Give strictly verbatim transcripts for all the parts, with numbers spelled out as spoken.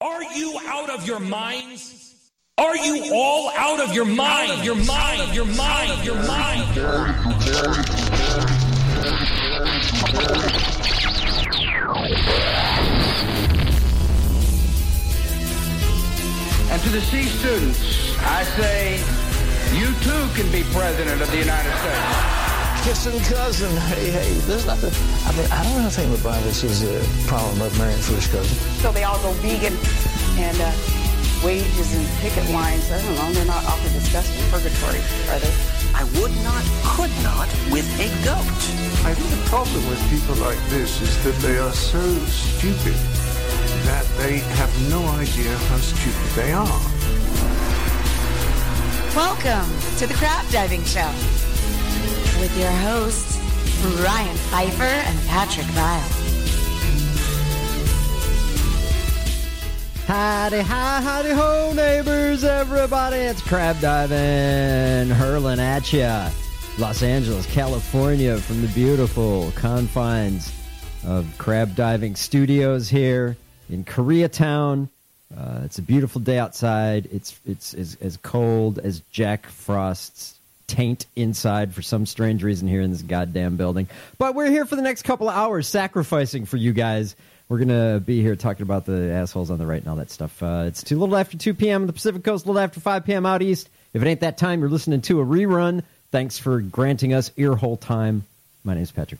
Are you out of your minds? Are you all out of your mind? Your mind, your mind, your mind. And to the C students, I say, you too can be president of the United States. Kissing cousin, hey, hey, there's nothing. I mean, I don't know anything the Bible says a problem about marrying first cousin. So they all go vegan and uh, wages and picket lines. I don't know, they're not often discussed in purgatory, are they? I would not, could not with a goat. I think the problem with people like this is that they are so stupid that they have no idea how stupid they are. Welcome to the Crab Diving Show with your hosts, Ryan Pfeiffer and Patrick Ryle. Howdy, hi, howdy, ho, neighbors, everybody. It's Crab Diving, hurling at ya. Los Angeles, California, from the beautiful confines of Crab Diving Studios here in Koreatown. Uh, it's a beautiful day outside. It's it's as, as cold as Jack Frost's taint inside for some strange reason here in this goddamn building. But we're here for the next couple of hours sacrificing for you guys. We're going to be here talking about the assholes on the right and all that stuff. Uh, it's too little after two p.m. on the Pacific Coast, a little after five p.m. out east. If it ain't that time, you're listening to a rerun. Thanks for granting us earhole time. My name's Patrick.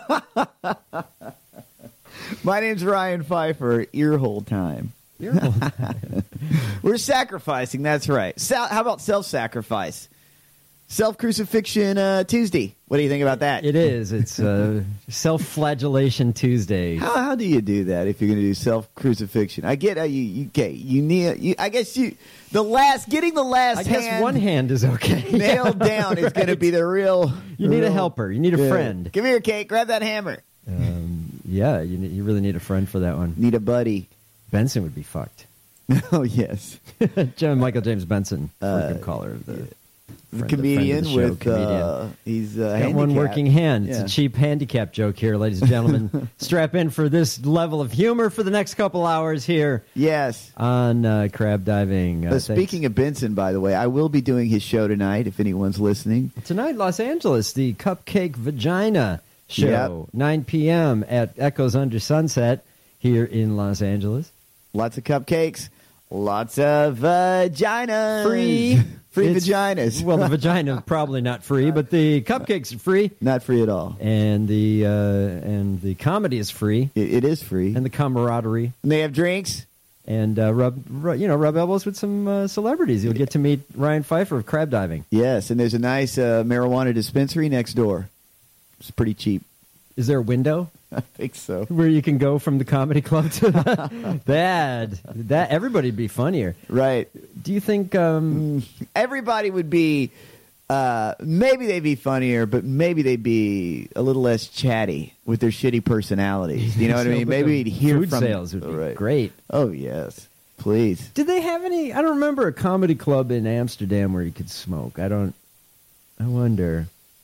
My name's Ryan Pfeiffer. Earhole time. Earhole time. We're sacrificing, that's right. Sa- how about self-sacrifice? Self-crucifixion uh, Tuesday. What do you think about that? It is. It's uh, Self-Flagellation Tuesday. How how do you do that if you're going to do self-crucifixion? I get how you, you okay. You need. You, I guess you the last getting the last. I guess hand one hand is okay. nailed down is right. going to be the real. You need real, a helper. You need a yeah. friend. Come here, Kate. Grab that hammer. Um, yeah, you you really need a friend for that one. Need a buddy. Benson would be fucked. Oh yes, John Michael James Benson, uh, frequent caller of the. Yeah. Friend, comedian show, with comedian. Uh, he's uh, got one working hand. Yeah. It's a cheap handicap joke here, ladies and gentlemen. Strap in for this level of humor for the next couple hours here. Yes, on uh, Crab Diving. Uh, uh, speaking of Benson, by the way, I will be doing his show tonight. If anyone's listening, tonight, Los Angeles, the Cupcake Vagina show, yep. nine p.m. at Echoes Under Sunset here in Los Angeles. Lots of cupcakes, lots of vaginas, free. Free it's, vaginas. Well, the vagina probably not free, but the cupcakes are free. Not free at all. And the uh, and the comedy is free. It, it is free. And the camaraderie. And they have drinks. And uh, rub, rub, you know, rub elbows with some uh, celebrities. You'll get to meet Ryan Pfeiffer of Crab Diving. Yes, and there's a nice uh, marijuana dispensary next door. It's pretty cheap. Is there a window? I think so. Where you can go from the comedy club to the, that. That everybody'd be funnier, right? Do you think um, everybody would be? Uh, maybe they'd be funnier, but maybe they'd be a little less chatty with their shitty personalities. You know what I mean? Maybe we'd hear food from sales would be right. great. Oh yes, please. Did they have any? I don't remember a comedy club in Amsterdam where you could smoke. I don't. I wonder.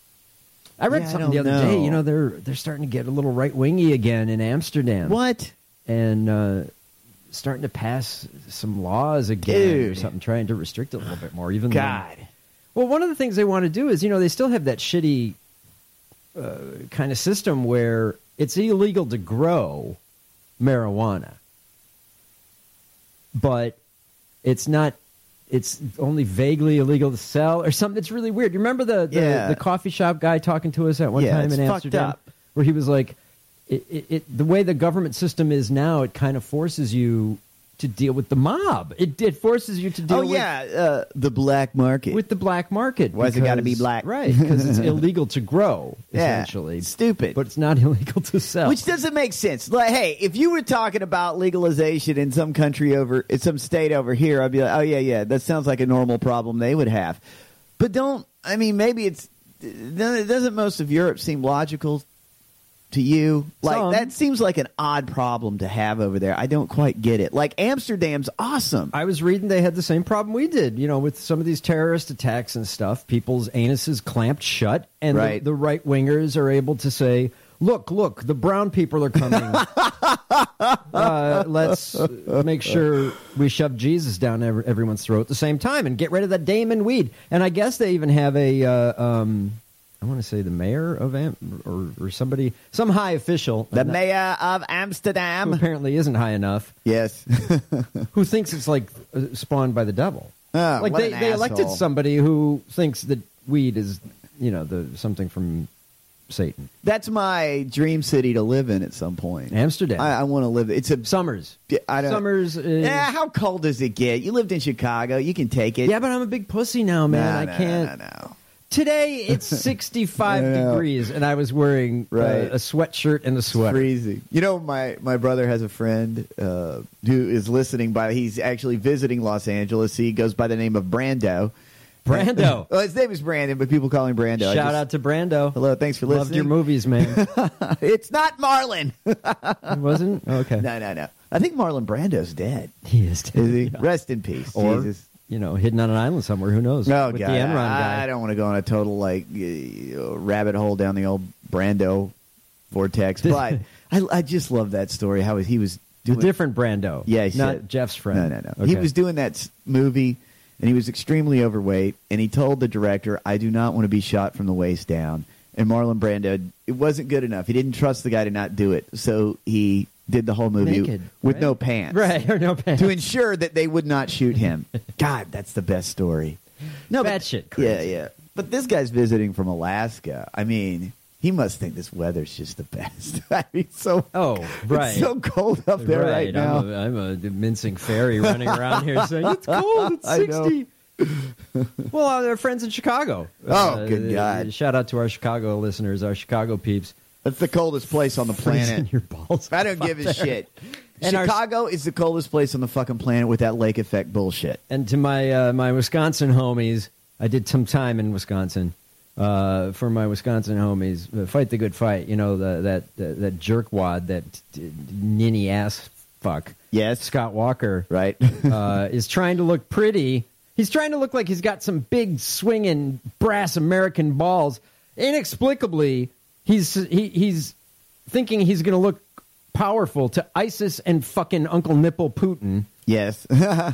I read yeah, something I the other know. day. You know, they're they're starting to get a little right wingy again in Amsterdam. What? And uh, starting to pass some laws again Dude. or something, trying to restrict it a little bit more. Even God. Though, well, one of the things they want to do is, you know, they still have that shitty uh, kind of system where it's illegal to grow marijuana, but it's not. It's only vaguely illegal to sell or something. It's really weird. You remember the the, Yeah. the coffee shop guy talking to us at one Yeah, time it's in fucked Amsterdam, up. where he was like, it, it, it, the way the government system is now, it kind of forces you to deal with the mob. It, it forces you to deal Oh with, yeah, uh, the black market. with the black market. Why's it because- gotta be black? Right, because it's illegal to grow, Yeah, essentially. stupid. But it's not illegal to sell. Which doesn't make sense. Like, hey, if you were talking about legalization in some country over, in some state over here, I'd be like, oh yeah, yeah, that sounds like a normal problem they would have. But don't. I mean, maybe it's. Doesn't most of Europe seem logical to you? Like Some. that seems like an odd problem to have over there. I don't quite get it. Like Amsterdam's awesome. I was reading they had the same problem we did, you know, with some of these terrorist attacks and stuff. People's anuses clamped shut, and Right. the, the right-wingers are able to say, look, look, the brown people are coming. uh, let's make sure we shove Jesus down every, everyone's throat at the same time and get rid of that Damon Weed. And I guess they even have a, uh, um, I want to say the mayor of Am- or, or somebody, some high official. The not, mayor of Amsterdam. who apparently isn't high enough. Yes. Who thinks it's like uh, spawned by the devil. Oh, like what they, an they elected asshole. somebody who thinks that weed is, you know, the something from Satan. That's my dream city to live in at some point. Amsterdam. I, I want to live. It's a Summers. I don't, Summers. Is, Yeah, how cold does it get? You lived in Chicago. You can take it. yeah, but I'm a big pussy now, man. No, I no, can't. No, no. Today it's sixty-five I know. degrees, and I was wearing Right. uh, a sweatshirt and a It's sweater. freezing. You know, my, my brother has a friend uh, who is listening by. He's actually visiting Los Angeles. He goes by the name of Brando. Brando. Well, his name is Brandon, but people call him Brando. I Shout just- out to Brando. Hello, thanks for listening. Loved your movies, man. It's not Marlon. It wasn't? Okay. No, no, no. I think Marlon Brando's dead. He is. Is he? Yeah. Rest in peace. Or, Jesus. you know, hidden on an island somewhere. Who knows? Oh, With God. the Enron I, guy. I don't want to go on a total, like, uh, rabbit hole down the old Brando vortex. But I, I just love that story, how he was The doing... different Brando. Yeah, Not shit. Jeff's friend. No, no, no. Okay. He was doing that s- movie, and he was extremely overweight, and he told the director, I do not want to be shot from the waist down. And Marlon Brando, it wasn't good enough. He didn't trust the guy to not do it, so he did the whole movie Naked, with right? no pants. Right, or no pants. To ensure that they would not shoot him. God, that's the best story. No, Bad but, shit crazy. Yeah, yeah. But this guy's visiting from Alaska. I mean, he must think this weather's just the best. I mean, so Oh, right. it's so cold up there right, now. I'm a, I'm a mincing fairy running around here saying, it's cold, it's I know. sixty. Well, uh, they're friends in Chicago. Oh, Uh, good God. Shout out to our Chicago listeners, our Chicago peeps. That's the coldest place on the Freezing planet. your balls I don't off give a there. shit. And our- Chicago is the coldest place on the fucking planet with that lake effect bullshit. And to my uh, my Wisconsin homies, I did some time in Wisconsin. Uh, for my Wisconsin homies, uh, fight the good fight. You know the, that uh, that jerkwad, that t- ninny ass fuck. Yes. Scott Walker, Right. uh, is trying to look pretty. He's trying to look like he's got some big swinging brass American balls. Inexplicably, he's he, he's thinking he's going to look powerful to ISIS and fucking Uncle Nipple Putin Yes.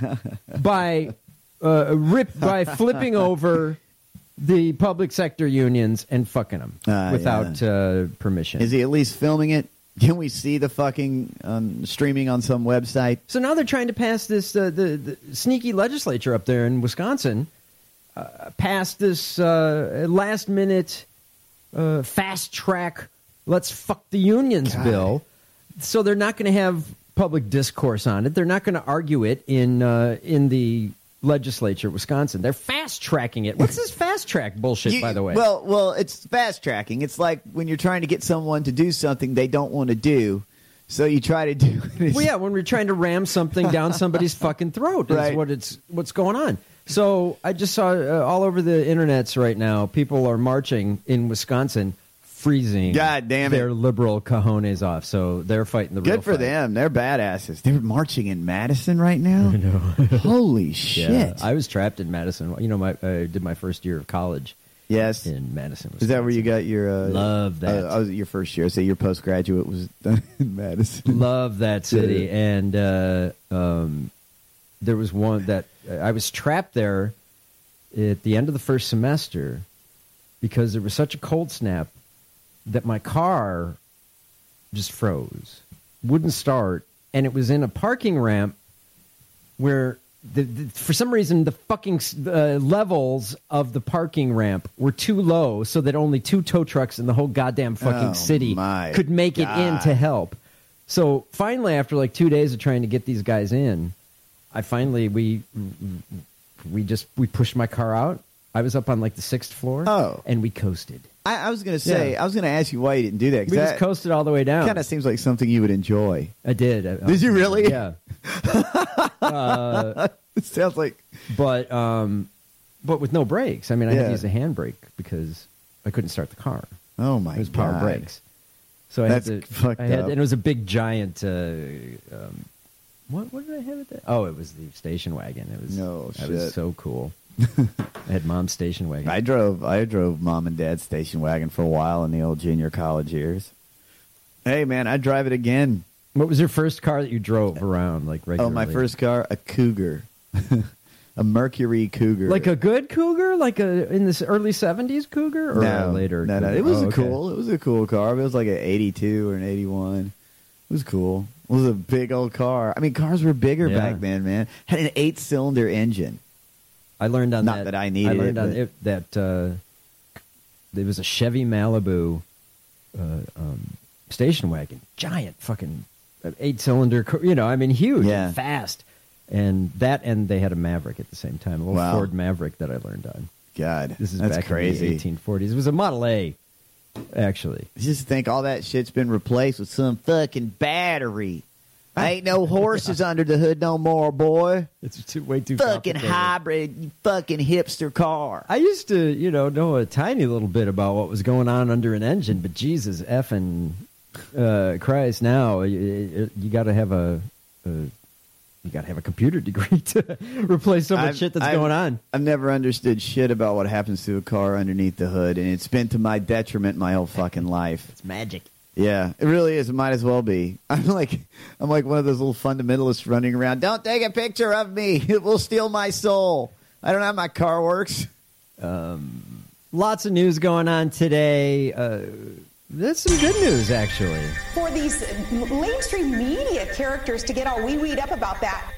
by uh, rip by flipping over the public sector unions and fucking them Ah, without uh, permission. Is he at least filming it? Can we see the fucking um, streaming on some website? So now they're trying to pass this, uh, the, the sneaky legislature up there in Wisconsin, uh, pass this uh, last minute uh, fast track, let's fuck the unions God. bill. So they're not going to have public discourse on it. They're not going to argue it in uh, in the legislature of Wisconsin. They're fast tracking it. What's this fast track bullshit, You- by the way? Well, well, it's fast tracking. It's like when you're trying to get someone to do something they don't want to do, so you try to do it. Well, yeah, when we're trying to ram something down somebody's fucking throat is Right. what it's what's going on. So I just saw uh, all over the internets right now, people are marching in Wisconsin, freezing God damn it. their liberal cojones off. So they're fighting the real Good for fight. them. They're badasses. They're marching in Madison right now. Holy shit! Yeah, I was trapped in Madison. You know, my I did my first year of college yes. in Madison. Is that where you got your uh, Love that. Uh, I was your first year. So your postgraduate was done in Madison. Love that city, and uh, um, there was one that I was trapped there at the end of the first semester because there was such a cold snap that my car just froze, wouldn't start, and it was in a parking ramp where the, the, for some reason the fucking uh, levels of the parking ramp were too low so that only two tow trucks in the whole goddamn fucking Oh, city my could make it in God. to help. So finally, after like two days of trying to get these guys in, I finally we we just we pushed my car out. I was up on like the sixth floor. Oh. And we coasted. I, I was going to say. Yeah. I was going to ask you why you didn't do that. We just coasted all the way down. Kind of seems like something you would enjoy. I did. I- Did you really? Yeah. uh, It sounds like but um, but with no brakes. I mean, I had Yeah. to use a handbrake because I couldn't start the car. oh my It was power God. brakes. So I That's had to. fucked I had, up. and it was a big giant. Uh, um, what what did I have at that? Oh, it was the station wagon. It was. No That shit. was so cool. I had mom's station wagon. I drove. I drove mom and dad's station wagon for a while in the old junior college years. Hey, man, I'd drive it again. What was your first car that you drove around, like, regularly? Oh, my first car? A Cougar. A Mercury Cougar. Like a good Cougar? Like a in the early seventies Cougar? Or no, a later no, Cougar? no. It was oh, a okay. cool. It was a cool car. It was like an eighty-two or an eighty-one. It was cool. It was a big old car. I mean, cars were bigger Yeah. back then, man. Had an eight-cylinder engine. I learned on Not that. that I needed I learned it, on but- it that uh, there was a Chevy Malibu uh, um, station wagon, giant fucking eight-cylinder. co- You know, I mean, huge, Yeah. and fast, and that, and they had a Maverick at the same time, a little Wow. Ford Maverick that I learned on. God, This is that's back crazy. in the eighteen forties. It was a Model A, actually. Just think all that shit's been replaced with some fucking battery. Ain't no horses under the hood no more, boy. It's too, way too Fucking complicated. hybrid, you fucking hipster car. I used to, you know, know a tiny little bit about what was going on under an engine, but Jesus effing uh, Christ, now you, you got to have a, a you got to have a computer degree to replace so much I've- shit that's I've- going on. I've never understood shit about what happens to a car underneath the hood, and it's been to my detriment my whole fucking life. It's magic. Yeah, it really is. It might as well be. I'm like, I'm like one of those little fundamentalists running around. Don't take a picture of me; it will steal my soul. I don't know how my car works. Um, lots of news going on today. Uh, there's some good news, actually. For these mainstream media characters to get all wee-weed up about that.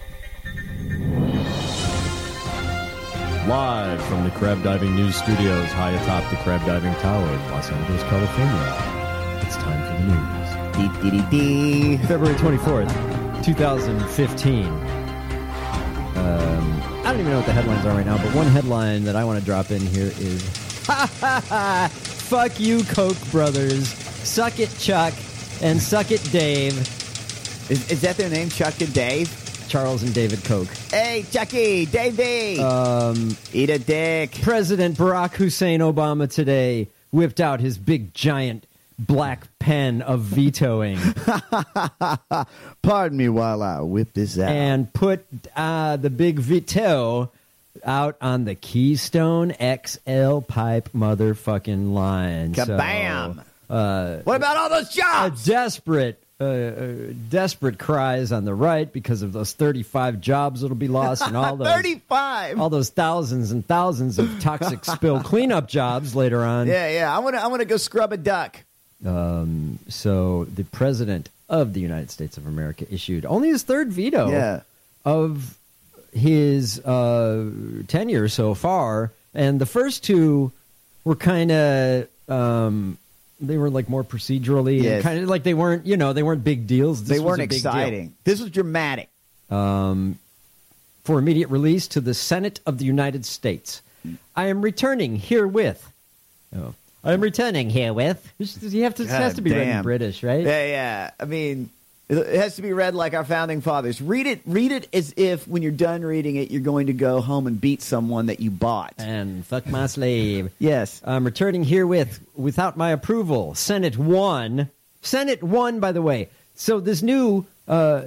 Live from the Crab Diving News Studios high atop the Crab Diving Tower in Los Angeles, California. It's time for the news. Dee, dee, dee, dee. February twenty-fourth, twenty fifteen. Um, I don't even know what the headlines are right now, but one headline that I want to drop in here is ha ha ha! Fuck you, Koch brothers. Suck it, Chuck, and suck it, Dave. Is, is that their name, Chuck and Dave? Charles and David Koch. Hey, Chucky, Davey, Um, eat a dick. President Barack Hussein Obama today whipped out his big giant black pen of vetoing Pardon me while I whip this out. and put uh, the big veto out on the Keystone X L pipe motherfucking line. So, Kabam! uh, What about all those a jobs? desperate, uh, uh, desperate cries on the right because of those thirty-five jobs that'll be lost and all those thirty-five. all those thousands and thousands of toxic spill cleanup jobs later on. Yeah, yeah. I want to. I want to go scrub a duck. Um, so the president of the United States of America issued only his third veto Yeah. of his uh, tenure so far, and the first two were kind of um, they were like more procedurally, Yes. and kind of like they weren't, you know, they weren't big deals. This They was weren't a big exciting. This was dramatic. deal. Um, for immediate release to the Senate of the United States. I am returning herewith. Oh. I am returning herewith. You have to, it has to be read in damn. British, right? Yeah, yeah. I mean, it it has to be read like our founding fathers. Read it. Read it as if when you're done reading it, you're going to go home and beat someone that you bought. And fuck my slave. Yes. I'm returning herewith without my approval. Senate one. Senate one, by the way. So this new uh,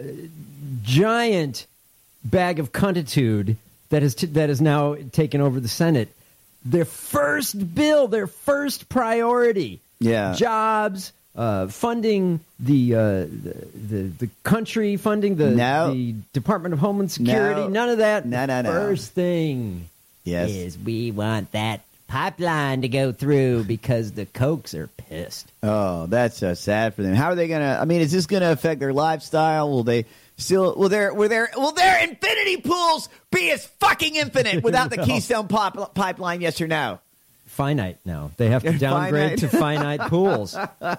giant bag of cuntitude that is t- that is now taken over the Senate. Their first bill, their first priority. Yeah. Jobs, uh, funding the, uh, the the the country, funding the, No. the Department of Homeland Security. No. None of that. No, no, no. First thing Yes. is we want that pipeline to go through because the Kochs are pissed. Oh, that's so sad for them. How are they gonna? I mean, is this gonna affect their lifestyle? Will they still? Will their? Will their? Will their infinity pools be as fucking infinite without the No. Keystone pop, pipeline? Yes or no? Finite now. They have to Finite. downgrade to finite pools.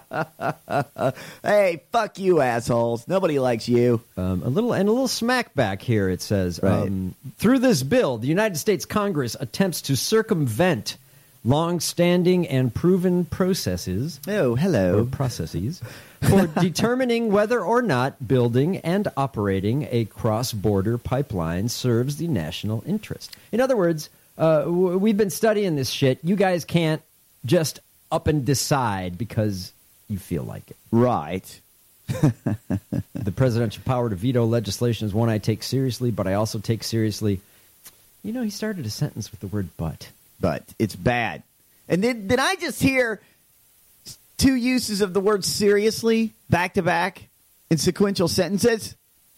Hey, fuck you, assholes! Nobody likes you. Um, a little and a little smack back here. It says Right. um, through this bill, the United States Congress attempts to circumvent long-standing and proven processes. Oh, Or hello. processes for determining whether or not building and operating a cross-border pipeline serves the national interest. In other words, uh, w- we've been studying this shit. You guys can't just up and decide because you feel like it. Right. The presidential power to veto legislation is one I take seriously, but I also take seriously. You know, he started a sentence with the word "but." But it's bad. And did did I just hear two uses of the word seriously back to back in sequential sentences.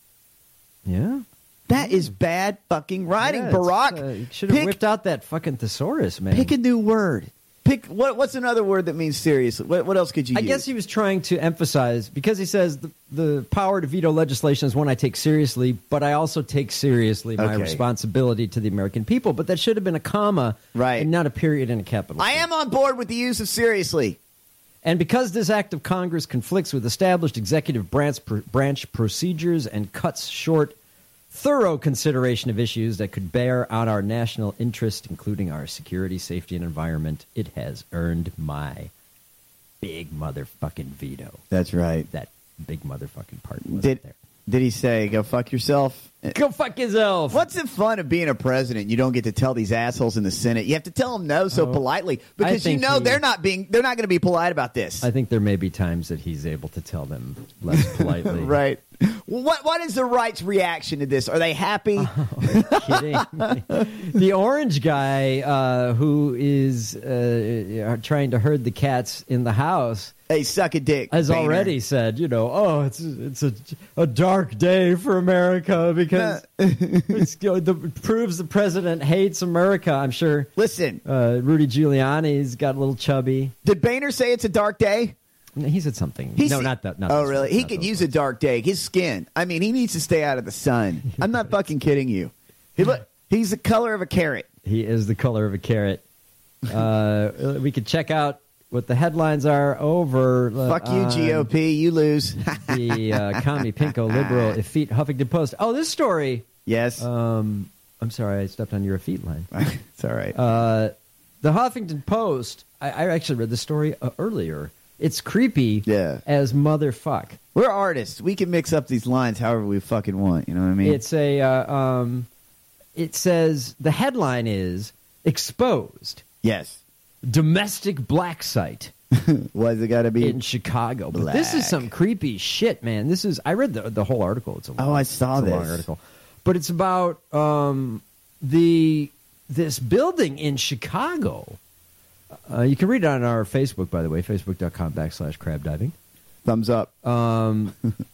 Yeah. That is bad fucking writing, Yeah, Barack. Uh, you should have pick, whipped out that fucking thesaurus, man. pick a new word. Pick what? What's another word that means seriously? What, what else could you I use? guess he was trying to emphasize, because he says the, the power to veto legislation is one I take seriously, but I also take seriously my Okay. responsibility to the American people. But that should have been a comma, Right. and not a period and a capital. I C. am on board with the use of seriously. And because this act of Congress conflicts with established executive branch, branch procedures and cuts short thorough consideration of issues that could bear on our national interest, including our security, safety, and environment, it has earned my big motherfucking veto. That's right. That big motherfucking part wasn't Did there. Did he say go fuck yourself? Go fuck yourself. What's the fun of being a president? You don't get to tell these assholes in the Senate. You have to tell them no so Oh, politely I because you think know he- they're not being they're not going to be polite about this. I think there may be times that he's able to tell them less politely. Right. What What is the right's reaction to this? Are they happy? Kidding. The orange guy uh, who is uh, trying to herd the cats in the house Hey, suck a dick. has Boehner. already said, you know, oh, it's it's a, a dark day for America because it's, you know, the, it proves the president hates America. I'm sure. Listen, Uh, Rudy Giuliani's got a little chubby. did Boehner say it's a dark day? He said something. He no, se- not that. Not oh, those really? words, He not could those use a dark day. His skin. I mean, he needs to stay out of the sun. I'm not fucking kidding you. He look. He's the color of a carrot. He is the color of a carrot. Uh, we could check out what the headlines are over. Uh, Fuck you, on G O P. You lose. the uh, commie pinko liberal effete Huffington Post. Oh, this story. Yes. Um, I'm sorry, I stepped on your effete line. It's all right. Uh, the Huffington Post. I, I actually read the story uh, earlier. It's creepy. Yeah. As motherfuck. We're artists. We can mix up these lines however we fucking want. You know what I mean? It's a. Uh, um, it says the headline is exposed. Yes. Domestic black site Why's it got to be in Chicago. But this is some creepy shit, man. This is. I read the the whole article. It's a long, Oh, I saw it's a long this. article, but it's about um, the this building in Chicago. Uh, you can read it on our Facebook, by the way, facebook.com backslash crab diving, thumbs up? um,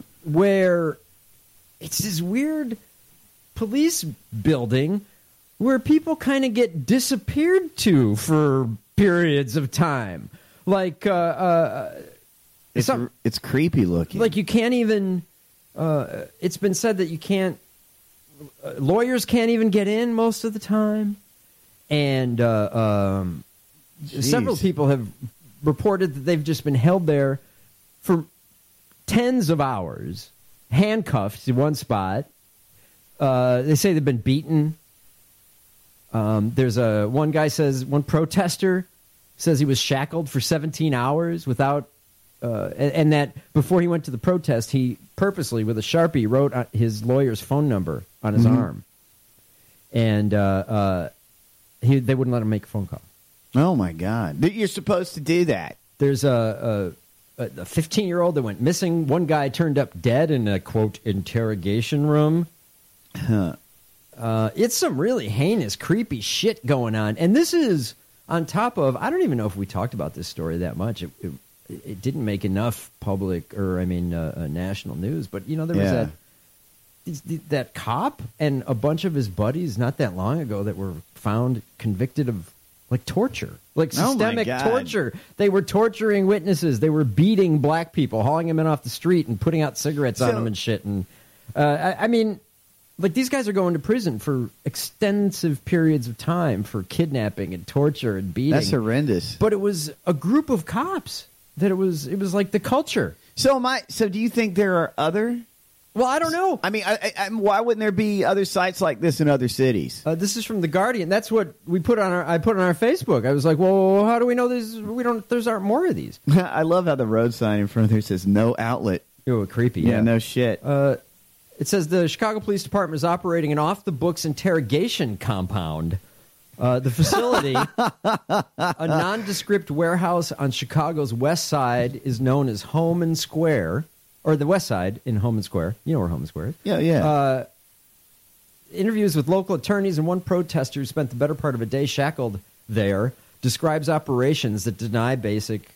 where it's this weird police building where people kind of get disappeared to for periods of time. Like, uh, uh, It's some- it's creepy looking. like you can't even, uh, it's been said that you can't, uh, lawyers can't even get in most of the time. And uh, um, several people have reported that they've just been held there for tens of hours, handcuffed in one spot. Uh, they say they've been beaten. Um, there's a one guy says one protester says he was shackled for seventeen hours without, uh, and, and that before he went to the protest, he purposely with a Sharpie wrote on his lawyer's phone number on his Mhm. arm, and uh, uh, he they wouldn't let him make a phone call. Oh my God! You're supposed to do that. There's a a fifteen year old that went missing. One guy turned up dead in a quote interrogation room. Huh. Uh, it's some really heinous, creepy shit going on, and this is on top of. I don't even know if we talked about this story that much. It, it, it didn't make enough public, or I mean, uh, uh, national news. But you know, there was Yeah. that these- that cop and a bunch of his buddies not that long ago that were found convicted of like torture, like Oh, my systemic God. torture. They were torturing witnesses. They were beating black people, hauling them in off the street, and putting out cigarettes on So- them and shit. And uh, I, I mean. Like, these guys are going to prison for extensive periods of time for kidnapping and torture and beating. That's horrendous. But it was a group of cops that it was. It was like the culture. So am I. So do you think there are other? Well, I don't know. I mean, I, I, why wouldn't there be other sites like this in other cities? Uh, this is from the Guardian. That's what we put on our. I put on our Facebook. I was like, well, how do we know there's? We don't. There's aren't more of these. I love how the road sign in front of there says "No outlet." Oh, creepy. Yeah, Yeah. no shit. Uh, it says the Chicago Police Department is operating an off-the-books interrogation compound. Uh, the facility, a nondescript warehouse on Chicago's west side, is known as Homan Square, or the west side in Homan Square. You know where Homan Square is. Yeah, yeah. Uh, interviews with local attorneys and one protester who spent the better part of a day shackled there describes operations that deny basic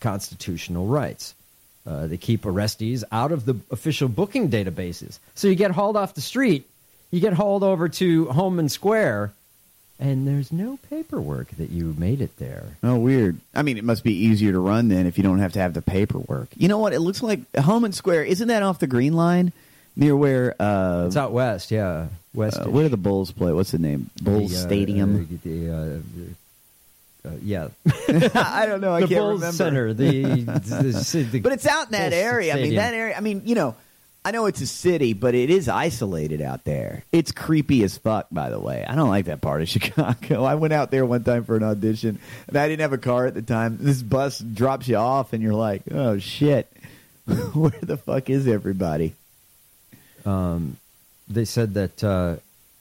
constitutional rights. Uh, they keep arrestees out of the official booking databases. So you get hauled off the street, you get hauled over to Homan Square, and there's no paperwork that you made it there. Oh, weird. I mean, it must be easier to run then if you don't have to have the paperwork. You know what? It looks like Homan Square. Isn't that off the Green Line near where? Uh, it's out west, yeah. West. Uh, where do the Bulls play? What's the name? Bulls the, uh, Stadium. Uh, the, uh, uh, yeah. I don't know. I the can't Bulls remember. Center. The, the, the, but it's out in that Bulls area. Stadium. I mean, that area. I mean, you know. I know it's a city, but it is isolated out there. It's creepy as fuck, by the way. I don't like that part of Chicago. I went out there one time for an audition, and I didn't have a car at the time. This bus drops you off, and you're like, oh, shit. Where the fuck is everybody? Um, they said that uh,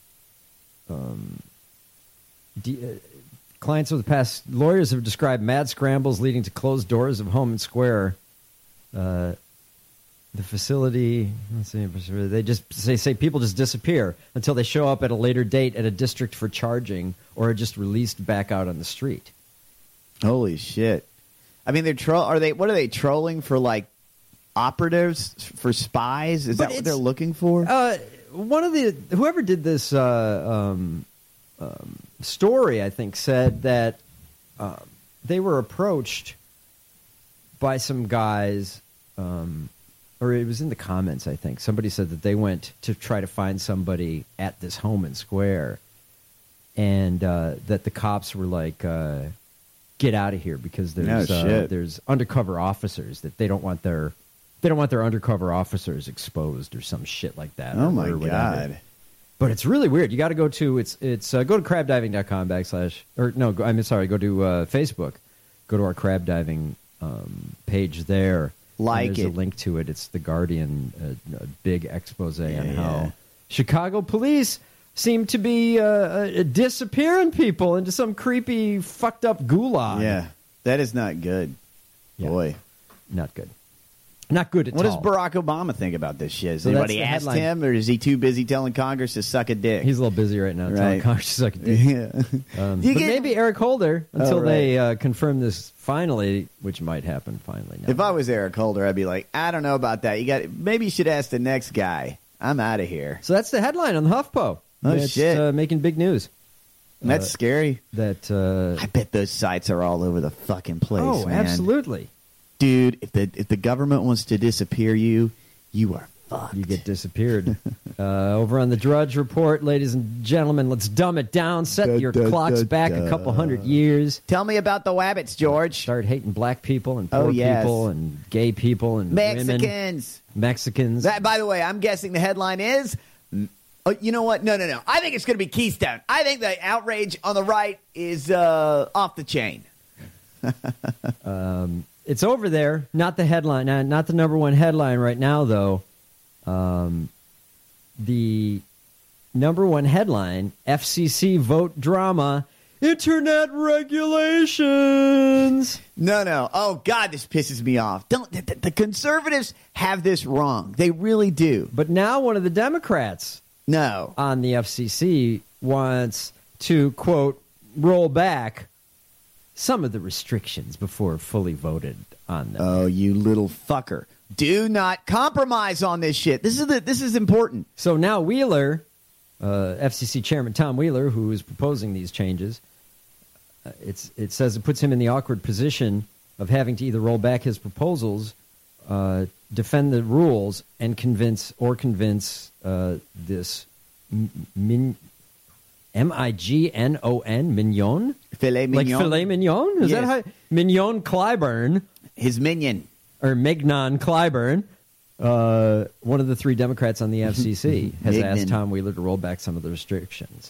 um, de- uh, clients of the past, lawyers have described mad scrambles leading to closed doors of Homan Square. Uh The facility, let's see, they just they say people just disappear until they show up at a later date at a district for charging or are just released back out on the street. Holy shit! I mean, they're tro- are they? What are they trolling for? Like operatives for spies? Is But that what they're looking for? Uh, one of the whoever did this uh, um, um, story, I think, said that uh, they were approached by some guys. Um, Or it was in the comments, I think. Somebody said that they went to try to find somebody at this Homan Square, and uh, that the cops were like, uh, "Get out of here!" Because there's No uh, shit. there's undercover officers that they don't want their they don't want their undercover officers exposed or some shit like that. Oh or, my or whatever. God! But it's really weird. You got to go to it's it's uh, go to crab diving dot com backslash or no, go, I'm sorry, go to uh, Facebook. Go to our crab diving um, page there. Like and there's it. a link to it. It's the Guardian, uh, a big expose on Yeah, how yeah. Chicago police seem to be uh, uh, disappearing people into some creepy, fucked up gulag. Yeah, that is not good. Yeah. Boy, not good. Not good at what all. does Barack Obama think about this shit? Has So that's anybody the asked headline. him, or is he too busy telling Congress to suck a dick? He's a little busy right now. Right. Telling Congress to suck a dick. Yeah. Um, You but get- maybe Eric Holder until Oh, right. they uh, confirm this finally, which might happen finally. Now. If I was Eric Holder, I'd be like, I don't know about that. You got maybe you should ask the next guy. I'm out of here. So that's the headline on the HuffPo. Oh, It's, shit. Uh, making big news. That's Uh, scary. That uh, I bet those sites are all over the fucking place. oh, man. absolutely. Dude. If the if the government wants to disappear you, you are fucked. You get disappeared. uh, over on the Drudge Report, ladies and gentlemen, let's dumb it down. Set Da, your da, clocks da, back da. a couple hundred years. Tell me about the Wabbits, George. Start hating black people and Oh, poor yes. people and gay people and women. Mexicans. Mexicans. That, by the way, I'm guessing the headline is. Oh, you know what? No, no, no. I think it's going to be Keystone. I think the outrage on the right is uh, off the chain. um, it's over there. Not the headline. uh, Not the number one headline right now, though. Um, the number one headline: F C C vote drama. Internet regulations. No, no. Oh, God, this pisses me off. Don't the, the conservatives have this wrong. They really do. But now one of the Democrats No. on the F C C wants to, quote, roll back some of the restrictions before fully voted on them. Oh, you little fucker. Do not compromise on this shit. This is the, this is important. So now Wheeler, uh, F C C Chairman Tom Wheeler, who is proposing these changes, uh, it's it says it puts him in the awkward position of having to either roll back his proposals, uh, defend the rules, and convince or convince uh, this m- min, M I G N O N, Mignon? Filet Like mignon. filet mignon? Is Yes. that how? Mignon Clyburn, His minion. or Mignon Clyburn, uh, one of the three Democrats on the F C C, has Mignon. asked Tom Wheeler to roll back some of the restrictions.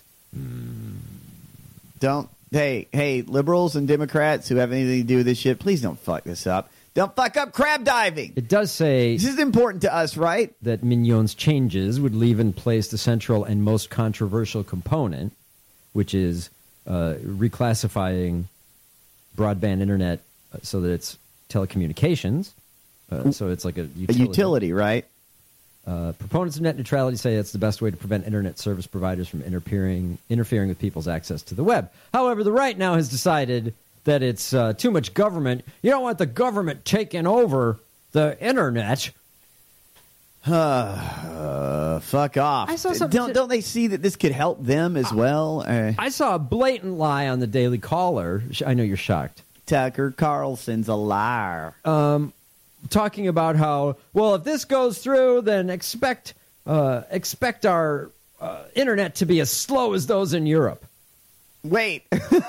Don't. Hey, hey, liberals and Democrats who have anything to do with this shit, please don't fuck this up. Don't fuck up crab diving. It does say This is important to us, right? that Mignon's changes would leave in place the central and most controversial component, which is uh, reclassifying broadband internet uh, so that it's telecommunications. Uh, so it's like a A utility. utility, right? Uh, proponents of net neutrality say it's the best way to prevent internet service providers from interfering interfering with people's access to the web. However, the right now has decided that it's uh, too much government. You don't want the government taking over the internet. Uh, fuck off. I saw something don't, to- don't they see that this could help them as well? Uh, I saw a blatant lie on the Daily Caller. I know you're shocked. Tucker Carlson's a liar. Um, talking about how, well, if this goes through, then expect uh, expect our uh, internet to be as slow as those in Europe. Wait. Isn't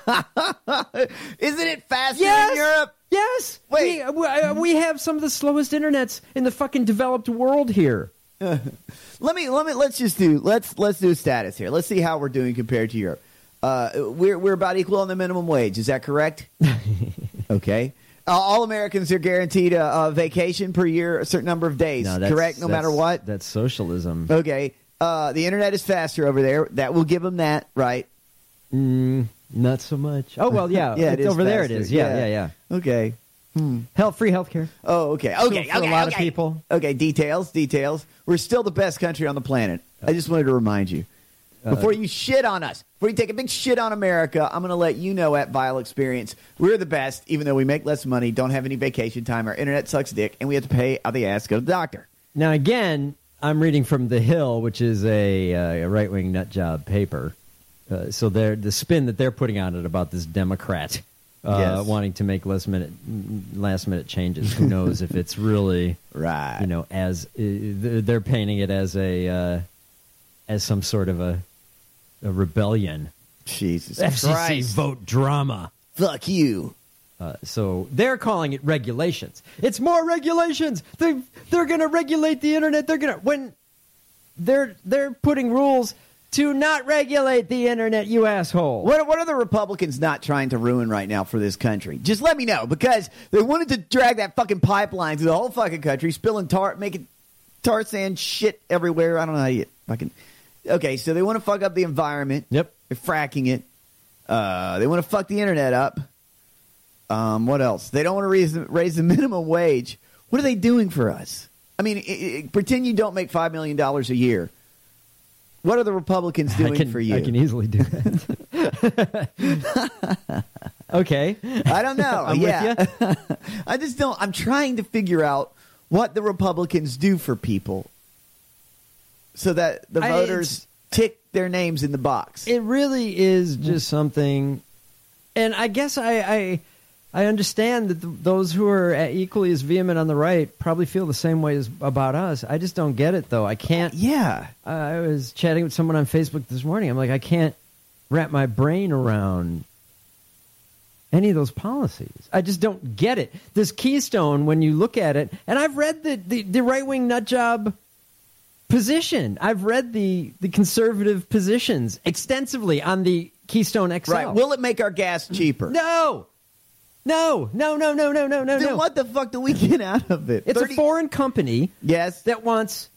it faster Yes! in Europe? Yes. Wait. We, we, we have some of the slowest internets in the fucking developed world here. let me let me let's just do let's let's do a status here. Let's see how we're doing compared to Europe. Uh, we're we're about equal on the minimum wage. Is that correct? Okay. Uh, all Americans are guaranteed a, a vacation per year, a certain number of days. No, that's- correct, no that's- matter what. That's socialism. Okay. Uh, the internet is faster over there. That will give them that, right? Mm, not so much. Oh, well, yeah. Yeah, it it's is over there it faster. is. Yeah, Yeah. yeah, yeah. Okay. Hmm. Health, free health care. Oh, okay. Okay. For- for a okay, lot of okay. people. Okay. Details. Details. We're still the best country on the planet. I just wanted to remind you. Uh, Before you shit on us, before you take a big shit on America, I'm going to let you know at Vile Experience, we're the best, even though we make less money, don't have any vacation time, our internet sucks dick, and we have to pay out the ass to go to the doctor. Now, again, I'm reading from The Hill, which is a, uh, a right-wing nut job paper. Uh, so they're, the spin that they're putting on it about this Democrat uh, Yes. wanting to make last minute last minute changes. Who knows if it's really right? You know, as uh, they're painting it as a uh, as some sort of a a rebellion. Jesus F C C Christ. vote drama. Fuck you. Uh, so they're calling it regulations. It's more regulations. They they're going to regulate the internet. They're going to when they're they're putting rules to not regulate the internet, you asshole. What, what are the Republicans not trying to ruin right now for this country? Just let me know, because they wanted to drag that fucking pipeline through the whole fucking country, spilling tar, making tar sand shit everywhere. I don't know how you fucking... Okay, so they want to fuck up the environment. Yep. They're fracking it. Uh, they want to fuck the internet up. Um, what else? They don't want to raise, raise the minimum wage. What are they doing for us? I mean, it, it, pretend you don't make five million dollars a year. What are the Republicans doing I can, for you? I can easily do that. Okay. I don't know. I'm yeah. with you. I just don't. I'm trying to figure out what the Republicans do for people so that the I- voters tick their names in the box. It really is just something, and I guess I I, I understand that the, those who are equally as vehement on the right probably feel the same way as about us. I just don't get it, though. I can't. Yeah. Uh, I was chatting with someone on Facebook this morning. I'm like, I can't wrap my brain around any of those policies. I just don't get it. This Keystone, when you look at it, and I've read the, the, the right-wing nut job position. I've read the, the conservative positions extensively on the Keystone X L. Right. Will it make our gas cheaper? No. No, no, no, no, no, no, no, Then no. what the fuck do we get out of it? It's thirty a foreign company yes. that wants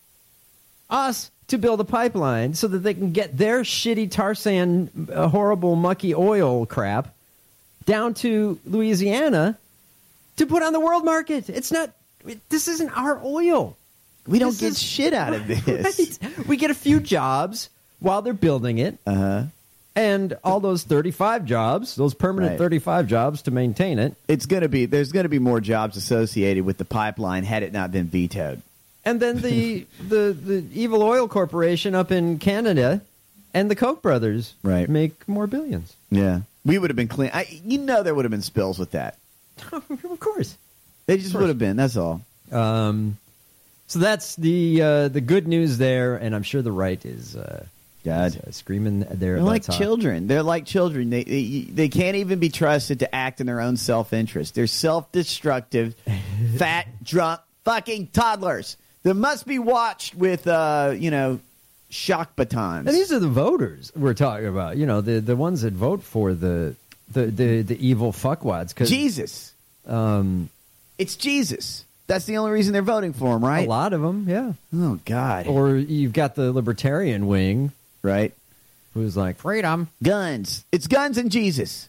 us to build a pipeline so that they can get their shitty tar sand, uh, horrible, mucky oil crap down to Louisiana to put on the world market. It's not. It, this isn't our oil. We don't This get is- shit out of this. Right. We get a few jobs while they're building it, Uh-huh. and all those thirty-five jobs, those permanent Right. thirty-five jobs to maintain it. It's going to be, there's going to be more jobs associated with the pipeline had it not been vetoed. And then the the the evil oil corporation up in Canada and the Koch brothers Right. make more billions. Yeah. We would have been clean. I, you know there would have been spills with that. Of course. They just would have been. That's all. Um, so that's the uh, the good news there, and I'm sure the right is, uh, God. is, uh, screaming their They're like butts off. children. They're like children. They, they they can't even be trusted to act in their own self-interest. They're self-destructive, fat, drunk, fucking toddlers that must be watched with, uh, you know, shock batons. And these are the voters we're talking about. You know, the the ones that vote for the the the, the evil fuckwads. 'Cause, Jesus. Um, It's Jesus. That's the only reason they're voting for him, right? a lot of them, yeah. Oh, God. Or you've got the libertarian wing, right? who's like freedom. Guns. It's guns and Jesus.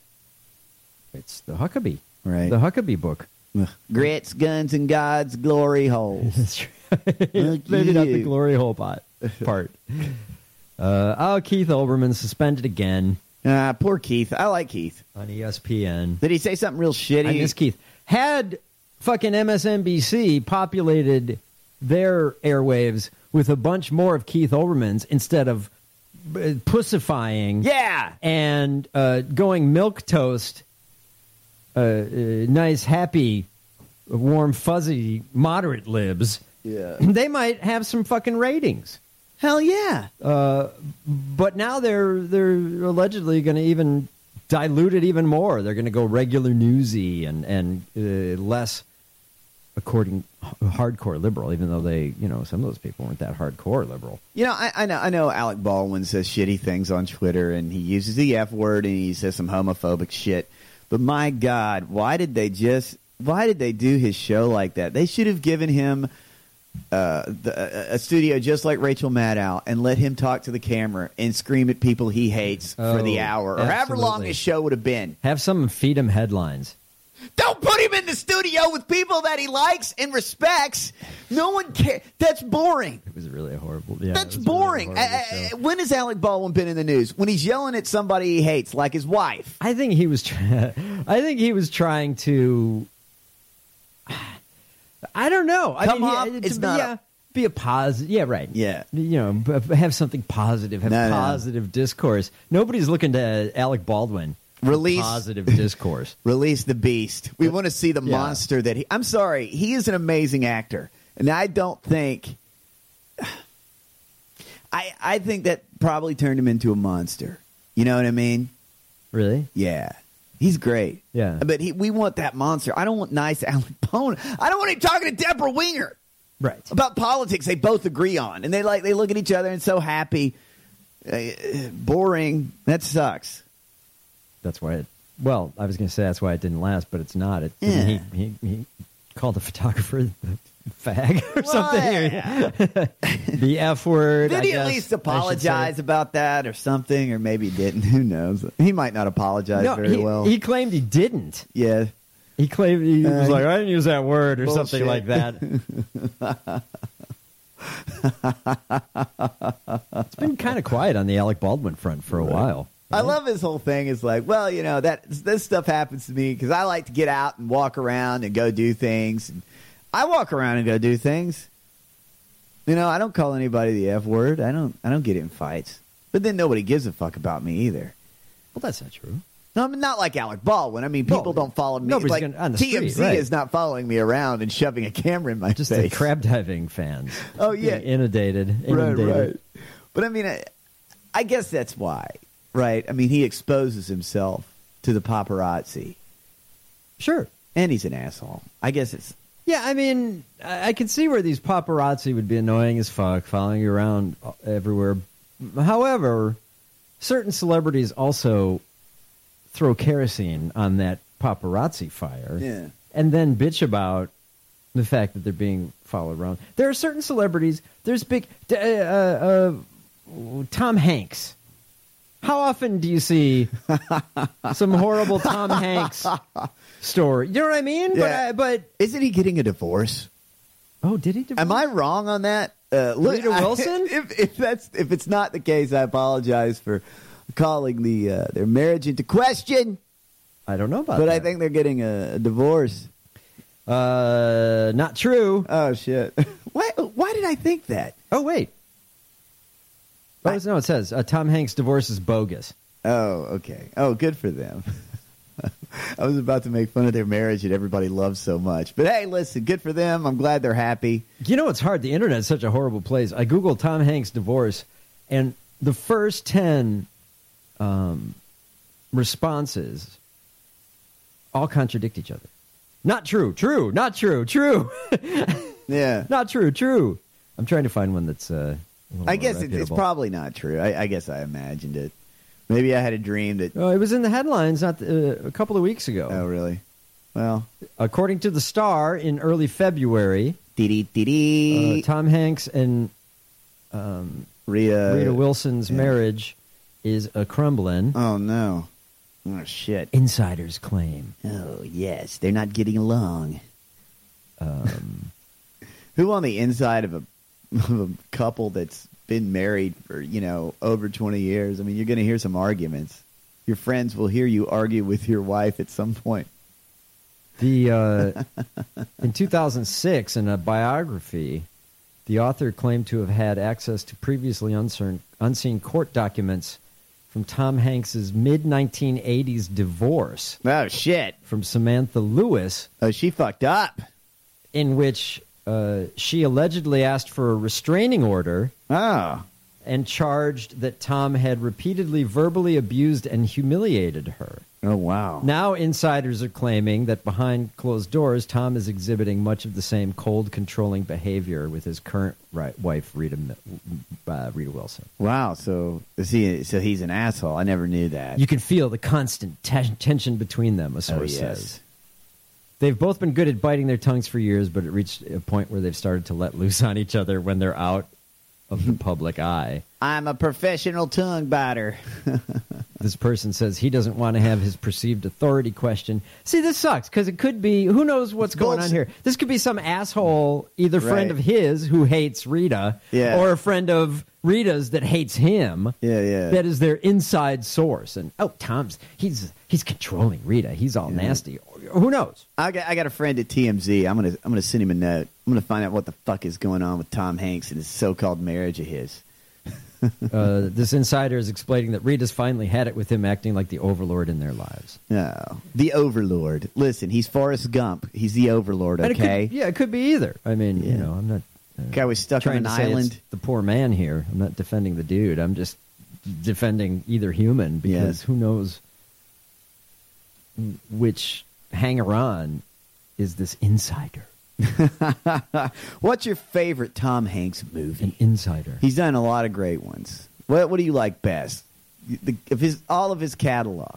It's the Huckabee, Right. the Huckabee book. Ugh. Grits, guns, and God's glory holes. That's right. Maybe not the you. glory hole pot part. Uh, oh, Keith Olbermann suspended again. Ah, poor Keith. I like Keith. On E S P N. Did he say something real shitty? I miss Keith. Had fucking M S N B C populated their airwaves with a bunch more of Keith Olbermann's instead of uh, pussifying yeah. and uh, going milquetoast, uh, uh, nice, happy, warm, fuzzy, moderate libs, yeah. they might have some fucking ratings. Hell yeah. Uh, but now they're they're allegedly going to even dilute it even more. They're going to go regular newsy and and uh, less according hardcore liberal. Even though they, you know, some of those people weren't that hardcore liberal. You know, I, I know I know Alec Baldwin says shitty things on Twitter, and he uses the F word, and he says some homophobic shit. But my God, why did they just why did they do his show like that? They should have given him Uh, the, a studio just like Rachel Maddow and let him talk to the camera and scream at people he hates oh, for the hour or absolutely. however long his show would have been. Have someone feed him headlines. Don't put him in the studio with people that he likes and respects. No one cares. That's boring. It was really horrible. Yeah, That's boring. Really uh, when has Alec Baldwin been in the news? When he's yelling at somebody he hates, like his wife. I think he was. Try- I think he was trying to. I don't know. I Come mean, off, he, it's to, not yeah, a- be a positive. Yeah, right. Yeah. You know, b- have something positive. Have No, no. positive discourse. Nobody's looking to Alec Baldwin. for Release- positive discourse. Release the beast. We want to see the Yeah. monster that he. I'm sorry, he is an amazing actor, and I don't think. I I think that probably turned him into a monster. You know what I mean? Really? Yeah. He's great. Yeah. But he, we want that monster. I don't want nice Alec Baldwin. I don't want him talking to Deborah Winger Right. about politics they both agree on, and they like they look at each other and so happy. Uh, boring. That sucks. That's why it. Well, I was going to say that's why it didn't last, but it's not. It. Yeah. He, he he called the photographer the fag or something. The F word. Did I he guess, at least I should apologize say. about that or something, or maybe he didn't? Who knows? He might not apologize No, very he, well. he claimed he didn't. yeah. He claimed he was Uh, like, I didn't use that word or bullshit. something like that. It's been kind of quiet on the Alec Baldwin front for a while. I love his whole thing. Is like, well, you know, that this stuff happens to me because I like to get out and walk around and go do things. And I walk around and go do things. You know, I don't call anybody the F word. I don't. I don't get in fights. But then nobody gives a fuck about me either. Well, that's not true. No, I mean, not like Alec Baldwin. I mean, people No, don't follow me. nobody's Like gonna- on the T M Z street, right. is not following me around and shoving a camera in my Just face. the crab diving fans. Oh, yeah. Being inundated. Right, inundated. right. But I mean, I, I guess that's why, right? I mean, he exposes himself to the paparazzi. Sure. And he's an asshole. I guess it's... Yeah, I mean, I, I can see where these paparazzi would be annoying as fuck, following you around everywhere. However, certain celebrities also throw kerosene on that paparazzi fire. Yeah. And then bitch about the fact that they're being followed around. There are certain celebrities. There's big... Uh, uh, uh, Tom Hanks. How often do you see some horrible Tom Hanks story? You know what I mean? Yeah. But, but Isn't he getting a divorce? oh, did he? Divorce? Am I wrong on that? Uh, look, Rita Wilson? I, if, if that's if it's not the case, I apologize for calling the uh, their marriage into question. I don't know about But that. I think they're getting a, a divorce. Uh, not true. Oh shit! Why? Why did I think that? Oh wait. Oh it's- no, it says uh, Tom Hanks' divorce is bogus. Oh, okay. Oh, good for them. I was about to make fun of their marriage that everybody loves so much. But hey, listen, good for them. I'm glad they're happy. You know, it's hard. The internet is such a horrible place. I googled Tom Hanks' divorce, and the first ten um, responses all contradict each other. Not true. True. Not true. True. Yeah. Not true. True. I'm trying to find one that's. Uh, a little I more guess it, it's reputable. probably not true. I, I guess I imagined it. Maybe I had a dream that. Oh, it was in the headlines not uh, a couple of weeks ago. Oh, really? Well, According to the Star, in early February, dee dee uh, Tom Hanks and um, Rita. Rita Wilson's yeah. marriage is a crumbling. Oh no! Oh shit! Insiders claim. Oh yes, they're not getting along. Um, Who on the inside of a, of a couple that's been married for, you know, over twenty years? I mean, you're going to hear some arguments. your friends will hear you argue with your wife at some point. The uh, in two thousand six, in a biography, the author claimed to have had access to previously unseen, unseen court documents from Tom Hanks's mid nineteen eighties divorce. Oh, shit. From Samantha Lewis. Oh, she fucked up. In which uh, she allegedly asked for a restraining order. Oh. And charged that Tom had repeatedly verbally abused and humiliated her. Oh, wow. Now insiders are claiming that behind closed doors, Tom is exhibiting much of the same cold, controlling behavior with his current right, wife, Rita uh, Rita Wilson. Wow, so is he? So he's an asshole. I never knew that. You can feel the constant te- tension between them, a source oh, yes. says. They've both been good at biting their tongues for years, but it reached a point where they've started to let loose on each other when they're out of the public eye. I'm a professional tongue biter. This person says he doesn't want to have his perceived authority questioned. See, this sucks because it could be, who knows what's going on here. This could be some asshole, either friend Right. of his who hates Rita, Yeah. or a friend of Rita's that hates him. Yeah, yeah. That is their inside source. And, oh, Tom's, he's he's controlling Rita. He's all nasty. Who knows? I got I got a friend at T M Z. I'm gonna I'm gonna send him a note. I'm gonna find out what the fuck is going on with Tom Hanks and his so-called marriage of his. uh, this insider is explaining that Rita's finally had it with him acting like the overlord in their lives. No, the overlord. Listen, he's Forrest Gump. He's the overlord. And it could- Okay. yeah, it could be either. I mean, you know, I'm not. Uh, Guy was stuck on trying an to say island. it's the poor man here. I'm not defending the dude. I'm just defending either human because Yeah. who knows which hanger-on is this insider. What's your favorite Tom Hanks movie? An insider. He's done a lot of great ones. What What do you like best? The, of his all of his catalog.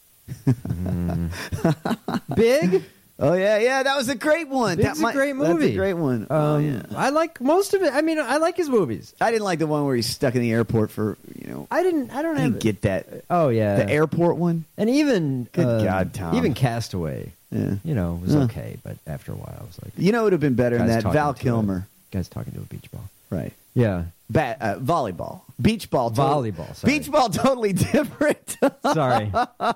Big? Oh yeah, yeah, that was a great one. Big's that a great That's movie. a great one. Um, oh yeah. I like most of it. I mean, I like his movies. I didn't like the one where he's stuck in the airport for you know. I didn't. I don't I have. didn't get that. Oh yeah, The airport one. and even Good uh, God, Tom. even Castaway. Yeah. You know, was Huh. okay, but after a while, I was like, You know, it would have been better than Guys that. talking Val to Kilmer. guy's talking to a beach ball. Right. Yeah. Bat, uh, volleyball. Beach ball. Totally, Volleyball, sorry. Beach ball totally different. Sorry.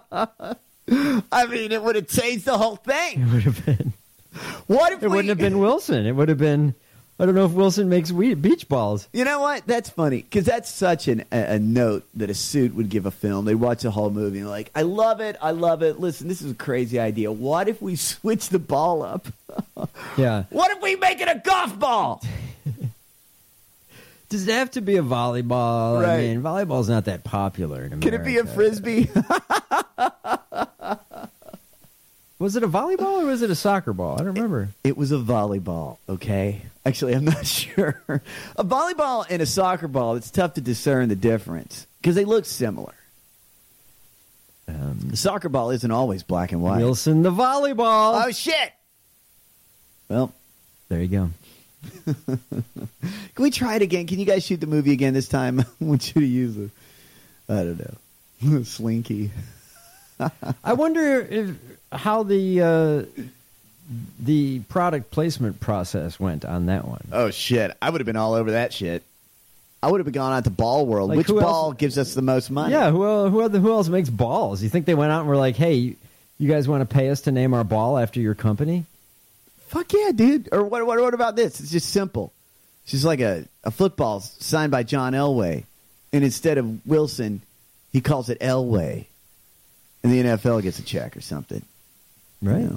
I mean, it would have changed the whole thing. It would have been. What if It we, wouldn't have been Wilson. It would have been. I don't know if Wilson makes we- beach balls. You know what? That's funny because that's such an, a, a note that a suit would give a film. They watch the whole movie and they're like, I love it. I love it. Listen, this is a crazy idea. What if we switch the ball up? Yeah. What if we make it a golf ball? Does it have to be a volleyball? I Right. mean, volleyball's not that popular in America. Can it be a frisbee? Was it a volleyball or was it a soccer ball? I don't remember. It was a volleyball, okay? Actually, I'm not sure. A volleyball and a soccer ball, it's tough to discern the difference because they look similar. Um, The soccer ball isn't always black and white. Wilson the volleyball. Oh, shit! Well, There you go. can we try it again? Can you guys shoot the movie again this time? I want you to use a, I don't know, slinky. I wonder if how the uh, the product placement process went on that one. Oh, shit. I would have been all over that shit. I would have gone out to Ball World. Like, Which who ball else- gives us the most money? Yeah, who el- who other, who else makes balls? You think they went out and were like, "Hey, you, you guys want to pay us to name our ball after your company?" Fuck yeah, dude. Or what, what, what about this? It's just simple. It's just like a, a football signed by John Elway. And instead of Wilson, he calls it Elway. And the N F L gets a check or something. Right. You know?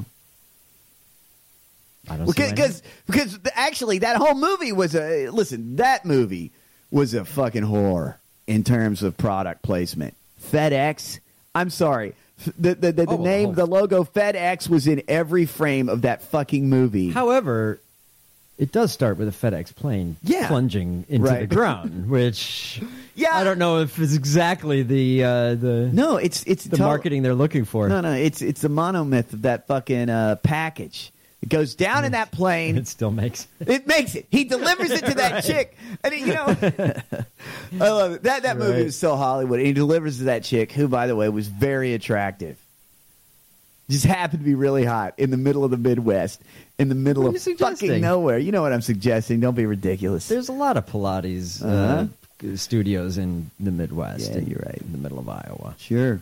I don't see why not. Because because actually that whole movie was a listen, that movie was a fucking whore in terms of product placement. FedEx, I'm sorry. The the, the, the Oh, name, oh. the logo FedEx was in every frame of that fucking movie. However, it does start with a FedEx plane Yeah. plunging into Right. the ground, which Yeah. I don't know if it's exactly the uh, the No, it's it's the tot- marketing they're looking for. No, no, it's it's the monomyth of that fucking uh, package. It goes down in that plane. It still makes it. It makes it. He delivers it to that Right. chick, and he, you know, I love it. That that movie Right. was so Hollywood. And he delivers to that chick, who, by the way, was very attractive. Just happened to be really hot in the middle of the Midwest, in the middle What are of you suggesting? fucking nowhere. You know what I'm suggesting? Don't be ridiculous. There's a lot of Pilates uh, Uh-huh. studios in the Midwest. Yeah, in- you're right. In the middle of Iowa. Sure.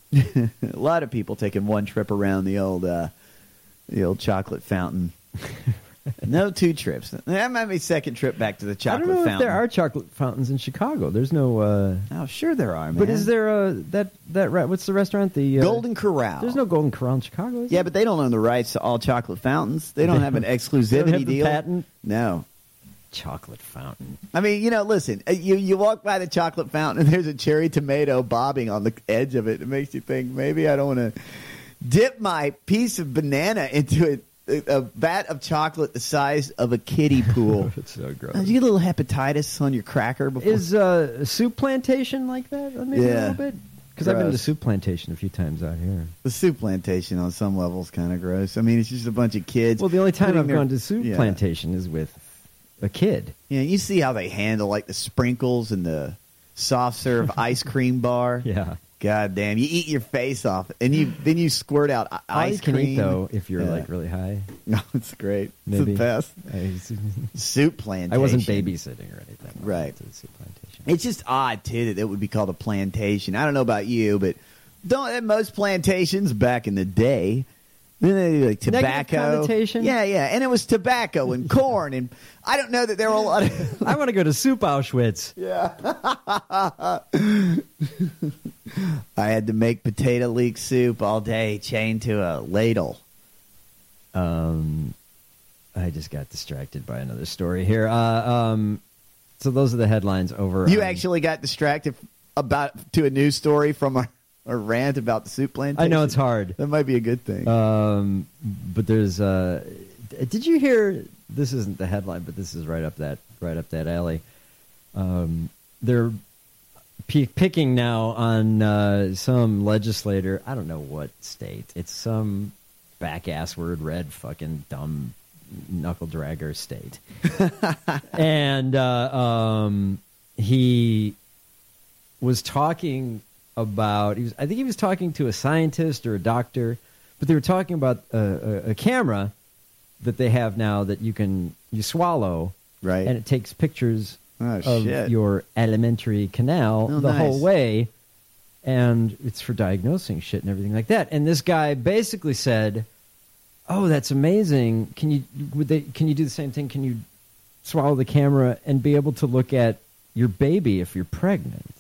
A lot of people taking one trip around the old uh, the old chocolate fountain. No two trips. That might be second trip back to the chocolate I don't know fountain. if there are chocolate fountains in Chicago. There's no. Uh, oh, sure there are, man. But is there a that that re- what's the restaurant? The uh, Golden Corral. There's no Golden Corral in Chicago. Is Yeah, there? but they don't own the rights to all chocolate fountains. They don't have an exclusivity They don't have the deal. patent? No. Chocolate fountain. I mean, you know, listen, uh, you you walk by the chocolate fountain and there's a cherry tomato bobbing on the edge of it. It makes you think maybe I don't want to dip my piece of banana into a, a, a vat of chocolate the size of a kiddie pool. It's so gross. Uh, do you get a little hepatitis on your cracker before? Is uh, a soup plantation like that? Maybe a Yeah. little bit. Because I've been to Gross. soup plantation a few times out here. The soup plantation on some levels kind of gross. I mean, it's just a bunch of kids. Well, the only time putting I've their- gone to soup yeah. plantation is with a kid. Yeah, you see how they handle like the sprinkles and the soft serve ice cream bar. Yeah. God damn, you eat your face off, and you then you squirt out i- All ice you can cream. eat though if you're Yeah. like really high. No, it's great. Maybe. It's the best. I, Soup plantation. I wasn't babysitting or anything. Right. To the soup plantation. It's just odd too that it would be called a plantation. I don't know about you, but don't at most plantations back in the day. Then they do like Negative tobacco. connotation? Yeah, yeah, and it was tobacco and corn, and I don't know that there were a lot of. I want to go to soup Auschwitz. Yeah. I had to make potato leek soup all day, chained to a ladle. Um, I just got distracted by another story here. Uh, um, so those are the headlines over. You on- actually got distracted about to a news story from a, a rant about the soup plantation. I know it's hard. That might be a good thing. Um, but there's. Uh, did you hear? This isn't the headline, but this is right up that right up that alley. Um, they're p- picking now on uh, some legislator. I don't know what state. It's some back ass word red fucking dumb knuckle dragger state, and uh, um, he was talking about. He was, I think he was talking to a scientist or a doctor, but they were talking about a, a, a camera that they have now that you can you swallow, right, and it takes pictures oh, of shit. your alimentary canal Oh, the nice. whole way, and it's for diagnosing shit and everything like that. And this guy basically said, "Oh, that's amazing. Can you would they can you do the same thing? Can you swallow the camera and be able to look at your baby if you're pregnant?"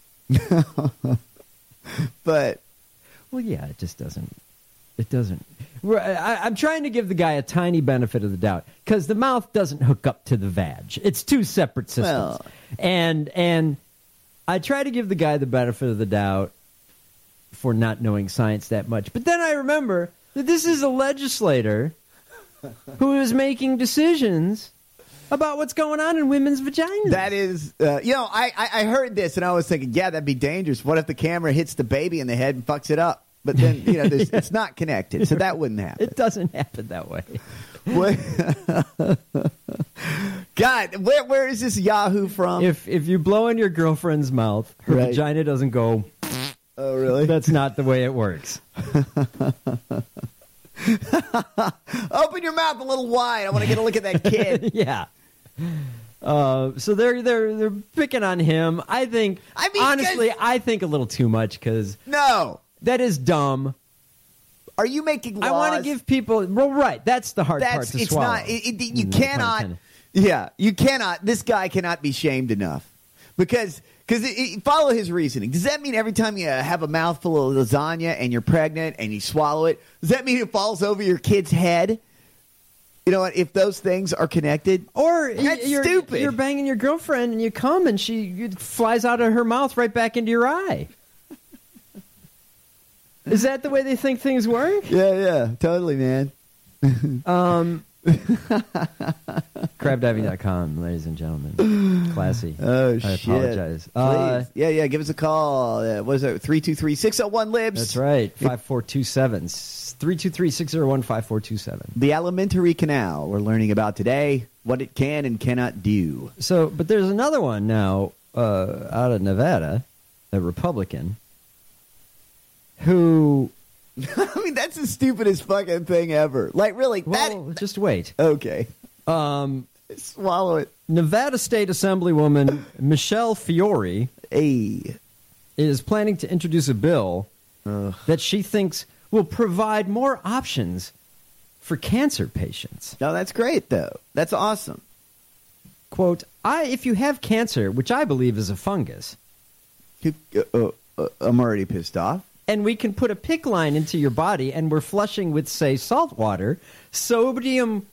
But well, yeah, it just doesn't. It doesn't. We're, I, I'm trying to give the guy a tiny benefit of the doubt because the mouth doesn't hook up to the vag. It's two separate systems, Well. and and I try to give the guy the benefit of the doubt for not knowing science that much. But then I remember that this is a legislator who is making decisions about what's going on in women's vaginas. that is, uh, you know, I, I I heard this and I was thinking, yeah, that'd be dangerous. What if the camera hits the baby in the head and fucks it up? But then, you know, there's, it's not connected, so that wouldn't happen. It doesn't happen that way. What? God, where where is this Yahoo from? If if you blow in your girlfriend's mouth, her Right. vagina doesn't go. Oh, really? That's not the way it works. Open your mouth a little wide. I want to get a look at that kid. Yeah. Uh, so they're they're they're picking on him. I think. I mean, honestly, 'cause- I think a little too much because No. that is dumb. Are you making laws? I want to give people. Well, right. That's the hard part That's to it's swallow. not. It, it, you No pun cannot. intended. Yeah, you cannot. This guy cannot be shamed enough because because follow his reasoning. Does that mean every time you uh, have a mouthful of lasagna and you're pregnant and you swallow it, does that mean it falls over your kid's head? You know what? If those things are connected, Or That's you're, stupid. You're banging your girlfriend and you come and she it flies out of her mouth right back into your eye. Is that the way they think things work? yeah, yeah, totally, man. Um, crab diving dot com, ladies and gentlemen. Classy. Oh, I shit. apologize. Please. Uh, yeah, yeah, give us a call. Uh, what is it? three two three, six oh one, libs. that's right. five four two seven. three two three, six oh one, five four two seven. The alimentary canal we're learning about today, what it can and cannot do. So, but there's another one now uh, out of Nevada, a Republican, who... I mean, that's the stupidest fucking thing ever. Like, really, Well, that... just wait. Okay. Um, Swallow it. Nevada State Assemblywoman Michelle Fiore Hey. is planning to introduce a bill Ugh. that she thinks will provide more options for cancer patients. No, that's great, though. That's awesome. Quote, I, if you have cancer, which I believe is a fungus, You- uh, uh, I'm already pissed off. and we can put a PICC line into your body and we're flushing with, say, salt water, sodium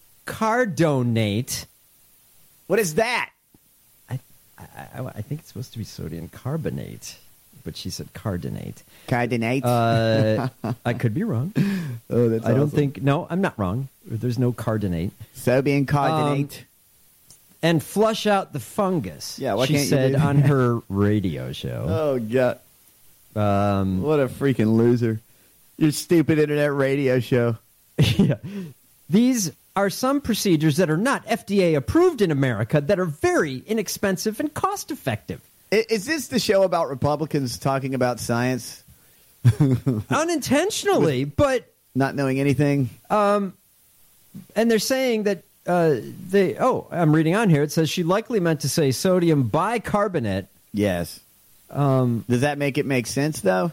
cardonate. What is that? I, I, I think it's supposed to be sodium carbonate, but she said cardonate. Cardinate? Uh, I could be wrong. Oh, that's I don't awesome. think, no, I'm not wrong. There's no cardonate. Sodium cardinate. Um, and flush out the fungus. Yeah, why she can't you said do on that? her radio show. Oh, God. Um, What a freaking loser. Your stupid internet radio show. yeah. These are some procedures that are not F D A approved in America that are very inexpensive and cost effective. I- Is this the show about Republicans talking about science? Unintentionally, but Not knowing anything? and they're saying that uh, they. Oh, I'm reading on here. It says she likely meant to say sodium bicarbonate. Yes. Um, Does that make it make sense, though?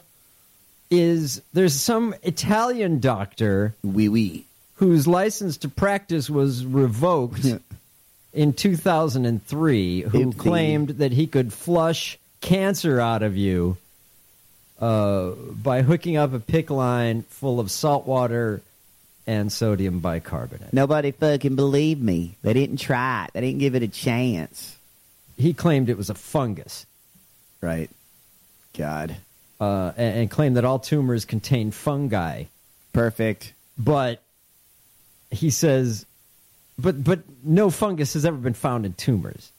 is there's some Italian doctor Wee wee. whose license to practice was revoked in two thousand three, who Oopsie. claimed that he could flush cancer out of you uh, by hooking up a PICC line full of salt water and sodium bicarbonate. Nobody fucking believed me. They didn't try it. They didn't give it a chance. He claimed it was a fungus Right. God. uh, and, and claimed that all tumors contain fungi. Perfect. But he says, but but no fungus has ever been found in tumors.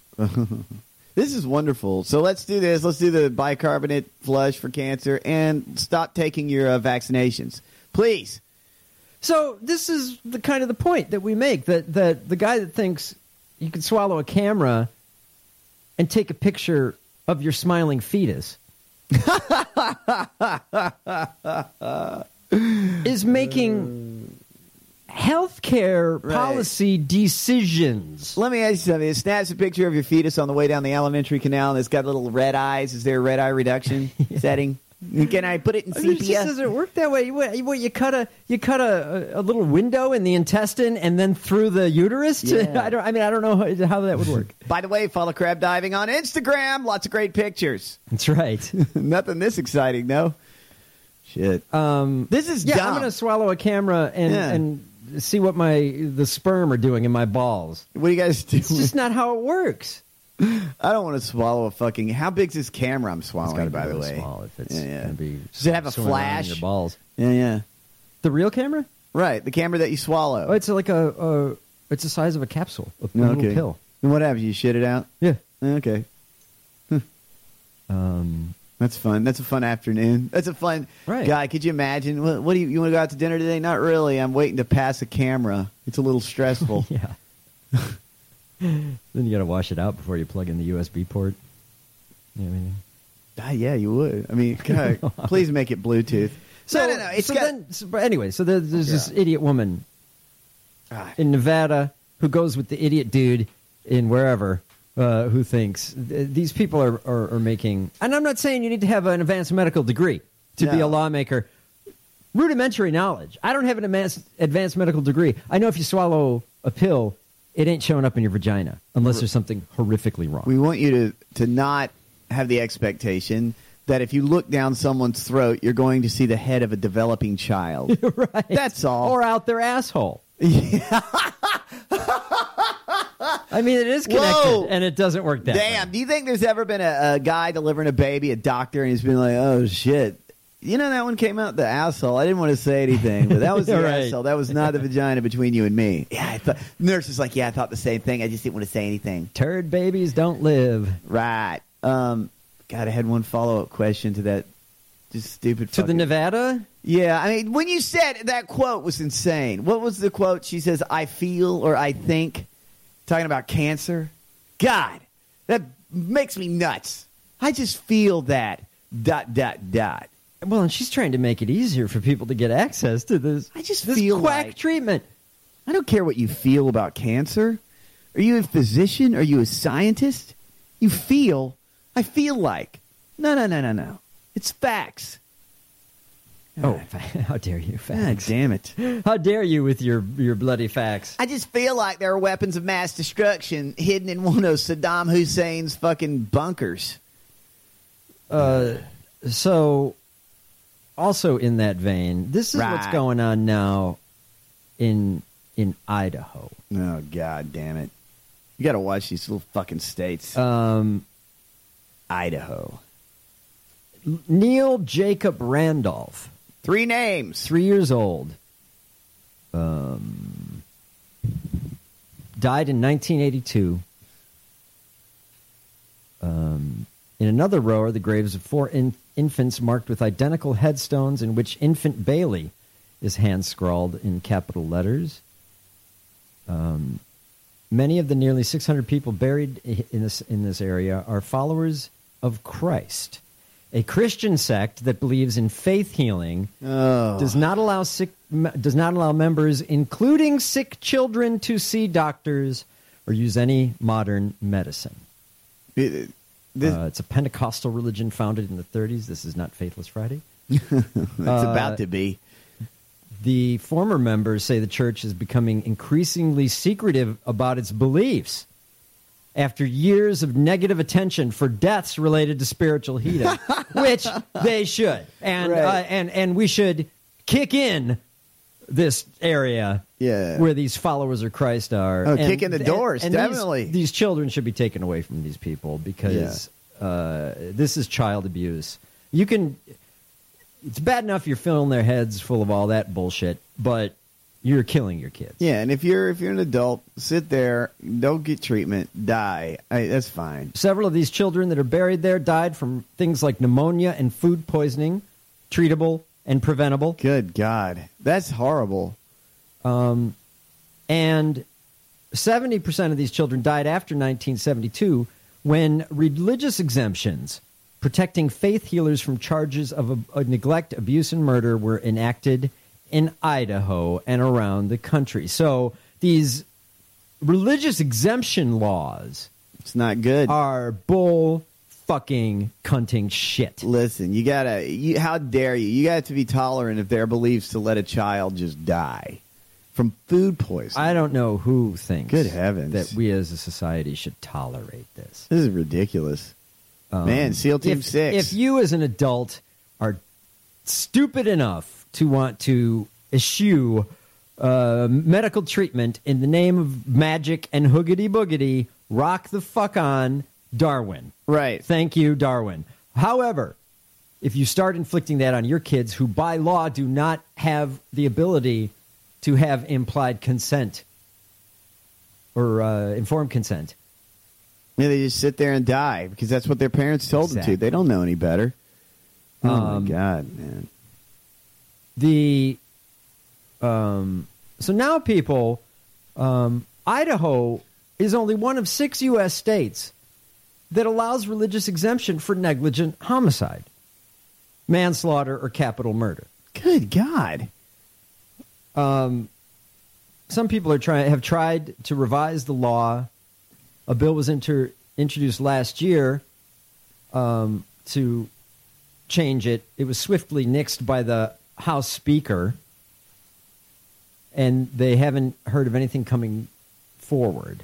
This is wonderful. So let's do this. Let's do the bicarbonate flush for cancer and stop taking your uh, vaccinations. Please. So this is the kind of the point that we make, that, that the guy that thinks you can swallow a camera and take a picture of your smiling fetus is making healthcare Right. policy decisions. Let me ask you something. It snaps a picture of your fetus on the way down the alimentary canal and it's got little red eyes. Is there a red eye reduction setting? Can I put it in I mean, it just sepia? doesn't work that way. You, what, you cut a you cut a, a little window in the intestine and then through the uterus. To, Yeah. I don't. I mean, I don't know how, how that would work. By the way, follow Crab Diving on Instagram. Lots of great pictures. That's right. Nothing this exciting, no? Shit. Um, This is yeah, dumb. I'm going to swallow a camera and Yeah. and see what my the sperm are doing in my balls. What do you guys do? It's just not how it works. I don't want to swallow a fucking... How big's this camera I'm It's swallowing, got to be by the really way? small if it's Yeah, yeah. going to be. Does it have a swimming around in flash? Your balls. Yeah, yeah. The real camera? Right, the camera that you swallow. Oh, it's like a. a it's the size of a capsule, a No, little okay. pill. And what happens? You shit it out? Yeah. Okay. Um. That's fun. That's a fun afternoon. That's a fun... Right. Guy, could you imagine? What, what do you... You want to go out to dinner today? Not really. I'm waiting to pass a camera. It's a little stressful. Yeah. Then you got to wash it out before you plug in the U S B port. You know what I mean? Ah, yeah, you would. I mean, God, please make it Bluetooth. So, no, no, no. It's so got... then, so, but anyway, so there, there's this Yeah. idiot woman God. in Nevada who goes with the idiot dude in wherever uh, who thinks th- these people are, are, are making. And I'm not saying you need to have an advanced medical degree to be No. a lawmaker. Rudimentary knowledge. I don't have an advanced, advanced medical degree. I know if you swallow a pill, it ain't showing up in your vagina unless there's something horrifically wrong. We want you to, to not have the expectation that if you look down someone's throat, you're going to see the head of a developing child. Right. That's all. Or out their asshole. I mean, it is connected, Whoa. and it doesn't work that way. Damn, do you think there's ever been a, a guy delivering a baby, a doctor, and he's been like, oh, shit. You know, that one came out the asshole. I didn't want to say anything, but that was the Right. asshole. That was not the vagina between you and me. Yeah, I thought, nurse is like, yeah, I thought the same thing. I just didn't want to say anything. Turd babies don't live. Right. Um, God, I had one follow-up question to that just stupid To the fucking- Nevada? Yeah, I mean, when you said that quote was insane. What was the quote? She says, I feel or I think, talking about cancer. God, that makes me nuts. I just feel that, dot, dot, dot. Well, and she's trying to make it easier for people to get access to this. I just this feel quack like- treatment. I don't care what you feel about cancer. Are you a physician? Are you a scientist? You feel, I feel like. No, no, no, no, no. It's facts. Oh, how dare you, facts. God damn it. How dare you with your, your bloody facts. I just feel like there are weapons of mass destruction hidden in one of Saddam Hussein's fucking bunkers. Uh, so, also in that vein, this is Right. what's going on now in in Idaho. Oh, God damn it. You got to watch these little fucking states. Um, Idaho. Neil Jacob Randolph. Three names. Three years old. Um, died in nineteen eighty-two. Um, in another row are the graves of four in- infants marked with identical headstones in which Infant Bailey is hand-scrawled in capital letters. Um, many of the nearly six hundred people buried in this in this area are followers of Christ, a Christian sect that believes in faith healing. Oh. Does not allow sick does not allow members, including sick children, to see doctors or use any modern medicine. It, this, uh, it's a Pentecostal religion founded in the thirties. This is not Faithless Friday. it's uh, about to be. The former members say the church is becoming increasingly secretive about its beliefs after years of negative attention for deaths related to spiritual healing, which they should. And, Right. uh, and, and we should kick in this area Yeah. where these followers of Christ are. Oh, And- kick in the doors, and these- definitely. These, children should be taken away from these people because uh, this is child abuse. You can... It's bad enough you're filling their heads full of all that bullshit, but you're killing your kids. Yeah, and if you're if you're an adult, sit there, don't get treatment, die. I, that's fine. Several of these children that are buried there died from things like pneumonia and food poisoning, treatable and preventable. Good God. That's horrible. Um, and seventy percent of these children died after nineteen seventy-two when religious exemptions protecting faith healers from charges of a, a neglect, abuse, and murder were enacted in Idaho and around the country. So these religious exemption laws It's not good. are bull fucking cunting shit. Listen, you gotta. You, how dare you? You got to be tolerant of their beliefs to let a child just die from food poisoning. I don't know who thinks Good heavens. that we as a society should tolerate this. This is ridiculous. Um, Man, SEAL Team if, Six. If you as an adult are stupid enough to want to eschew uh, medical treatment in the name of magic and hoogity boogity, rock the fuck on, Darwin. Right. Thank you, Darwin. However, if you start inflicting that on your kids who by law do not have the ability to have implied consent or uh, informed consent, yeah, they just sit there and die because that's what their parents told Exactly. them to. They don't know any better. Oh Um, my God, man. the um so now people um Idaho is only one of six U S states that allows religious exemption for negligent homicide, manslaughter, or capital murder. Good God. Um some people are trying have tried to revise the law. A bill was inter, introduced last year um to change it. It was swiftly nixed by the House Speaker, and they haven't heard of anything coming forward.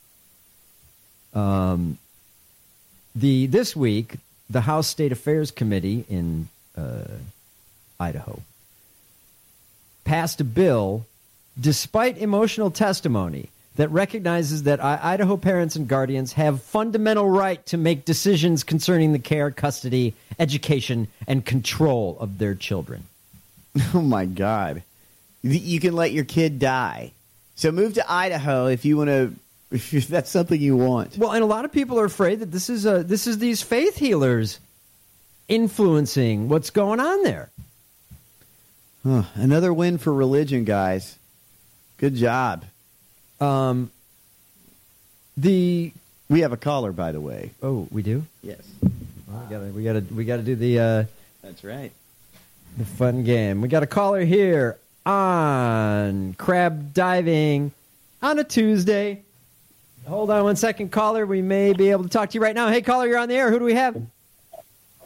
Um, the this week, the House State Affairs Committee in uh, Idaho passed a bill, despite emotional testimony, that recognizes that I- Idaho parents and guardians have fundamental right to make decisions concerning the care, custody, education, and control of their children. Oh my God. You can let your kid die. So move to Idaho if you want to. If that's something you want. Well, and a lot of people are afraid that this is a this is these faith healers influencing what's going on there. Huh. Another win for religion, guys. Good job. Um, the we have a caller, by the way. Oh, we do? Yes. Well, we gotta we gotta we gotta do the uh, That's right. the fun game. We got a caller here on Crab Diving on a Tuesday. Hold on one second, caller. We may be able to talk to you right now. Hey, caller, you're on the air. Who do we have?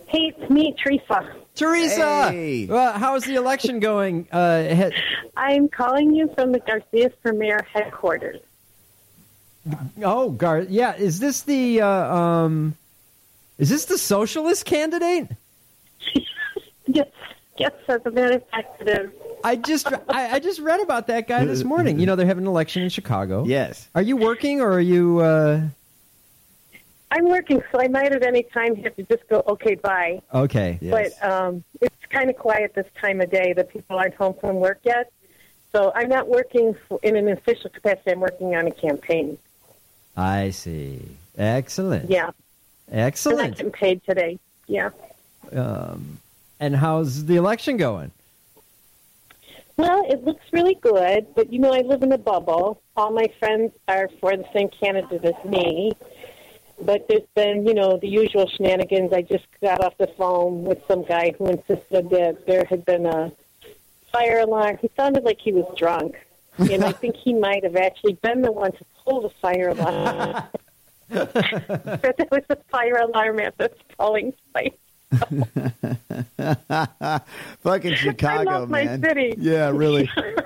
Hey, it's me, Teresa. Teresa, Hey. well, how's the election going? Uh, he- I'm calling you from the Garcia for Mayor headquarters. oh, Gar- yeah. Is this the uh, um, is this the socialist candidate? Yes, yes, as a matter of fact, it is. I just I, I just read about that guy this morning. You know, they're having an election in Chicago. Yes. Are you working or are you? Uh... I'm working, so I might at any time have to just go, okay, bye. Okay. Yes. But um, it's kind of quiet this time of day. The people aren't home from work yet. So I'm not working for, in an official capacity. I'm working on a campaign. I see. Excellent. Yeah. I'm not Excellent. getting paid today. Yeah. Um, and how's the election going? Well, it looks really good, but, you know, I live in a bubble. All my friends are for the same candidate as me. But there's been, you know, the usual shenanigans. I just got off the phone with some guy who insisted that there had been a fire alarm. He sounded like he was drunk. And I think he might have actually been the one to pull the fire alarm. But there was a fire alarm at this polling place. Fucking Chicago, I love my man. city. Yeah, really.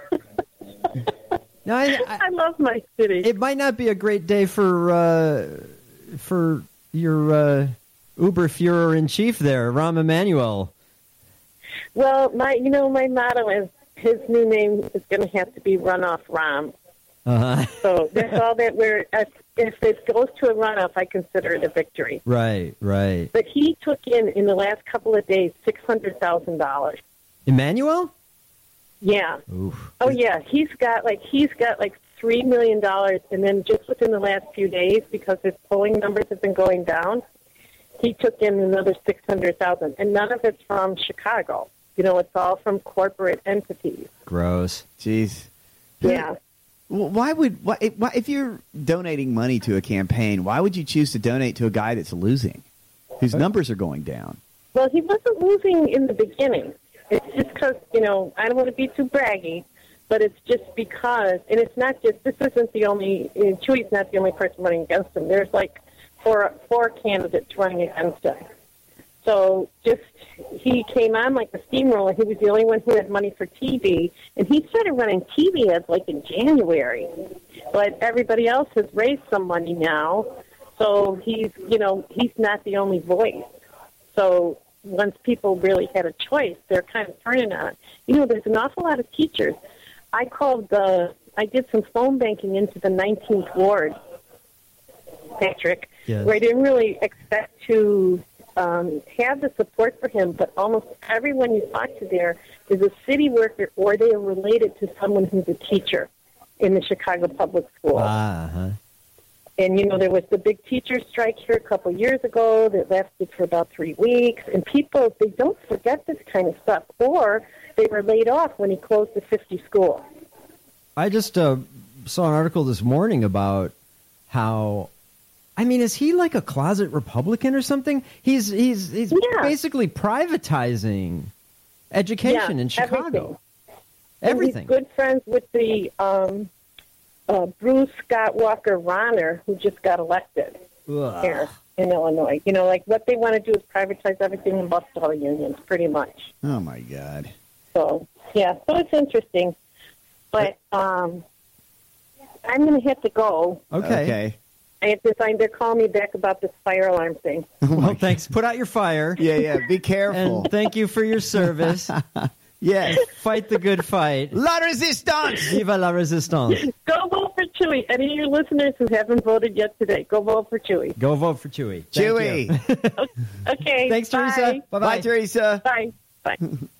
No, I, I, I love my city. it might not be a great day for uh, for your uh, Uber Führer in chief there, Rahm Emanuel. Well, my you know my motto is his new name is going to have to be Runoff Rahm. Uh-huh. So that's all that we're. If, if it goes to a runoff, I consider it a victory. Right, right. But he took in in the last couple of days six hundred thousand dollars. Emmanuel? Yeah. Oof. Oh yeah. He's got like he's got like three million dollars, and then just within the last few days, because his polling numbers have been going down, he took in another six hundred thousand, and none of it's from Chicago. You know, it's all from corporate entities. Gross. Jeez. Yeah. Well, why would why, why, if you're donating money to a campaign, why would you choose to donate to a guy that's losing, whose numbers are going down? Well, he wasn't losing in the beginning. It's just because, you know, I don't want to be too braggy, but it's just because, and it's not just, this isn't the only, Chewy's not the only person running against him. There's like four, four candidates running against him. So just, he came on like a steamroller. He was the only one who had money for T V, and he started running T V ads like in January. But everybody else has raised some money now, so he's, you know, he's not the only voice. So once people really had a choice, they're kind of turning on it. You know, there's an awful lot of teachers. I called the, I did some phone banking into the nineteenth Ward, Patrick, Yes. where I didn't really expect to um, have the support for him, but almost everyone you talk to there is a city worker or they are related to someone who's a teacher in the Chicago public school. Uh-huh. And, you know, there was the big teacher strike here a couple of years ago that lasted for about three weeks. And people, they don't forget this kind of stuff. Or they were laid off when he closed the fifty schools. I just uh, saw an article this morning about how, I mean, is he like a closet Republican or something? He's he's he's Yeah. basically privatizing education Yeah, in Chicago. everything. Everything. And he's good friends with the um, uh, Bruce Scott Walker Ronner, who just got elected Ugh. here in Illinois. You know, like what they want to do is privatize everything and bust all the unions, pretty much. Oh my God. So, yeah, so it's interesting. But um, I'm going to have to go. Okay. Okay. I have to sign. They're calling me back about this fire alarm thing. Well, thanks. Put out your fire. Yeah, yeah. Be careful. And thank you for your service. Yes. Fight the good fight. La resistance. Viva la resistance. Go vote for Chewy. Any of your listeners who haven't voted yet today, go vote for Chewy. Go vote for Chewy. Thank Chewy. you. Okay. Thanks, bye. Teresa. Bye-bye. Bye, Teresa. Bye. Bye.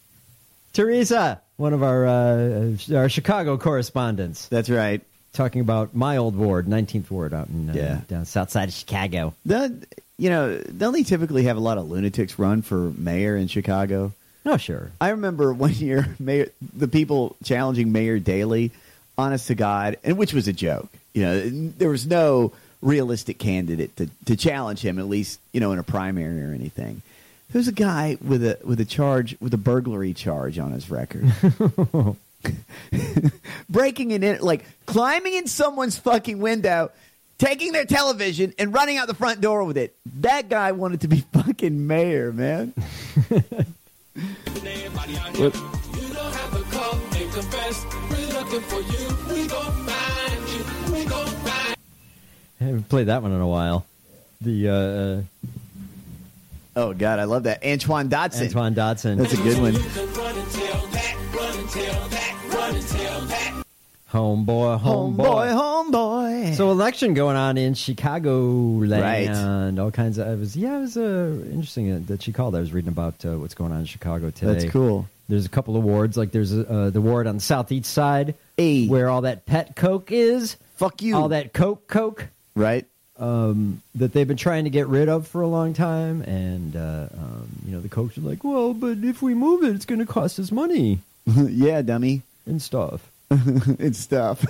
Teresa, one of our uh, our Chicago correspondents, That's right. talking about my old ward, nineteenth Ward, out in uh, Yeah. down south side of Chicago. The, you know, don't they typically have a lot of lunatics run for mayor in Chicago? Oh, sure. I remember one year, mayor, the people challenging Mayor Daley, honest to God, and which was a joke. You know, there was no realistic candidate to, to challenge him, at least, you know, in a primary or anything. There was a guy with a with a charge with a burglary charge on his record, breaking in, like climbing in someone's fucking window, taking their television and running out the front door with it. That guy wanted to be fucking mayor, man. What? I haven't played that one in a while. The uh, oh god, I love that Antoine Dodson. Antoine Dodson. That's a good one. Homeboy, homeboy, homeboy, homeboy. So election going on in Chicago land. Right. All kinds of. It was yeah, it was uh, interesting that she called. I was reading about uh, what's going on in Chicago today. That's cool. There's a couple of wards, like there's uh, the ward on the southeast side, hey. where all that pet coke is. Fuck you. All that coke, coke. Right. Um, that they've been trying to get rid of for a long time, and uh, um, you know the Kochs are like, well, but if we move it, it's going to cost us money. Yeah, dummy, and stuff, and stuff.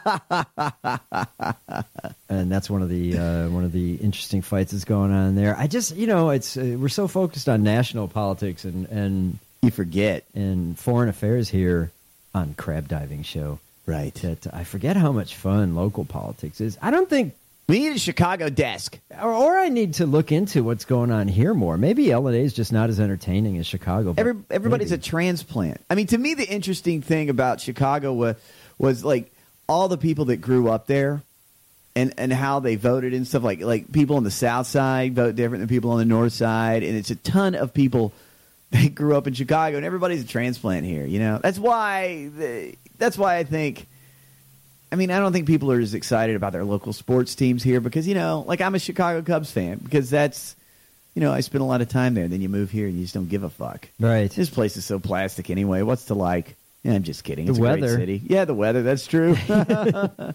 And that's one of the uh, one of the interesting fights that's going on there. I just, you know, it's uh, we're so focused on national politics and and you forget and foreign affairs here on Crab Diving Show, right? That I forget how much fun local politics is. I don't think. We need a Chicago desk. Or, or I need to look into what's going on here more. Maybe L A is just not as entertaining as Chicago. But Every, everybody's maybe. a transplant. I mean, to me, the interesting thing about Chicago was, was like all the people that grew up there and, and how they voted and stuff. Like, like people on the south side vote different than people on the north side. And it's a ton of people that grew up in Chicago. And everybody's a transplant here, you know. That's why, the, that's why I think... I mean, I don't think people are as excited about their local sports teams here because, you know, like I'm a Chicago Cubs fan because that's, you know, I spend a lot of time there. Then you move here and you just don't give a fuck. Right. This place is so plastic anyway. What's to like? Yeah, I'm just kidding. It's the a weather. great city. Yeah, the weather. That's true. It's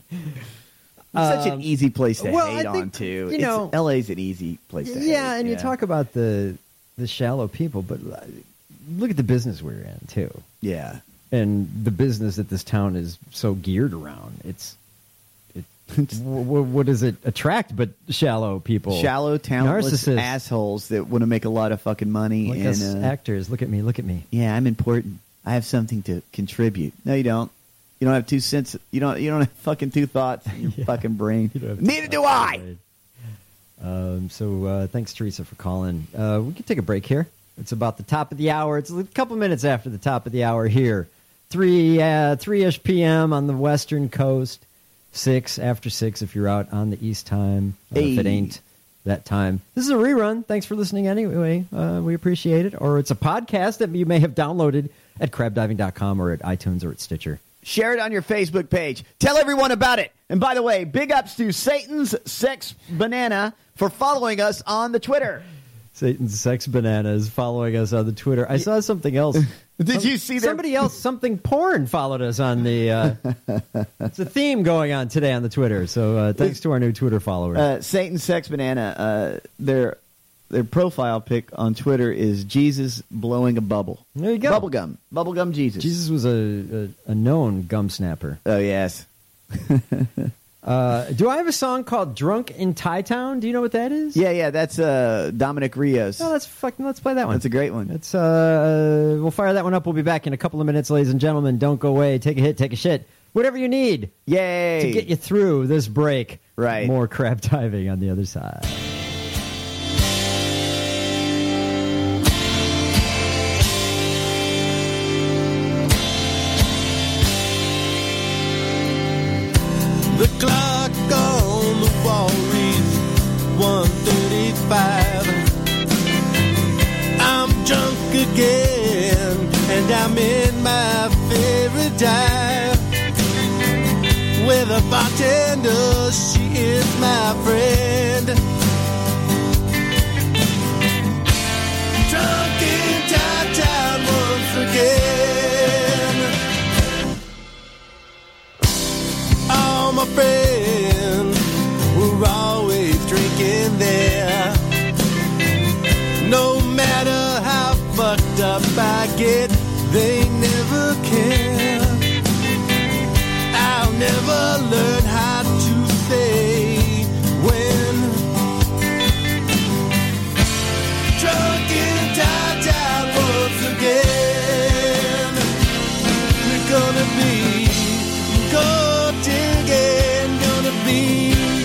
such an easy place to well, hate I think, on, too. you know, it's, L A's an easy place to hate. Yeah, and you talk about the the shallow people, but look at the business we're in, too. Yeah. And the business that this town is so geared around. It's, it, w- w- what does it attract but shallow people? Shallow, talentless narcissists, assholes that want to make a lot of fucking money. like and us uh, actors. Look at me, look at me. Yeah, I'm important. I have something to contribute. No, you don't. You don't have two cents. You don't. You don't have fucking two thoughts in your Yeah. fucking brain. You don't have Neither do I. Um, so uh, thanks, Teresa, for calling. Uh, we can take a break here. It's about the top of the hour. It's a couple minutes after the top of the hour here. Three, uh, three-ish p m on the western coast. Six after six if you're out on the east time. Uh, Hey. If it ain't that time, this is a rerun. Thanks for listening anyway. Uh, we appreciate it. Or it's a podcast that you may have downloaded at crab diving dot com or at iTunes or at Stitcher. Share it on your Facebook page. Tell everyone about it. And by the way, big ups to Satan's Sex Banana for following us on the Twitter. Satan's Sex Banana is following us on the Twitter. I saw something else. Did you see that? Somebody else, something porn, followed us on the... Uh, it's a theme going on today on the Twitter. So uh, thanks to our new Twitter followers. Uh, Satan's Sex Banana, uh, their their profile pic on Twitter is Jesus blowing a bubble. There you go. Bubblegum. Bubblegum Jesus. Jesus was a, a, a known gum snapper. Oh, yes. uh, do I have a song called Drunk in Thai Town? Do you know what that is? Yeah, yeah, that's uh, Dominic Rios. Oh, let's fucking let's play that one. That's a great one. It's uh, we'll fire that one up. We'll be back in a couple of minutes, ladies and gentlemen. Don't go away. Take a hit, take a shit. Whatever you need. Yay. To get you through this break. Right. More crab diving on the other side. The clock on the wall reads one thirty-five. I'm drunk again, and I'm in my favorite dive. With a bartender, she is my friend. Drunk in Thai Town once again. All my friends were always drinking there. No matter how fucked up I get, they never care. I'll never learn how to say when. Drunk in Thai Town once again. We're gonna be gold digging, gonna be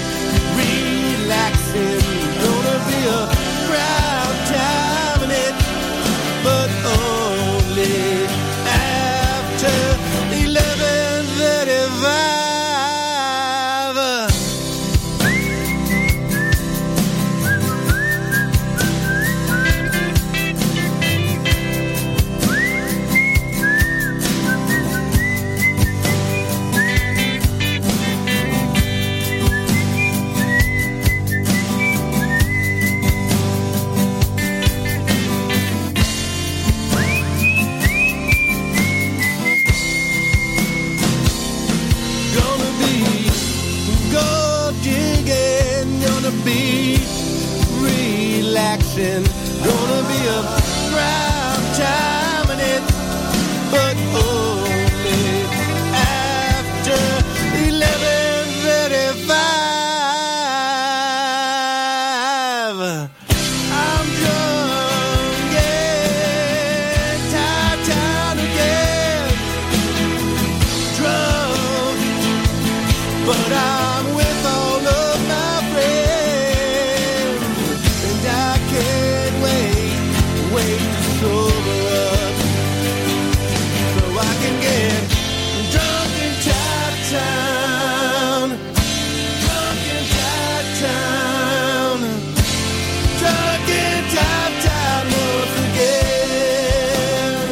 to sober up, so I can get drunk in Top Town, drunk in Top Town, drunk in Top Town once again,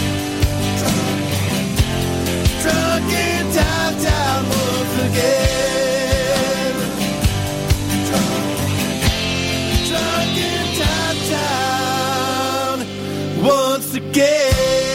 drunk in Top Town once again, drunk in Top Town once again.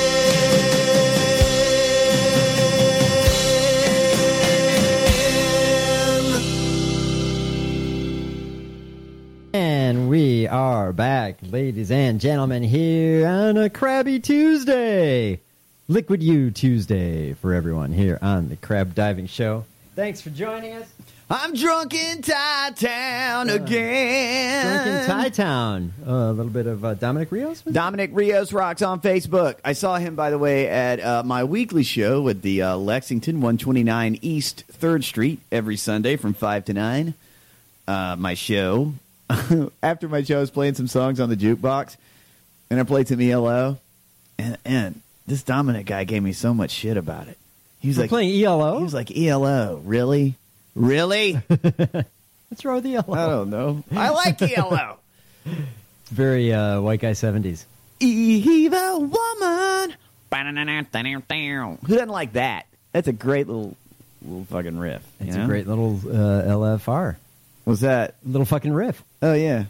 And we are back, ladies and gentlemen, here on a Crabby Tuesday. Liquid U Tuesday for everyone here on the Crab Diving Show. Thanks for joining us. I'm drunk in Thai-town Uh, again. Drunk in Thai-town. Uh, a little bit of uh, Dominic Rios? Dominic Rios rocks on Facebook. I saw him, by the way, at uh, my weekly show at the uh, Lexington, one twenty-nine East third Street, every Sunday from five to nine. Uh, my show. After my show, I was playing some songs on the jukebox, and I played some E L O, and, and this Dominic guy gave me so much shit about it. He was We're like playing E L O? He was like, E L O, really? Really? What's wrong with E L O? I don't know. I like E L O. It's very uh, white guy seventies. Evil woman. Who doesn't like that? That's a great little little fucking riff. It's you know? a great little uh, L F R. What's that? Little fucking riff. Oh, yeah.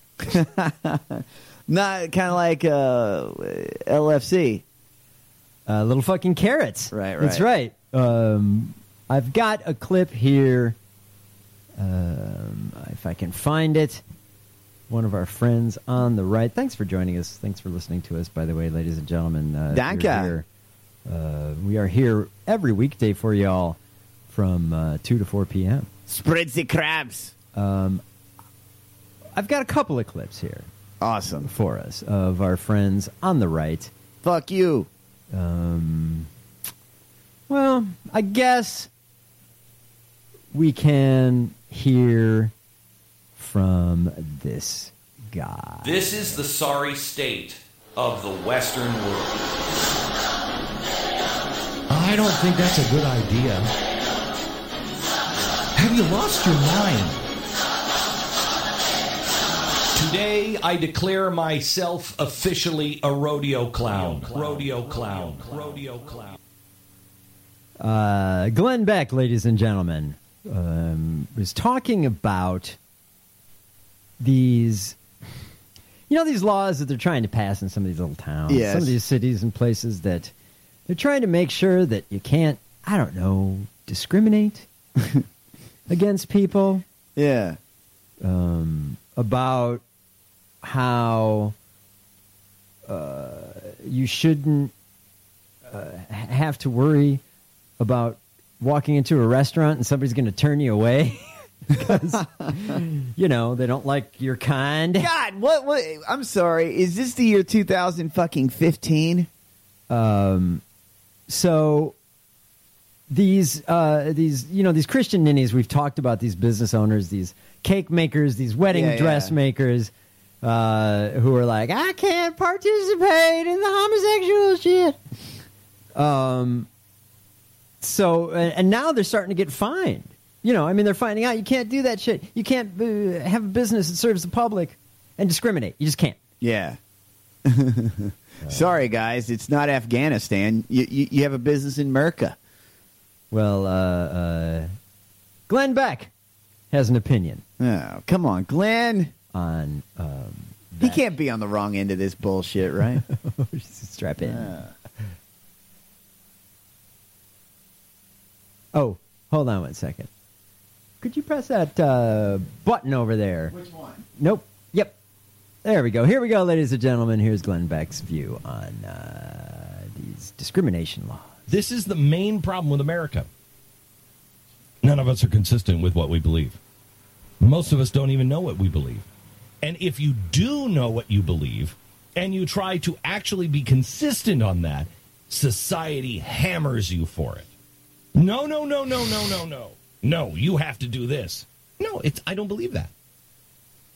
Not kind of like uh, L F C. Uh, little fucking carrots. Right, right. That's right. Um, I've got a clip here. Um, if I can find it. One of our friends on the right. Thanks for joining us. Thanks for listening to us, by the way, ladies and gentlemen. Uh, Danke. you're here. Uh, we are here every weekday for y'all from uh, two to four p.m. Spread the crabs. Um, I've got a couple of clips here. Awesome. For us of our friends on the right. Fuck you. Um, well, I guess we can hear from this guy. This is the sorry state of the Western world. I don't think that's a good idea. Have you lost your mind? Today, I declare myself officially a rodeo clown. Rodeo clown. Rodeo clown. Uh, Glenn Beck, ladies and gentlemen, um, was talking about these, you know, these laws that they're trying to pass in some of these little towns, Yes. some of these cities and places that they're trying to make sure that you can't, I don't know, discriminate against people. Yeah. Um, about how uh, you shouldn't uh, have to worry about walking into a restaurant and somebody's going to turn you away because, you know, they don't like your kind. God, what, what? I'm sorry. Is this the year two thousand fucking fifteen? Um, so these, uh, these, you know, these Christian ninnies, we've talked about these business owners, these cake makers, these wedding Yeah, dress yeah. makers, uh, who are like, I can't participate in the homosexual shit. Um, so, and, and now they're starting to get fined. You know, I mean, they're finding out you can't do that shit. You can't uh, have a business that serves the public and discriminate. You just can't. Yeah. Sorry, guys. It's not Afghanistan. You, you, you have a business in America. Well, uh, uh, Glenn Beck has an opinion. Oh, come on, Glenn. On um, he can't be on the wrong end of this bullshit, right? Strap in. Yeah. Oh, hold on one second. Could you press that uh, button over there? Which one? Nope. Yep. There we go. Here we go, ladies and gentlemen. Here's Glenn Beck's view on uh, these discrimination laws. This is the main problem with America. None of us are consistent with what we believe. Most of us don't even know what we believe. And if you do know what you believe, and you try to actually be consistent on that, society hammers you for it. No, no, no, no, no, no, no. No, you have to do this. No, it's I don't believe that.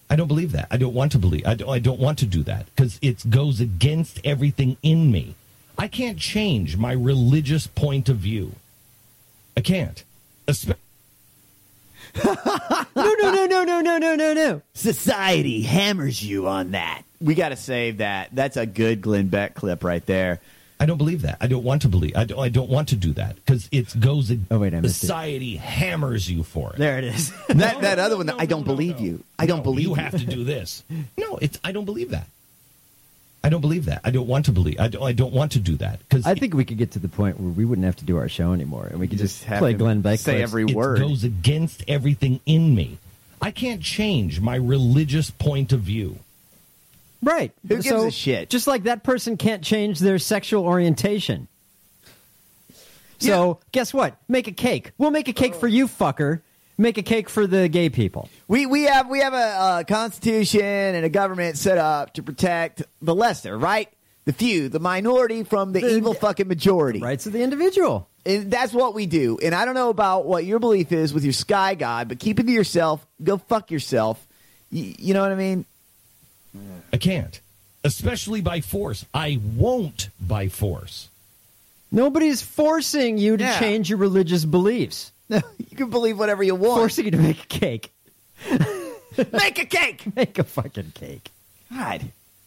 I don't believe that. I don't want to believe. I don't, I don't want to do that because it goes against everything in me. I can't change my religious point of view. I can't. Espe- no, no, no, no, no, no, no, no, no. Society hammers you on that. We got to save that. That's a good Glenn Beck clip right there. I don't believe that. I don't want to believe. I don't, I don't want to do that because it goes. Oh wait, I missed society it. hammers you for it. There it is. that no, that no, other no, one. no, I don't no, believe no. you. I don't no, believe you. You have to do this. No, it's. I don't believe that. I don't believe that. I don't want to believe. I don't. I don't want to do that because I think we could get to the point where we wouldn't have to do our show anymore, and we could just, just have play to Glenn Beck say clips. every it word. goes against everything in me. I can't change my religious point of view. Right. Who gives so, a shit? Just like that person can't change their sexual orientation. So, yeah. Guess what? Make a cake. We'll make a cake for you, fucker. Make a cake for the gay people. We we have we have a uh, constitution and a government set up to protect the lesser, right? The few, the minority from the, the evil fucking majority. Rights of the individual. And that's what we do. And I don't know about what your belief is with your sky god, but keep it to yourself. Go fuck yourself. Y- you know what I mean? I can't. Especially by force. I won't by force. Nobody's forcing you to Yeah. change your religious beliefs. You can believe whatever you want. Forcing you to make a cake. Make a cake! Make a fucking cake. God.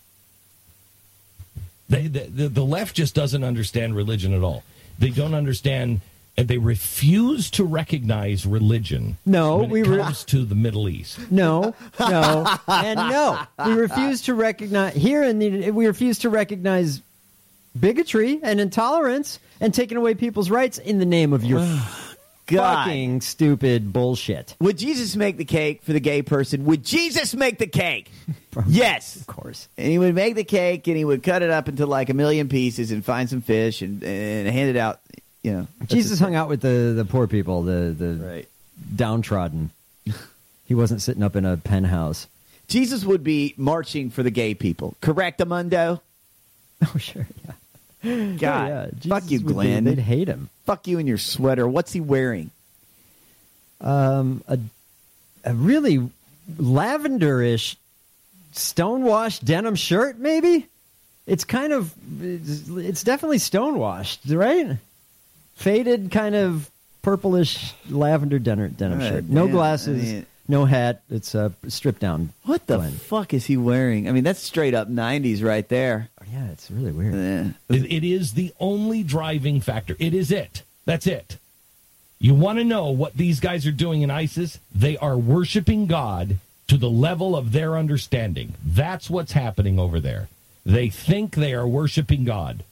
They, the, the, the left just doesn't understand religion at all. They don't understand, and they refuse to recognize religion No, when it we re- comes to the Middle East. No, no, and no. We refuse to recognize here in the we refuse to recognize bigotry and intolerance and taking away people's rights in the name of your God. fucking stupid bullshit. Would Jesus make the cake for the gay person? Would Jesus make the cake? Yes. Of course. And he would make the cake and he would cut it up into like a million pieces and find some fish and, and hand it out. You know, Jesus hung out with the, the poor people, the, the right. downtrodden. He wasn't sitting up in a penthouse. Jesus would be marching for the gay people. Correct, Amundo? Oh, sure, yeah. God, Oh, yeah. fuck Jesus you, would be- Glenn. they'd hate him. Fuck you and your sweater. What's he wearing? Um, a, a really lavenderish stonewashed denim shirt, maybe? It's kind of, it's, it's definitely stonewashed, right? Faded, kind of purplish lavender denim, denim All right, shirt. No man. glasses, I mean- no hat. It's a stripped down. What the Glenn. fuck is he wearing? I mean, that's straight up nineties right there. Oh, yeah, it's really weird. Yeah. It, it is the only driving factor. It is it. That's it. You want to know what these guys are doing in ISIS? They are worshiping God to the level of their understanding. That's what's happening over there. They think they are worshiping God.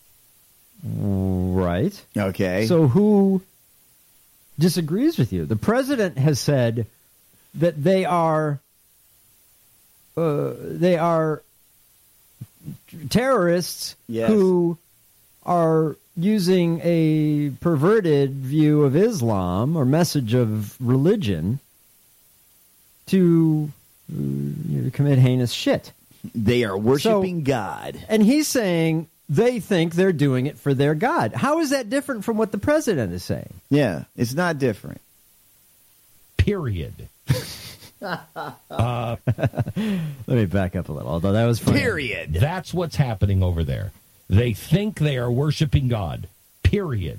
Right. Okay. So who disagrees with you? The president has said that they are uh, they are terrorists Yes. who are using a perverted view of Islam or message of religion to uh, you know, commit heinous shit. They are worshiping So- God. And he's saying they think they're doing it for their God. How is that different from what the president is saying? Yeah, it's not different. Period. uh, Let me back up a little, although that was funny. Period. That's what's happening over there. They think they are worshiping God. Period.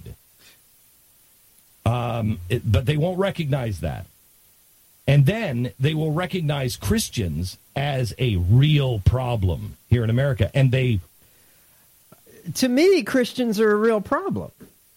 Um, it, but they won't recognize that. And then they will recognize Christians as a real problem here in America. And they... To me, Christians are a real problem.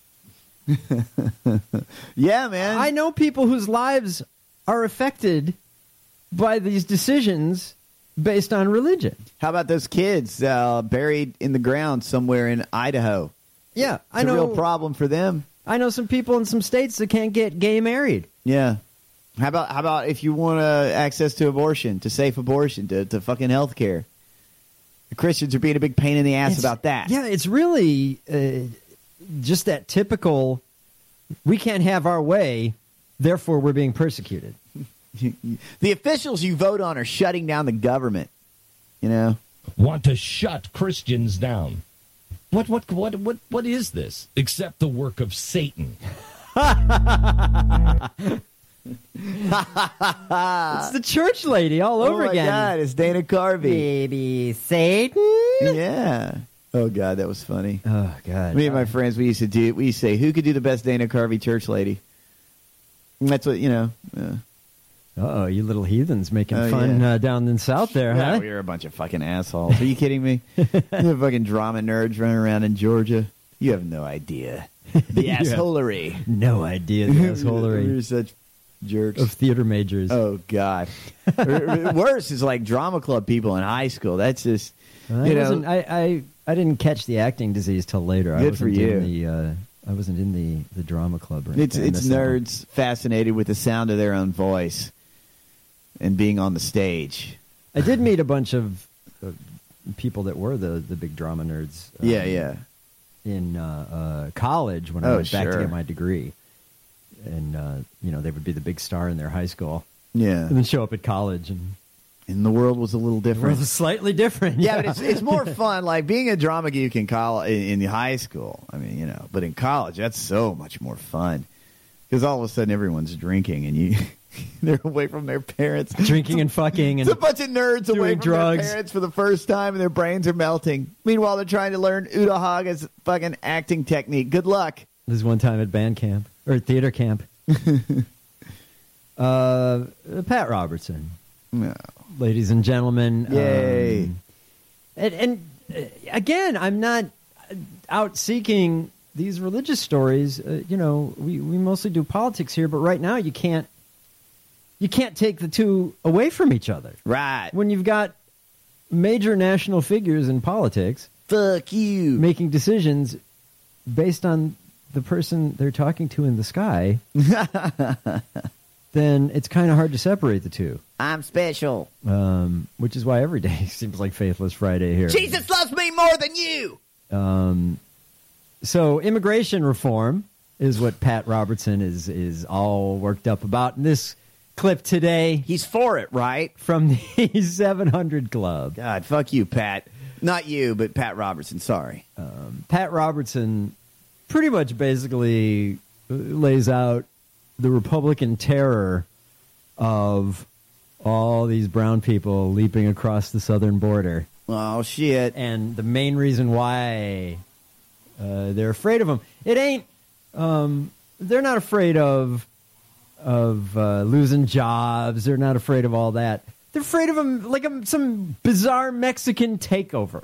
Yeah, man. I know people whose lives are affected by these decisions based on religion. How about those kids uh, buried in the ground somewhere in Idaho? Yeah, It's I a know. real problem for them. I know some people in some states that can't get gay married. Yeah. How about how about if you want uh, access to abortion, to safe abortion, to, to fucking health care? The Christians are being a big pain in the ass It's- about that. Yeah, it's really uh, just that typical, we can't have our way, therefore we're being persecuted. The officials you vote on are shutting down the government. You know? want to shut Christians down. What what what what what is this except the work of Satan? It's the church lady all over oh my again. God, it's Dana Carvey. Baby Satan. Yeah. Oh God, that was funny. Oh God. Me and my friends, we used to do. We used to say, who could do the best Dana Carvey church lady? And that's what you know. Uh oh, you little heathens making Oh, fun yeah. uh, down in South there, Yeah, huh? we were a bunch of fucking assholes. Are you kidding me? You're fucking drama nerds running around in Georgia. You have no idea. The You have assholery. No idea the We assholery were such jerks. of theater majors. Oh God. Worse is like drama club people in high school. That's just I you know. wasn't. I, I I didn't catch the acting disease till later. I Good wasn't for you. In the, uh, I wasn't in the, the drama club. Or It's anything. it's I missed that one. nerds fascinated with the sound of their own voice and being on the stage. I did meet a bunch of uh, people that were the, the big drama nerds. um, Yeah, yeah. In uh, uh, college when I Oh, went back to sure. get my degree, and uh, you know they would be the big star in their high school, Yeah. and then show up at college, and And the world was a little it different. was slightly different. Yeah, but it's it's more fun. Like being a drama geek in college, in, in high school. I mean, you know, but in college, that's so much more fun because all of a sudden everyone's drinking and you they're away from their parents, drinking and fucking, It's and a bunch of nerds doing away from drugs. their parents for the first time, and their brains are melting. Meanwhile, they're trying to learn Uta Haga's fucking acting technique. Good luck. This one time at band camp or theater camp. uh, Pat Robertson, No. ladies and gentlemen. Yay. Um, and, and uh, again, I'm not out seeking these religious stories. Uh, you know, we, we mostly do politics here, but right now you can't you can't take the two away from each other. Right. When you've got major national figures in politics, fuck you, making decisions based on the person they're talking to in the sky, then it's kind of hard to separate the two. I'm special. Um, which is why every day seems like Faithless Friday here. Jesus loves me more than you. Um, so immigration reform is what Pat Robertson is is all worked up about in this clip today. He's for it, right? From the seven hundred Club. God, fuck you, Pat. Not you, but Pat Robertson. Sorry. Um, Pat Robertson pretty much basically lays out the Republican terror of all these brown people leaping across the southern border. Oh, shit. And the main reason why uh, they're afraid of them. It ain't, um, they're not afraid of of uh, losing jobs. They're not afraid of all that. They're afraid of them like a, some bizarre Mexican takeover.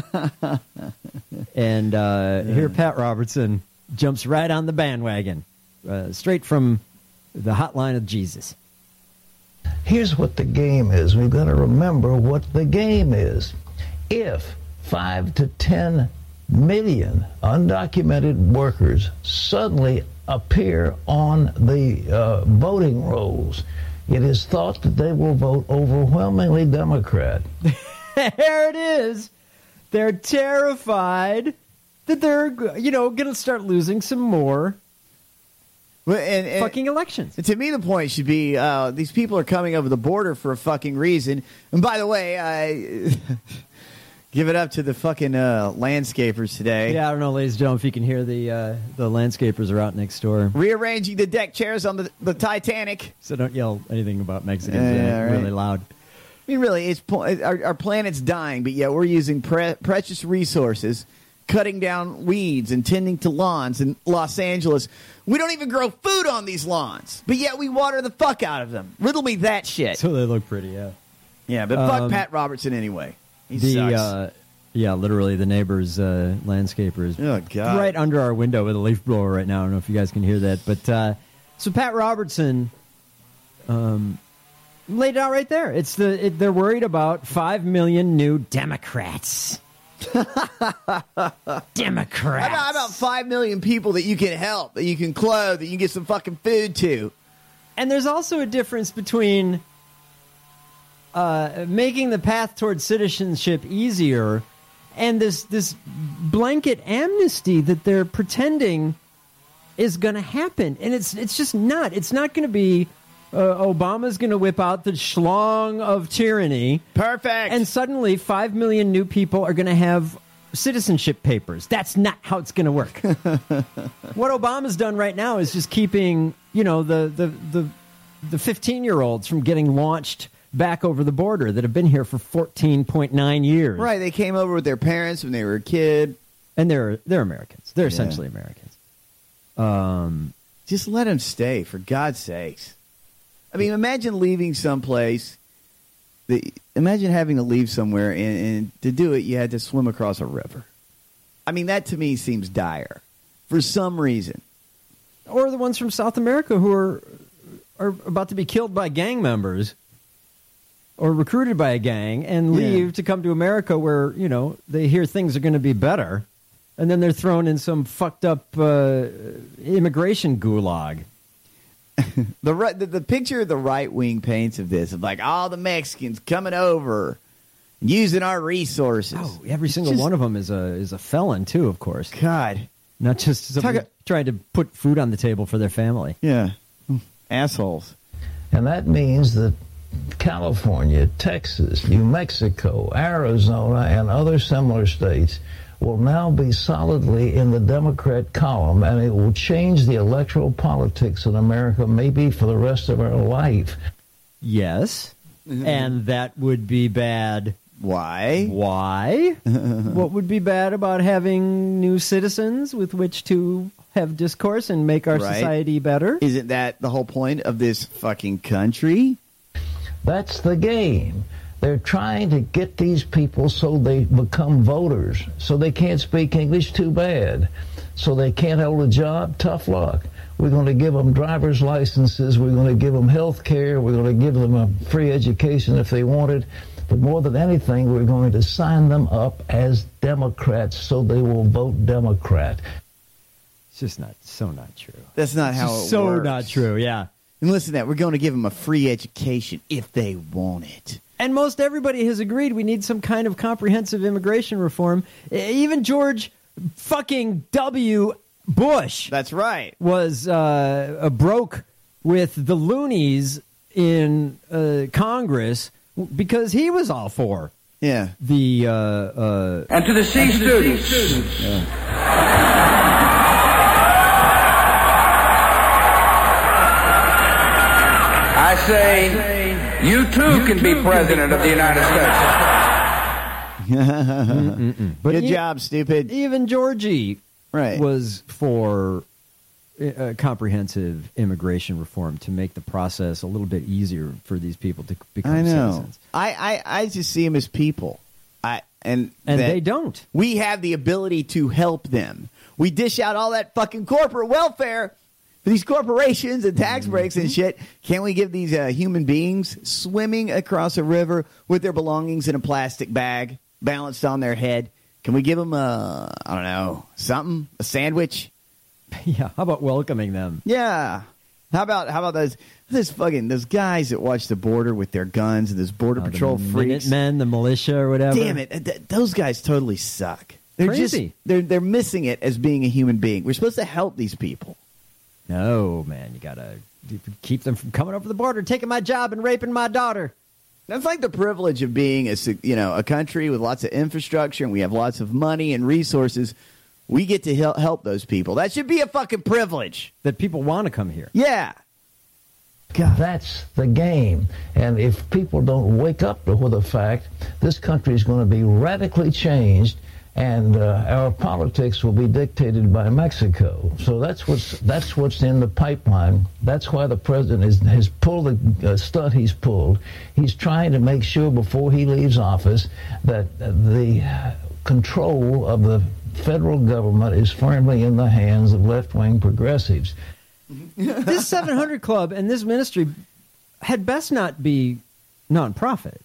And uh, here Pat Robertson jumps right on the bandwagon, uh, straight from the hotline of Jesus. Here's what the game is. We've got to remember what the game is. If five to ten million undocumented workers suddenly appear on the uh, voting rolls, it is thought that they will vote overwhelmingly Democrat. There it is. They're terrified that they're, you know, going to start losing some more Well, and, and fucking elections. To me, the point should be uh, these people are coming over the border for a fucking reason. And by the way, I give it up to the fucking uh, landscapers today. Yeah, I don't know, ladies and gentlemen, if you can hear the uh, the landscapers are out next door. Rearranging the deck chairs on the, the Titanic. So don't yell anything about Mexicans Yeah, They're right. really loud. I mean, really, it's po- our, our planet's dying, but yet we're using pre- precious resources, cutting down weeds and tending to lawns in Los Angeles. We don't even grow food on these lawns, but yet we water the fuck out of them. Riddle me that shit. So they look pretty, yeah. Yeah, but fuck Um, Pat Robertson anyway. He the sucks. uh, yeah, literally the neighbor's uh, landscapers. Oh, God. Right under our window with a leaf blower right now. I don't know if you guys can hear that, but uh, so Pat Robertson um, laid it out right there. It's the it, they're worried about five million new Democrats. Democrats. How about, how about five million people that you can help, that you can clothe, that you can get some fucking food to? And there's also a difference between uh, making the path towards citizenship easier and this this blanket amnesty that they're pretending is going to happen. And it's it's just not. It's not going to be uh, Obama's going to whip out the schlong of tyranny. Perfect. And suddenly five million new people are going to have citizenship papers. That's not how it's going to work. What Obama's done right now is just keeping, you know, the, the, the the fifteen-year-olds from getting launched back over the border that have been here for fourteen point nine years. Right, they came over with their parents when they were a kid. And they're they're Americans. They're Yeah. essentially Americans. Um, Just let them stay, for God's sakes. I mean, imagine leaving someplace. That, imagine having to leave somewhere, and, and to do it, you had to swim across a river. I mean, that to me seems dire for some reason. or the ones from South America who are are about to be killed by gang members or recruited by a gang and leave Yeah. to come to America where, you know, they hear things are going to be better. And then they're thrown in some fucked up uh, immigration gulag. The, right, the the picture the right wing paints of this, of like all the Mexicans coming over, using our resources. Oh, every single Just- one of them is a is a felon too, of course. God, not just somebody Talk- trying to put food on the table for their family. Yeah, assholes. And that means that California, Texas, New Mexico, Arizona, and other similar states will now be solidly in the Democrat column, and it will change the electoral politics in America maybe for the rest of our life. Yes. And that would be bad. Why? Why? What would be bad about having new citizens with which to have discourse and make our Right. society better? Isn't that the whole point of this fucking country? That's the game. They're trying to get these people so they become voters. So they can't speak English, too bad. So they can't hold a job, tough luck. We're going to give them driver's licenses. We're going to give them health care. We're going to give them a free education if they want it. But more than anything, we're going to sign them up as Democrats so they will vote Democrat. It's just not, so not true. That's not It's how just it so works. not true, yeah. And listen to that. We're going to give them a free education if they want it. And most everybody has agreed we need some kind of comprehensive immigration reform. E- Even George fucking W. Bush. That's right. Was uh, uh, broke with the loonies in uh, Congress because he was all for yeah the uh, uh, And to the C students, I say, you too can be president of the United States. But Good e- job, stupid. Even Georgie Right. was for uh, comprehensive immigration reform to make the process a little bit easier for these people to become I know. citizens. I, I, I just see them as people. I and And that they don't. We have the ability to help them. We dish out all that fucking corporate welfare for these corporations and tax breaks and shit. Can't we give these uh, human beings swimming across a river with their belongings in a plastic bag balanced on their head? Can we give them a, I don't know, something, a sandwich? Yeah, how about welcoming them? Yeah. How about how about those this fucking those guys that watch the border with their guns and those border Uh, patrol the freaks? Minutemen, the militia, or whatever. Damn it! Th- those guys totally suck. They're Crazy. just they're they're missing it as being a human being. We're supposed to help these people. No, man, you gotta keep them from coming over the border, taking my job, and raping my daughter. That's like the privilege of being a s- you know a country with lots of infrastructure and we have lots of money and resources. We get to help help those people. That should be a fucking privilege. That people want to come here. Yeah. God. That's the game. And if people don't wake up to the fact this country is going to be radically changed and uh, our politics will be dictated by Mexico. So that's what's that's what's in the pipeline. That's why the president is, has pulled the uh, stunt he's pulled. He's trying to make sure before he leaves office that uh, the control of the federal government is firmly in the hands of left-wing progressives. This seven hundred Club and this ministry had best not be nonprofit.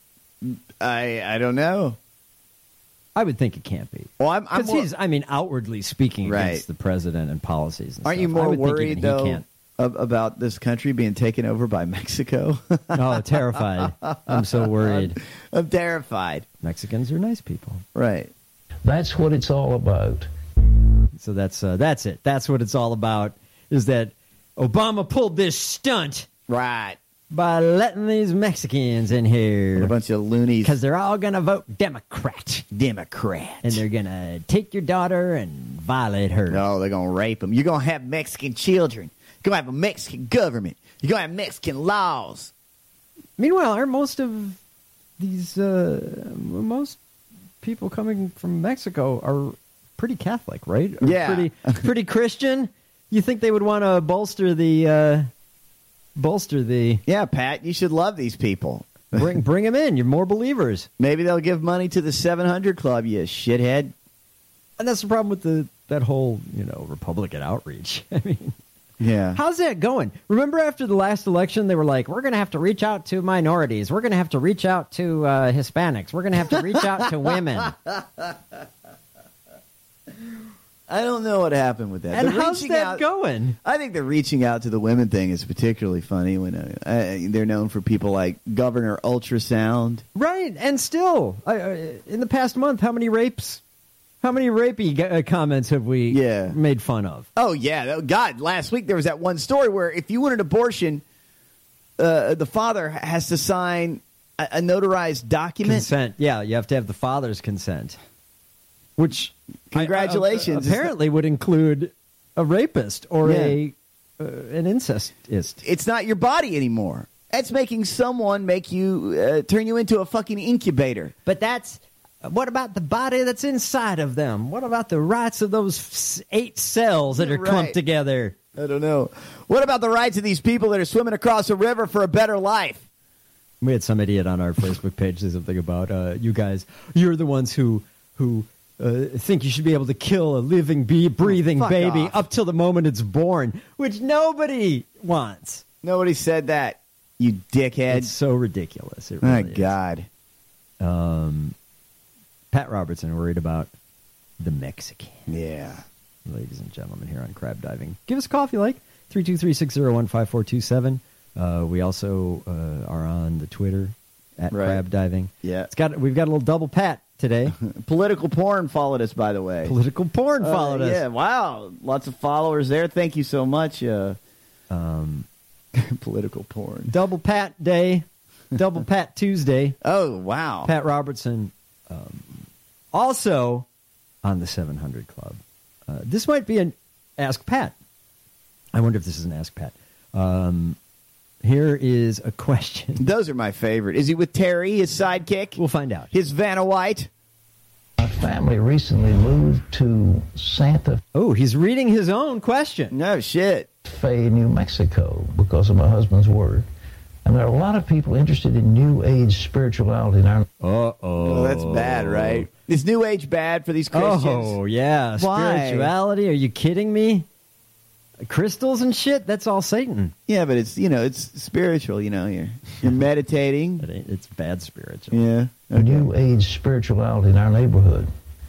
I I don't know. I would think it can't be. Well, I'm, I'm Because more, he's, I mean, outwardly speaking Right. against the president and policies. And aren't stuff. you I more would think worried even he though can't. ab- about this country being taken over by Mexico? Oh, terrified. I'm so worried. I'm, I'm terrified. Mexicans are nice people. Right. That's what it's all about. So that's uh, that's it. That's what it's all about, is that Obama pulled this stunt Right. by letting these Mexicans in A here bunch of loonies. because they're all going to vote Democrat. Democrat. And they're going to take your daughter and violate her. No, they're going to rape them. You're going to have Mexican children. You're going to have a Mexican government. You're going to have Mexican laws. Meanwhile, aren't most of these, uh, most people coming from Mexico are pretty Catholic, right? Or Yeah. Pretty, pretty Christian? You think they would want to bolster the, uh, bolster the... Yeah, Pat, you should love these people. Bring bring them in. You're more believers. Maybe they'll give money to the seven hundred Club, you shithead. And that's the problem with the that whole, you know, Republican outreach. I mean, yeah. How's that going? Remember after the last election, they were like, we're going to have to reach out to minorities. We're going to have to reach out to uh, Hispanics. We're going to have to reach out to women. I don't know what happened with that. And The how's reaching that out- going? I think the reaching out to the women thing is particularly funny when uh, uh, they're known for people like Governor Ultrasound. Right, and still, I, uh, in the past month, how many rapes, how many rapey uh, comments have we Yeah. made fun of? Oh, yeah. That- God, last week there was that one story where if you want an abortion, uh, the father has to sign a, a notarized document. Consent. Yeah, you have to have the father's consent. Which, Congratulations. I- uh, apparently would include a rapist or Yeah. a uh, an incestist. It's not your body anymore. That's making someone make you, uh, turn you into a fucking incubator. But that's, what about the body that's inside of them? What about the rights of those s- eight cells that are Right. clumped together? I don't know. What about the rights of these people that are swimming across a river for a better life? We had some idiot on our Facebook page say something about, uh, you guys, you're the ones who, who, Uh, think you should be able to kill a living, be breathing fuck baby off. up till the moment it's born, which nobody wants. Nobody said that, you dickhead. It's so ridiculous. It My really is. God. Um, Pat Robertson worried about the Mexican. Yeah. Ladies and gentlemen, here on Crab Diving. Give us a call if you like. three two three, six zero one, five four two seven. Uh, we also uh, are on the Twitter at Right. Crab Diving. Yeah. It's got we've got a little double pat today. Political porn followed us, by the way. Political porn Uh, followed us. Yeah, wow. Lots of followers there. Thank you so much. Uh, um, political porn. Double Pat Day, Double Pat Tuesday. Oh, wow. Pat Robertson, um, also on the seven hundred Club. Uh, this might be an Ask Pat. I wonder if this is an Ask Pat. Um, here is a question. Those are my favorite. Is he with Terry, his sidekick? We'll find out. His Vanna White? My family recently moved to Santa Oh, he's reading his own question. No shit. Fe, New Mexico, because of my husband's work. And there are a lot of people interested in New Age spirituality in our... Uh-oh. Oh, that's bad, right? Is New Age bad for these Christians? Oh, yeah. Why? Spirituality? Are you kidding me? Crystals and shit? That's all Satan. Yeah, but it's, you know, it's spiritual, you know. You're, you're meditating. It ain't, it's bad spiritual. Yeah. New Age spirituality in our neighborhood.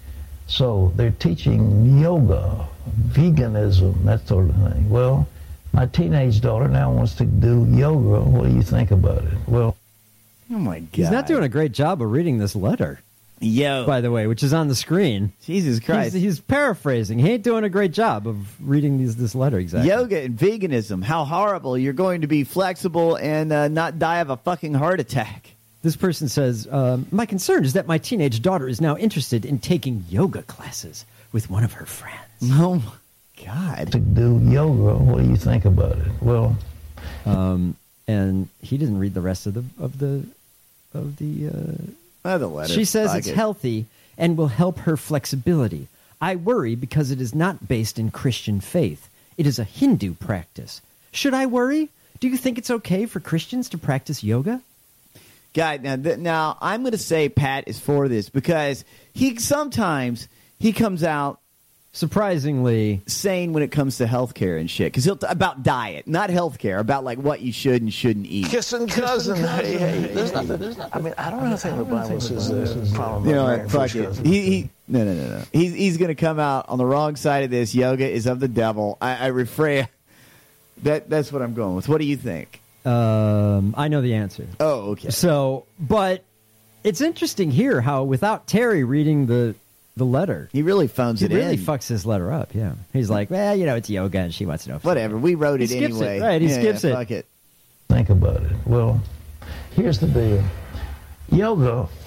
So they're teaching yoga, veganism, that sort of thing. Well, my teenage daughter now wants to do yoga. What do you think about it? Well, Oh, my God. He's not doing a great job of reading this letter, Yo. by the way, which is on the screen. Jesus Christ. He's, he's paraphrasing. He ain't doing a great job of reading these, this letter exactly. Yoga and veganism. How horrible. You're going to be flexible and uh, not die of a fucking heart attack. This person says, um, my concern is that my teenage daughter is now interested in taking yoga classes with one of her friends. Oh, my God. to do yoga. What do you think about it? Well, Um, and he didn't read the rest of the of the of the. Uh, Oh, the letter. she says Fuck it's it. healthy and will help her flexibility. I worry because it is not based in Christian faith. It is a Hindu practice. Should I worry? Do you think it's okay for Christians to practice yoga? God, now, th- now I'm going to say Pat is for this because he sometimes he comes out surprisingly sane when it comes to healthcare and shit. Because he'll t- about diet, not healthcare, about like what you should and shouldn't eat. Kissing cousin. Hey, hey. There's nothing. There's not, I mean, I don't really think the Bible says a problem. You know about what? Fuck marrying it. first He, he no no no no. He's he's going to come out on the wrong side of this. Yoga is of the devil. I, I refrain. That that's what I'm going with. What do you think? Um, I know the answer. Oh, okay. So, but it's interesting here how without Terry reading the the letter, he really phones he it really in. fucks this letter up. Yeah, he's like, well, you know, it's yoga, and she wants to know. If Whatever. We wrote He it skips anyway. it. Right, he Yeah, skips yeah, it. Fuck it. think about it. Well, here's the deal. Yoga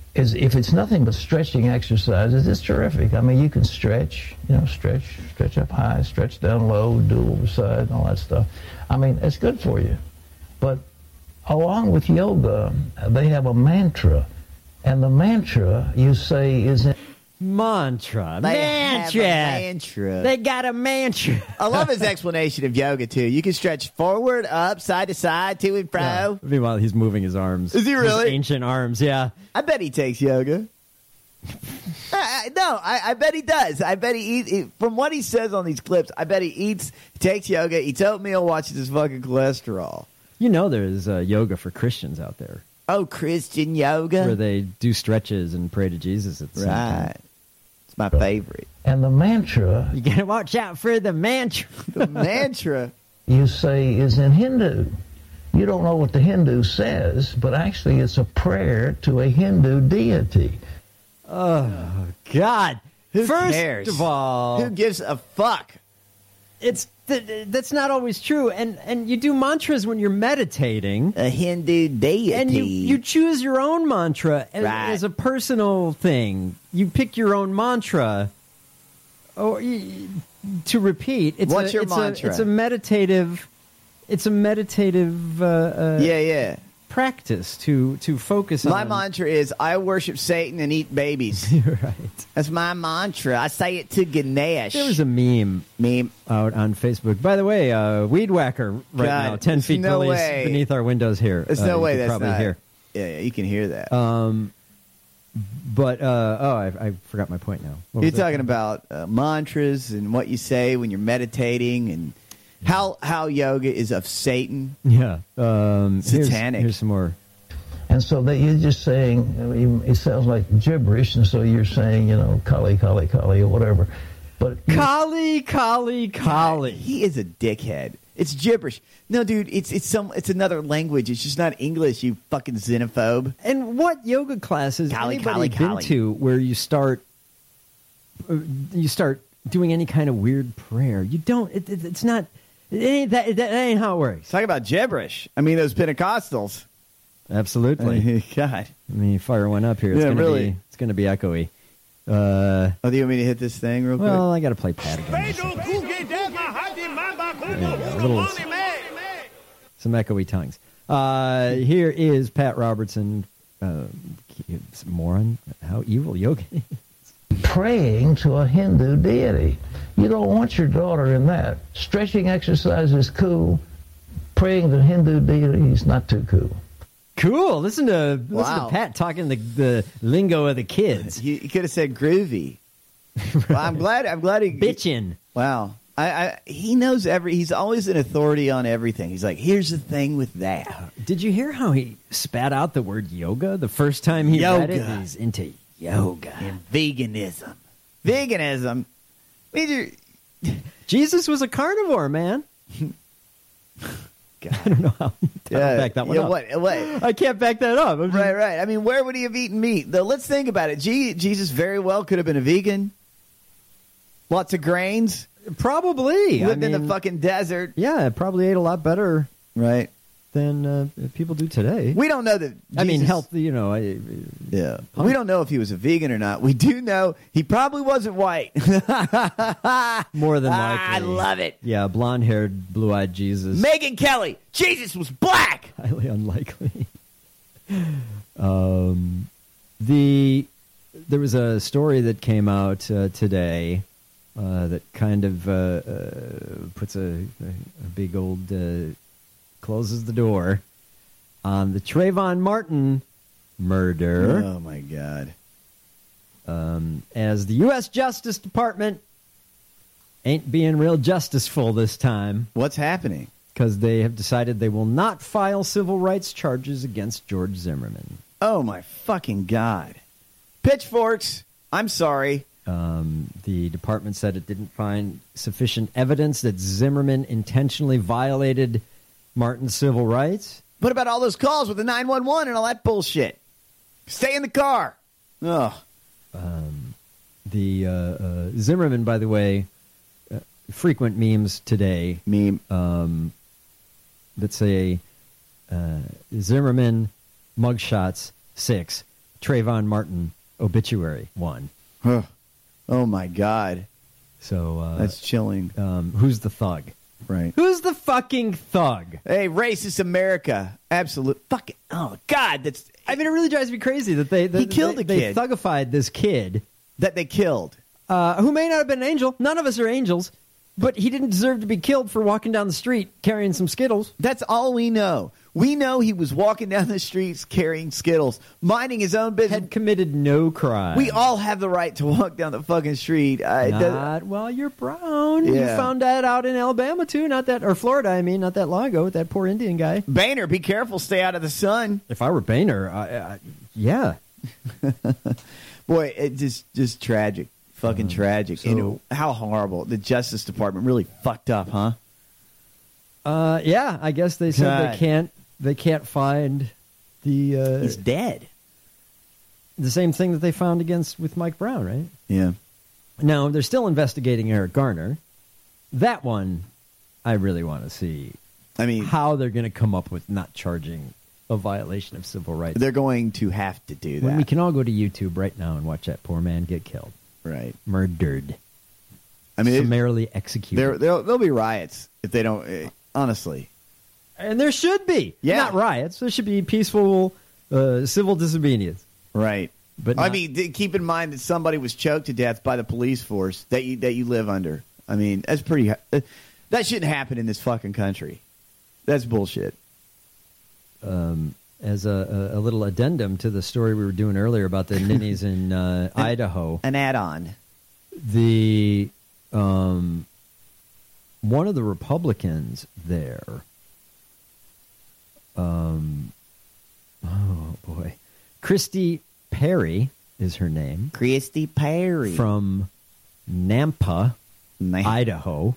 is if it's nothing but stretching exercises, it's terrific. I mean, you can stretch, you know, stretch, stretch up high, stretch down low, do over side, and all that stuff. I mean, it's good for you. But along with yoga, they have a mantra, and the mantra you say is in mantra. They mantra. have a mantra. They got a mantra. I love his explanation of yoga too. You can stretch forward, up, side to side, to and fro. Yeah. Meanwhile, he's moving his arms. Is he really? His ancient arms, yeah. I bet he takes yoga. I, I, no, I, I bet he does. I bet he eats. He, from what he says on these clips, I bet he eats, takes yoga, eats oatmeal, watches his fucking cholesterol. You know, there's uh, yoga for Christians out there. Oh, Christian yoga, where they do stretches and pray to Jesus at the same time. Right. It's my favorite. And the mantra, you gotta watch out for the mantra. The mantra you say is in Hindu. You don't know what the Hindu says, but actually it's a prayer to a Hindu deity. Oh, God. Who First cares? of all, who gives a fuck? It's th- that's not always true, and and you do mantras when you're meditating. A Hindu deity, and you you choose your own mantra as, right. as a personal thing. You pick your own mantra, or you, to repeat. It's What's a, your it's mantra? A, it's a meditative. It's a meditative. Uh, uh, yeah, yeah. Practice to to focus my on. My mantra is I worship Satan and eat babies. Right. That's my mantra. I say it to Ganesh. There was a meme meme out on Facebook. By the way, uh, weed whacker right God, now, ten feet no police way. beneath our windows here. There's uh, no you way could that's probably not. hear. Yeah, yeah, you can hear that. Um, but uh, oh, I, I forgot my point now. What You're was that? talking about uh, mantras and what you say when you're meditating and how how yoga is of Satan. Yeah, um, satanic. Here's, here's some more. And so that you're just saying, I mean, it sounds like gibberish, and so you're saying, you know, Kali, Kali, Kali, or whatever. But Kali, Kali, Kali. He is a dickhead. It's gibberish. No, dude, it's it's some it's another language. It's just not English. You fucking xenophobe. And what yoga classes Kali, anybody Kali, been Kali. to where you start uh, you start doing any kind of weird prayer? You don't. It, it, it's not. It ain't that. That ain't how it works. Talk about gibberish. I mean, those Pentecostals. Absolutely. God. Let me fire one up here. It's Yeah, gonna really. Be, it's going to be echoey. Uh, oh, do you want me to hit this thing real quick? well, I got to play Pat again. Yeah, a little, some echoey tongues. Uh, here is Pat Robertson. Uh, some more on how evil yoga is. praying to a Hindu deity. You don't want your daughter in that. Stretching exercise is cool. Praying to Hindu deity is not too cool. Cool. Listen to listen Wow. to Pat talking the, the lingo of the kids. You, you could have said groovy. Well, I'm glad. I'm glad he Bitchin'. Wow. I, I he knows every. He's always an authority on everything. He's like, here's the thing with that. Did you hear how he spat out the word yoga the first time he read it? Yoga. He's into yoga. And veganism. Veganism. Means you're- Jesus was a carnivore, man. God. I don't know how. I Yeah, don't back that one yeah, up. What, what? I can't back that up. I'm just- Right, right. I mean, where would he have eaten meat? Though, let's think about it. Gee, Jesus very well could have been a vegan. Lots of grains. Probably. Lived I in the mean, fucking desert. Yeah, probably ate a lot better Right. than uh, people do today. We don't know that. I mean, Jesus- healthy, you know. I, Yeah. We don't know if he was a vegan or not. We do know he probably wasn't white. more than Ah, likely. I love it. Yeah, blonde-haired, blue-eyed Jesus. Megan Kelly. Jesus was black. Highly unlikely. um, the there was a story that came out uh, today uh, that kind of uh, uh, puts a, a big old uh, closes the door on the Trayvon Martin murder. Oh, my God. Um, as the U S Justice Department ain't being real justiceful this time. What's happening? Because they have decided they will not file civil rights charges against George Zimmerman. Oh, my fucking God. Pitchforks. I'm sorry. Um, the department said it didn't find sufficient evidence that Zimmerman intentionally violated Martin's civil rights. What about all those calls with the nine one one and all that bullshit? Stay in the car. Ugh. Um, the uh, uh, Zimmerman, by the way, uh, frequent memes today. Meme. Um, that say uh, Zimmerman mugshots six, Trayvon Martin obituary one. Huh. Oh, my God. So uh, that's chilling. Um, who's the thug? Right. Who's the fucking thug? Hey, racist America. Absolute. Fucking. Oh, God. That's. I mean, it really drives me crazy that they. That he killed they, the kid. They thugified this kid. That they killed. Uh, who may not have been an angel. None of us are angels. But he didn't deserve to be killed for walking down the street carrying some Skittles. That's all we know. We know he was walking down the streets carrying Skittles, minding his own business. Had committed no crime. We all have the right to walk down the fucking street. I, not while you're brown. Yeah. You found that out in Alabama, too. Not that, or Florida, I mean, not that long ago with that poor Indian guy. Boehner, be careful. Stay out of the sun. If I were Boehner, I, I, yeah. Boy, it just, just tragic. Fucking um, tragic. So, you know, how horrible. The Justice Department really fucked up, huh? Uh, yeah, I guess they said God. they can't they can't find the uh, He's dead. The same thing that they found against with Mike Brown, right? Yeah. Now, they're still investigating Eric Garner. That one I really want to see. I mean, how they're going to come up with not charging a violation of civil rights. They're going to have to do that. When we can all go to YouTube right now and watch that poor man get killed. Right. Murdered. I mean, summarily executed. There, there'll, there'll be riots if they don't, uh, honestly. And there should be. Yeah. Not riots. There should be peaceful uh, civil disobedience. Right. But I not, mean, th- keep in mind that somebody was choked to death by the police force that you that you live under. I mean, that's pretty. Uh, that shouldn't happen in this fucking country. That's bullshit. Um, as a, a, a little addendum to the story we were doing earlier about the ninnies in uh, an, Idaho, an add-on. The um, one of the Republicans there. Um, oh boy, Christy Perry is her name. Christy Perry from Nampa, Man. Idaho.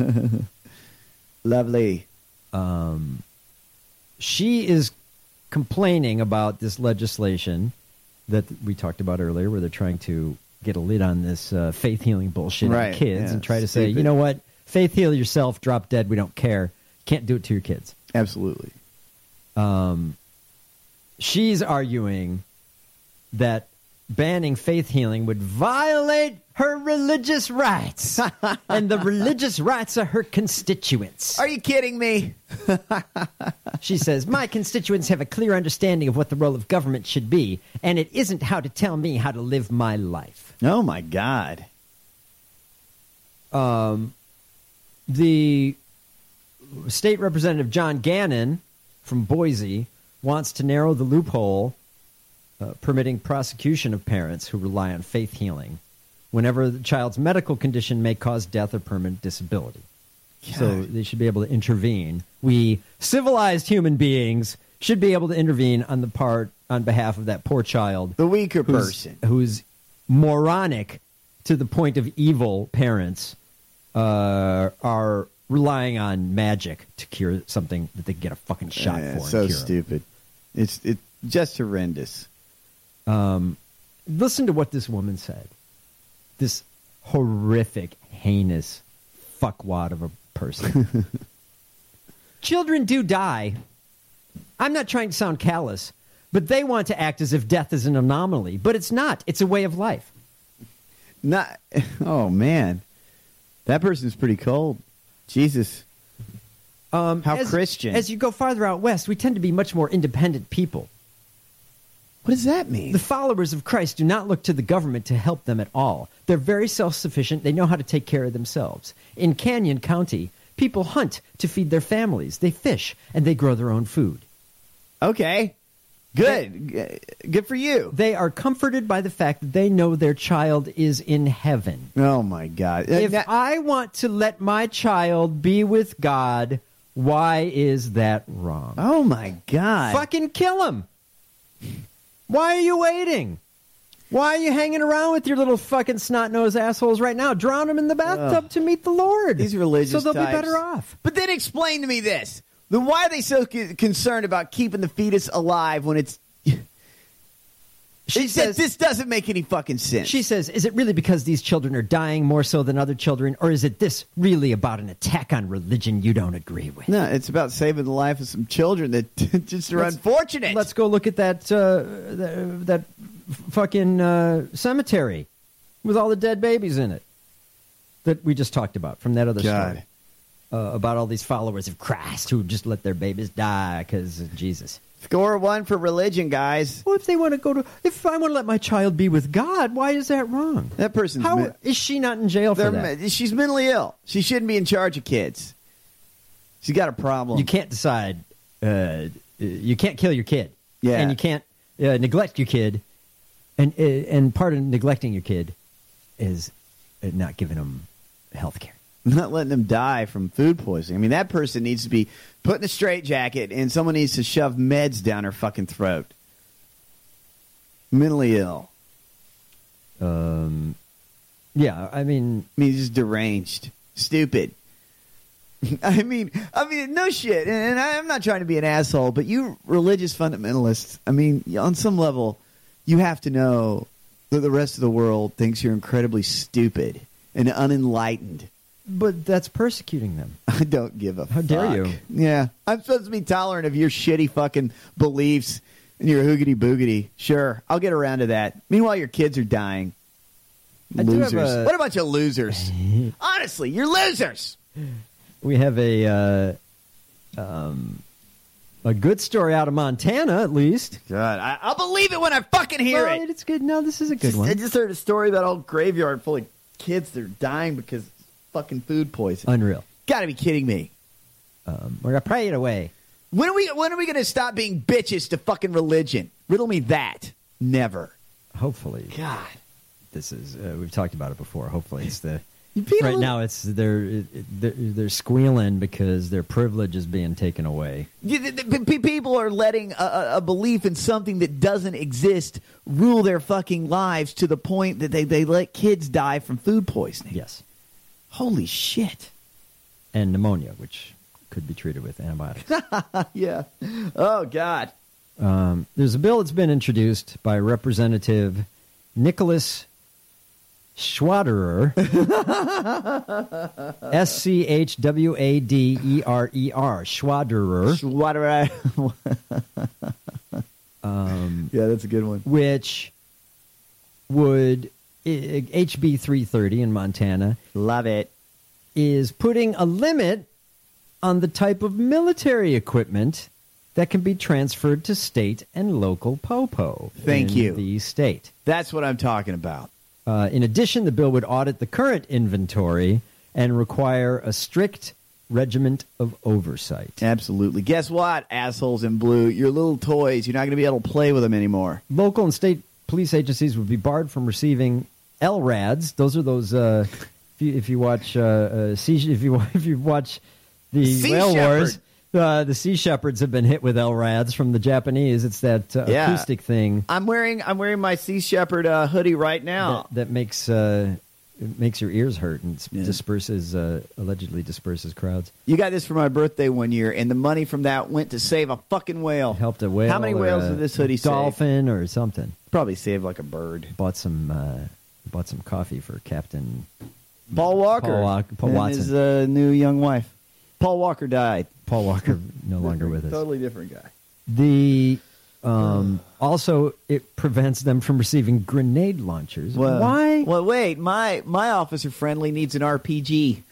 Lovely. Um, she is complaining about this legislation that we talked about earlier, where they're trying to get a lid on this uh, faith healing bullshit right. on kids yeah, and try to stupid. say, you know what, faith heal yourself, drop dead, we don't care. Can't do it to your kids. Absolutely. Um, she's arguing that banning faith healing would violate her religious rights and the religious rights of her constituents. Are you kidding me? She says, my constituents have a clear understanding of what the role of government should be, and it isn't how to tell me how to live my life. Oh, my God. Um, the state representative, John Gannon, from Boise, wants to narrow the loophole uh, permitting prosecution of parents who rely on faith healing whenever the child's medical condition may cause death or permanent disability. God. So they should be able to intervene. We, civilized human beings, should be able to intervene on the part, on behalf of that poor child. The weaker who's, person. Who's moronic to the point of evil parents uh, are relying on magic to cure something that they get a fucking shot yeah, for. So and cure stupid. Them. It's it's just horrendous. Um, listen to what this woman said. This horrific, heinous fuckwad of a person. Children do die. I'm not trying to sound callous, but they want to act as if death is an anomaly. But it's not. It's a way of life. Not. Oh, man. That person's pretty cold. Jesus. Um, How as, Christian. As you go farther out west, we tend to be much more independent people. What does that mean? The followers of Christ do not look to the government to help them at all. They're very self-sufficient. They know how to take care of themselves. In Canyon County, people hunt to feed their families. They fish, and they grow their own food. Okay. Good. They, Good for you. They are comforted by the fact that they know their child is in heaven. Oh, my God. If that, I want to let my child be with God, why is that wrong? Oh, my God. Fucking kill him. Why are you waiting? Why are you hanging around with your little fucking snot-nosed assholes right now? Drown them in the bathtub Ugh. to meet the Lord. These religious So they'll types. be better off. But then explain to me this. Then why are they so c- concerned about keeping the fetus alive when it's... She it, says this doesn't make any fucking sense. She says, is it really because these children are dying more so than other children, or is it this really about an attack on religion you don't agree with? No, it's about saving the life of some children that just are let's, unfortunate. Let's go look at that uh, that, that fucking uh, cemetery with all the dead babies in it that we just talked about from that other God. story uh, about all these followers of Christ who just let their babies die because of Jesus. Score one for religion, guys. Well, if they want to go to, if I want to let my child be with God, why is that wrong? That person's How men- is she not in jail for They're that? me- She's mentally ill. She shouldn't be in charge of kids. She's got a problem. You can't decide. Uh, you can't kill your kid. Yeah. And you can't uh, neglect your kid. And uh, and part of neglecting your kid is uh, not giving them health care. Not letting them die from food poisoning. I mean, that person needs to be put in a straitjacket and someone needs to shove meds down her fucking throat. Mentally ill. Um, yeah, I mean... I mean, just deranged. Stupid. I mean, I mean, no shit. And I'm not trying to be an asshole, but you religious fundamentalists, I mean, on some level, you have to know that the rest of the world thinks you're incredibly stupid and unenlightened. But that's persecuting them. I don't give a How fuck. dare you? Yeah. I'm supposed to be tolerant of your shitty fucking beliefs and your hoogity boogity. Sure. I'll get around to that. Meanwhile, your kids are dying. I do have Losers. a- What a bunch of losers. Honestly, you're losers. We have a uh, um, a good story out of Montana, at least. God, I, I'll believe it when I fucking hear Well, it. It's good. No, this is a good Just- one. I just heard a story about a whole graveyard full of kids that are dying because of fucking food poisoning. Unreal. Gotta be kidding me. Um, we're gonna pray it away. When are we when are we gonna stop being bitches to fucking religion? Riddle me that. Never. Hopefully, God. This is uh, we've talked about it before. Hopefully, it's the You feel a right little- now. It's they're it- they're, they're squealing because their privilege is being taken away. You- the- the- pe- People are letting a, a- a belief in something that doesn't exist rule their fucking lives to the point that they, they let kids die from food poisoning. Yes, Holy shit. and pneumonia, which could be treated with antibiotics. Yeah. Oh, God. Um, there's a bill that's been introduced by Representative Nicholas Schwaderer, S C H W A D E R E R, Schwaderer. Schwaderer. um, yeah, that's a good one. Which would, I- H B three thirty in Montana, love it, is putting a limit on the type of military equipment that can be transferred to state and local popo. Thank in you. The state. That's what I'm talking about. Uh, in addition, the bill would audit the current inventory and require a strict regiment of oversight. Absolutely. Guess what, assholes in blue? Your little toys, you're not going to be able to play with them anymore. Local and state police agencies would be barred from receiving L RADs. Those are those. Uh, if, you, if you watch, uh, uh, sea, if you if you watch the Sea Whale Shepherd. Wars, uh, the Sea Shepherds have been hit with L RADs from the Japanese. It's that uh, Yeah. acoustic thing I'm wearing I'm wearing my Sea Shepherd uh, hoodie right now. that, that makes uh, it makes your ears hurt and disperses uh, allegedly disperses crowds. You got this for my birthday one year, and the money from that went to save a fucking whale. Helped a whale. How many or whales a did this hoodie save? dolphin or something. Probably saved like a bird. Bought some uh, bought some coffee for Captain Paul Walker. Paul, Wa- Paul and Watson. his uh, new young wife. Paul Walker died. Paul Walker no longer with us. Totally different guy. The um, also it prevents them from receiving grenade launchers. Well, Why? Well, wait. My my officer friendly needs an R P G.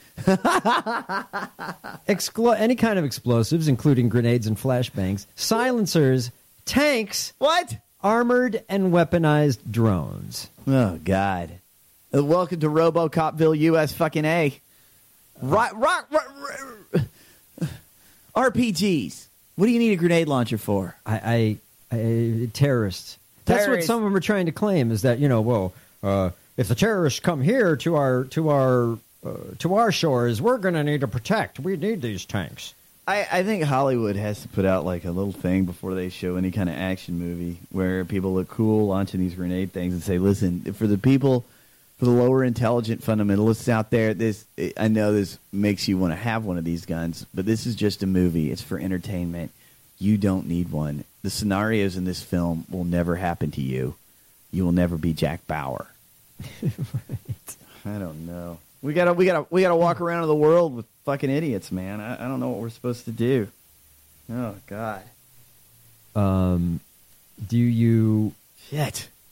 Exclo- any kind of explosives, including grenades and flashbangs, silencers, tanks, what? Armored and weaponized drones. Oh God! Uh, welcome to RoboCopville, U S fucking A. Right, right, right, right. R P Gs. What do you need a grenade launcher for? I, I, I terrorists. That's what Terrorists. some of them are trying to claim is that you know, well, uh, if the terrorists come here to our to our uh, to our shores, we're going to need to protect. We need these tanks. I, I think Hollywood has to put out like a little thing before they show any kind of action movie where people look cool launching these grenade things and say, listen, for the people, for the lower intelligent fundamentalists out there, this I know this makes you want to have one of these guns, but this is just a movie. It's for entertainment. You don't need one. The scenarios in this film will never happen to you. You will never be Jack Bauer. Right. I don't know. We gotta, we gotta, we gotta walk around in the world with fucking idiots, man. I, I don't know what we're supposed to do. Oh God. Um, do you? Shit.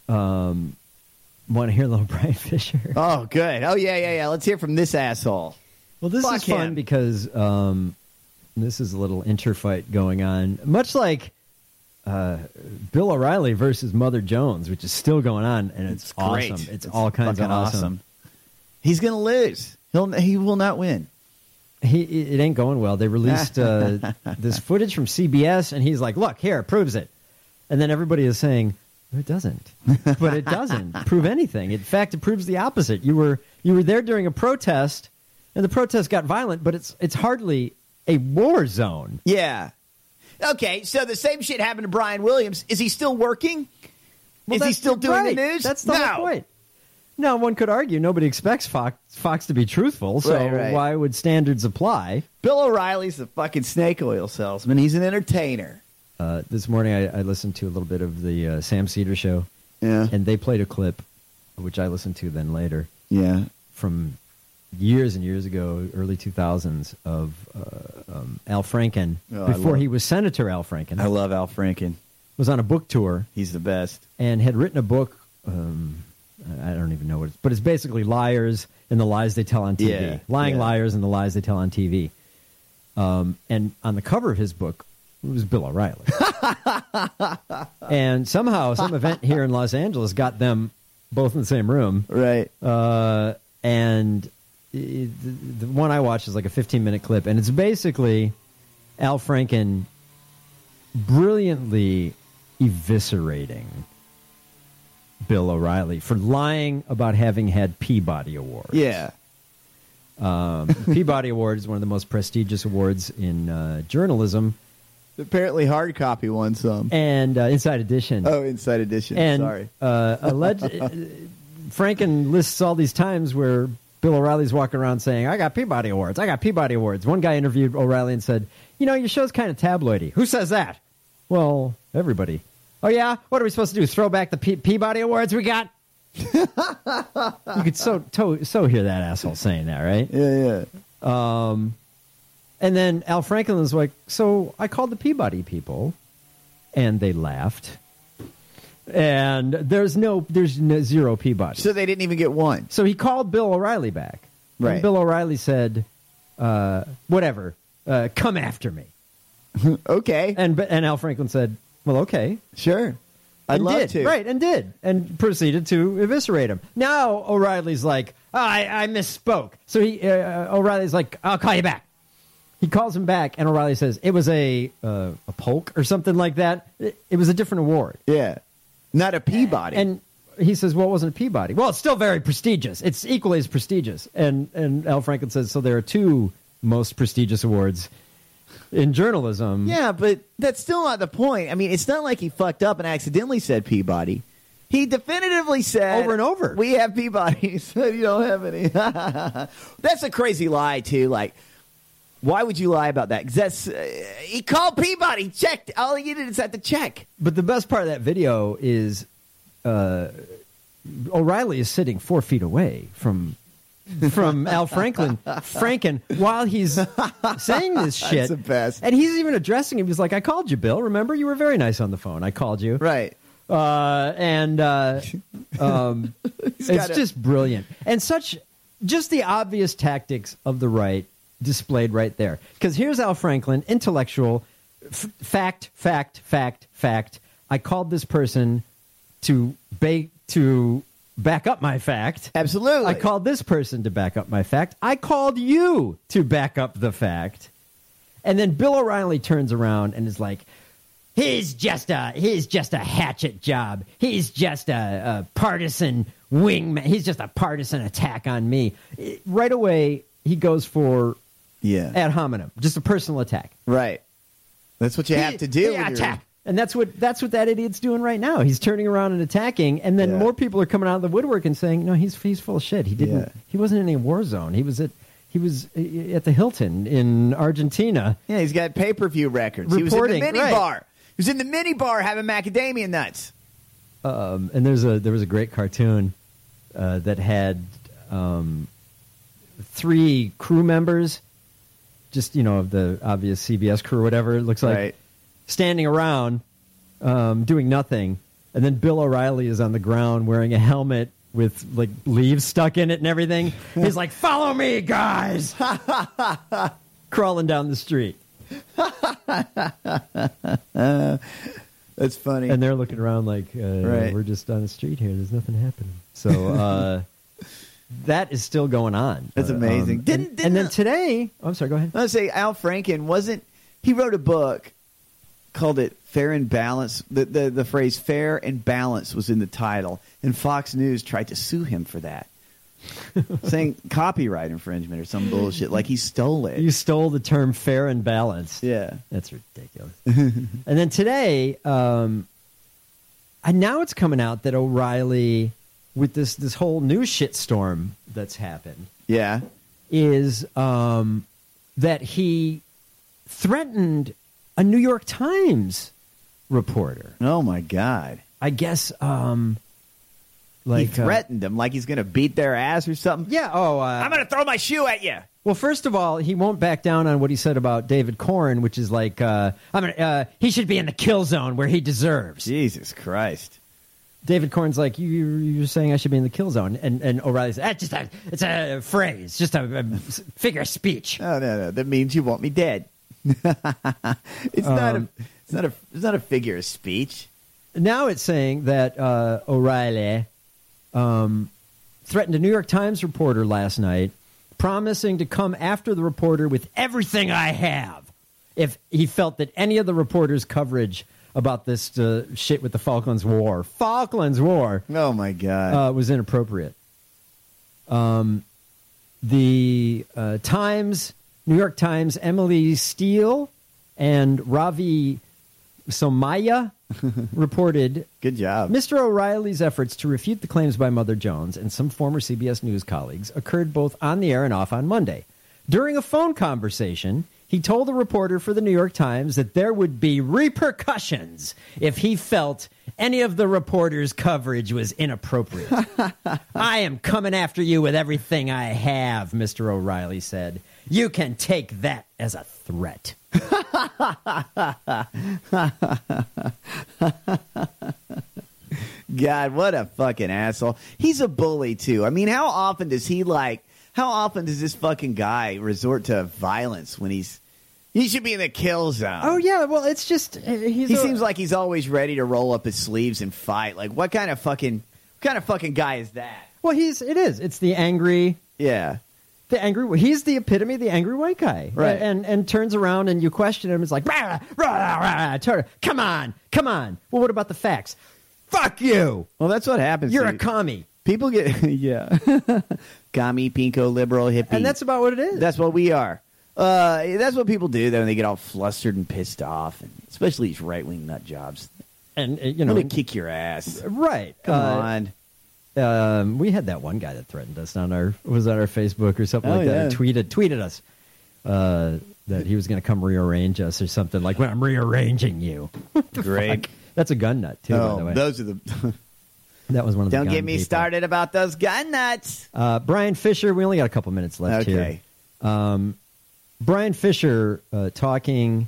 Um, want to hear a little Brian Fisher? Oh, good. Oh, yeah, yeah, yeah. Let's hear from this asshole. Well, this Fuck is fun him. because um, this is a little interfight going on, much like uh, Bill O'Reilly versus Mother Jones, which is still going on, and it's, It's awesome. great. It's, It's all kinds of fucking awesome. awesome. He's going to lose. He'll he will not win. He it ain't going well. They released uh, this footage from C B S, and he's like, "Look, here, it proves it." And then everybody is saying, "It doesn't," but it doesn't prove anything. In fact, it proves the opposite. You were you were there during a protest, and the protest got violent, but it's it's hardly a war zone. Yeah. Okay, so the same shit happened to Brian Williams. Is he still working? Well, Is he that's still doing right. the news? That's the no. whole point. Now, one could argue nobody expects Fox, Fox to be truthful, so Right, right. why would standards apply? Bill O'Reilly's a fucking snake oil salesman. He's an entertainer. Uh, this morning, I, I listened to a little bit of the uh, Sam Cedar show, Yeah. and they played a clip, which I listened to then later, Yeah. from years and years ago, early two thousands, of uh, um, Al Franken, Oh, I before love- he was Senator Al Franken. I love Al Franken. Was on a book tour. He's the best. And had written a book, um, I don't even know what it's, but it's basically liars and the lies they tell on T V. Yeah, Lying yeah. liars and the lies they tell on T V. Um, and on the cover of his book was Bill O'Reilly. And somehow, some event here in Los Angeles got them both in the same room. Right. Uh, and it, the, the one I watched is like a fifteen-minute clip, and it's basically Al Franken brilliantly eviscerating Bill O'Reilly for lying about having had Peabody Awards. Yeah. Um, Peabody Award is one of the most prestigious awards in uh, journalism. Apparently, hard copy won some. And uh, Inside Edition. Oh, Inside Edition. And, Sorry. Uh, alleged, Franken lists all these times where Bill O'Reilly's walking around saying, I got Peabody Awards. I got Peabody Awards. One guy interviewed O'Reilly and said, you know, your show's kind of tabloidy. Who says that? Well, everybody. Oh, yeah? What are we supposed to do? Throw back the Pe- Peabody Awards we got? You could so, to, so hear that asshole saying that, right? Yeah, yeah. Um, and then Al Franken was like, so I called the Peabody people, and they laughed. And there's no, there's no, zero Peabody. So they didn't even get one. So he called Bill O'Reilly back. Right. And Bill O'Reilly said, uh, whatever, uh, come after me. Okay. And and Al Franken said, well, okay. Sure. I'd and love did. to. Right, and did. And proceeded to eviscerate him. Now O'Reilly's like, oh, I, I misspoke. So he uh, O'Reilly's like, I'll call you back. He calls him back, and O'Reilly says, it was a uh, a polk or something like that. It, it was a different award. Yeah. Not a Peabody. And he says, well, it wasn't a Peabody. Well, it's still very prestigious. It's equally as prestigious. And, and Al Franken says, so there are two most prestigious awards in journalism. Yeah, but that's still not the point. I mean, it's not like he fucked up and accidentally said Peabody. He definitively said over and over, we have Peabodys. You don't have any. That's a crazy lie, too. Like, why would you lie about that? Because that's uh, he called Peabody, checked. All he did is have to check. But the best part of that video is uh, O'Reilly is sitting four feet away from from Al Franklin Franken while he's saying this shit. That's the best. And he's even addressing him. He's like, I called you, Bill. Remember? You were very nice on the phone. I called you. Right. Uh, and uh, um, it's gotta- just brilliant. And such, just the obvious tactics of the right displayed right there. Because here's Al Franklin, intellectual, f- fact, fact, fact, fact. I called this person to ba- to back up my fact. Absolutely. I called this person to back up my fact. I called you to back up the fact. And then Bill O'Reilly turns around and is like, He's just a he's just a hatchet job. He's just a, a partisan wingman. He's just a partisan attack on me. It- right away, he goes for Yeah. ad hominem, just a personal attack. Right. That's what you He- have to do. yeah, when you're- attack. And that's what that's what that idiot's doing right now. He's turning around and attacking, and then Yeah. more people are coming out of the woodwork and saying, "No, he's he's full of shit. He didn't. Yeah. He wasn't in a war zone. He was at he was at the Hilton in Argentina. Yeah, he's got pay-per-view records. He was in the Reporting, mini right. bar. He was in the mini bar having macadamia nuts. Um, and there's a there was a great cartoon uh, that had um, three crew members, just you know of the obvious C B S crew or whatever it looks like, Right. standing around um, doing nothing, And then Bill O'Reilly is on the ground wearing a helmet with like leaves stuck in it and everything. He's like, "Follow me, guys!" Crawling down the street. uh, that's funny. And they're looking around like, uh, Right. "We're just on the street here. There's nothing happening." So uh, that is still going on. That's Uh, amazing. um, Didn't- and, didn't and then the- today, oh, I'm sorry. Go ahead. I was say Al Franken wasn't. He wrote a book called it "Fair and Balance." The, the the phrase "fair and balance" was in the title, and Fox News tried to sue him for that, saying copyright infringement or some bullshit. Like he stole it. You stole the term "fair and balanced." Yeah, that's ridiculous. And then today, um, and now it's coming out that O'Reilly, with this this whole new shitstorm that's happened, yeah, is um, that he threatened a New York Times reporter. Oh my God! I guess um, like he threatened them like he's going to beat their ass or something. Yeah. Oh, uh, I'm going to throw my shoe at you. Well, first of all, he won't back down on what he said about David Corn, which is like, uh, I'm gonna, uh, he should be in the kill zone where he deserves. Jesus Christ. David Corn's like, you, you're saying I should be in the kill zone. And, and O'Reilly's, that's just a, it's a phrase, just a, a figure of speech. Oh, no, no. That means you want me dead. it's not a, Um, it's not a, it's not a figure of speech. Now it's saying that uh, O'Reilly um, threatened a New York Times reporter last night, promising to come after the reporter with everything I have if he felt that any of the reporter's coverage about this uh, shit with the Falklands War, Falklands War, oh my God, uh, was inappropriate. Um, the uh, Times, New York Times, Emily Steele and Ravi Somaya reported, good job, Mister O'Reilly's efforts to refute the claims by Mother Jones and some former C B S News colleagues occurred both on the air and off on Monday. During a phone conversation, he told the reporter for the New York Times that there would be repercussions if he felt any of the reporter's coverage was inappropriate. I am coming after you with everything I have, Mister O'Reilly said. You can take that as a threat. God, what a fucking asshole. He's a bully, too. I mean, how often does he, like, how often does this fucking guy resort to violence when he's, he should be in the kill zone? Oh, yeah, well, it's just, uh, he's he a- seems like he's always ready to roll up his sleeves and fight. Like, what kind of fucking, what kind of fucking guy is that? Well, he's, it is. It's the angry. Yeah. The angry, he's the epitome of the angry white guy. Right. And, and turns around and you question him. It's like, rah, rah, rah, rah, come on, come on. Well, what about the facts? Fuck you. Well, that's what happens. You're to a commie. People get, yeah. Commie, pinko, liberal, hippie. And that's about what it is. That's what we are. Uh, that's what people do, though, when they get all flustered and pissed off, and especially these right-wing nut jobs. And, uh, you know. I'm going to kick your ass. Right. Come Uh, on. Um, we had that one guy that threatened us on our, was on our Facebook or something Oh, like that. yeah. He tweeted, tweeted us uh, that he was going to come rearrange us or something like, well, I'm rearranging you. Great. Fuck. That's a gun nut, too, oh, by the way. those are the... That was one of the Don't gun get me people. started about those gun nuts. Uh, Brian Fisher, we only got a couple minutes left Okay. here. Um, Brian Fisher uh, talking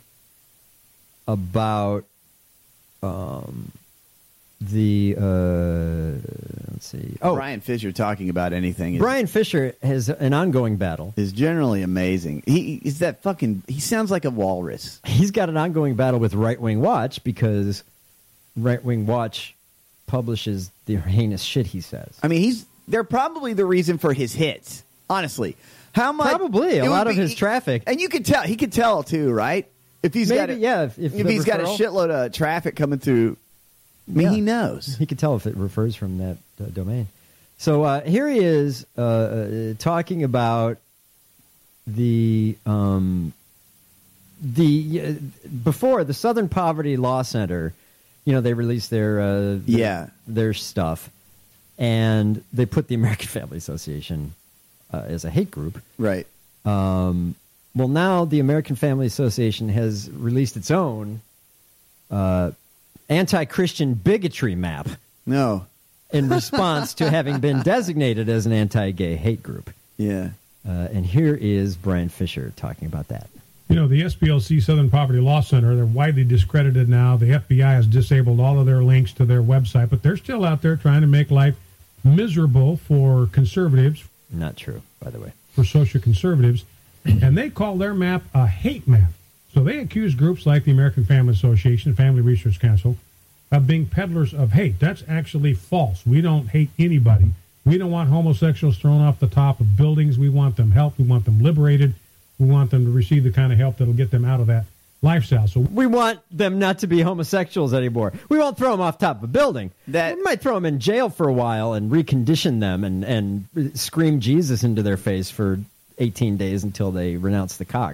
about um, the, uh, let's see. Oh, Brian Fisher talking about anything is, Brian Fisher has an ongoing battle. is generally amazing. He is that fucking... He sounds like a walrus. He's got an ongoing battle with Right Wing Watch because Right Wing Watch publishes the heinous shit he says. I mean, he's... They're probably the reason for his hits, honestly. How much? Probably a it would lot of be- his traffic. And you could tell. He could tell, too, right? If he's got Maybe, a, yeah, if- if if the he's got a referral- shitload of traffic coming through, I mean, Yeah. he knows. He could tell if it refers from that uh, domain. So uh, here he is uh, uh, talking about the um, the uh, before the Southern Poverty Law Center. You know, they released their uh, their, Yeah. their stuff, and they put the American Family Association uh, as a hate group. Right. Um, well, now the American Family Association has released its own uh, anti-Christian bigotry map. No. In response to having been designated as an anti-gay hate group. Yeah. Uh, and here is Brian Fisher talking about that. You know, the S P L C Southern Poverty Law Center, they're widely discredited now. The F B I has disabled all of their links to their website, but they're still out there trying to make life miserable for conservatives. Not true, by the way. For social conservatives. And they call their map a hate map. So they accuse groups like the American Family Association, Family Research Council, of being peddlers of hate. That's actually false. We don't hate anybody. We don't want homosexuals thrown off the top of buildings. We want them helped. We want them liberated. We want them to receive the kind of help that'll get them out of that lifestyle. So we want them not to be homosexuals anymore. We won't throw them off top of a building. That we might throw them in jail for a while and recondition them and, and scream Jesus into their face for eighteen days until they renounce the cock.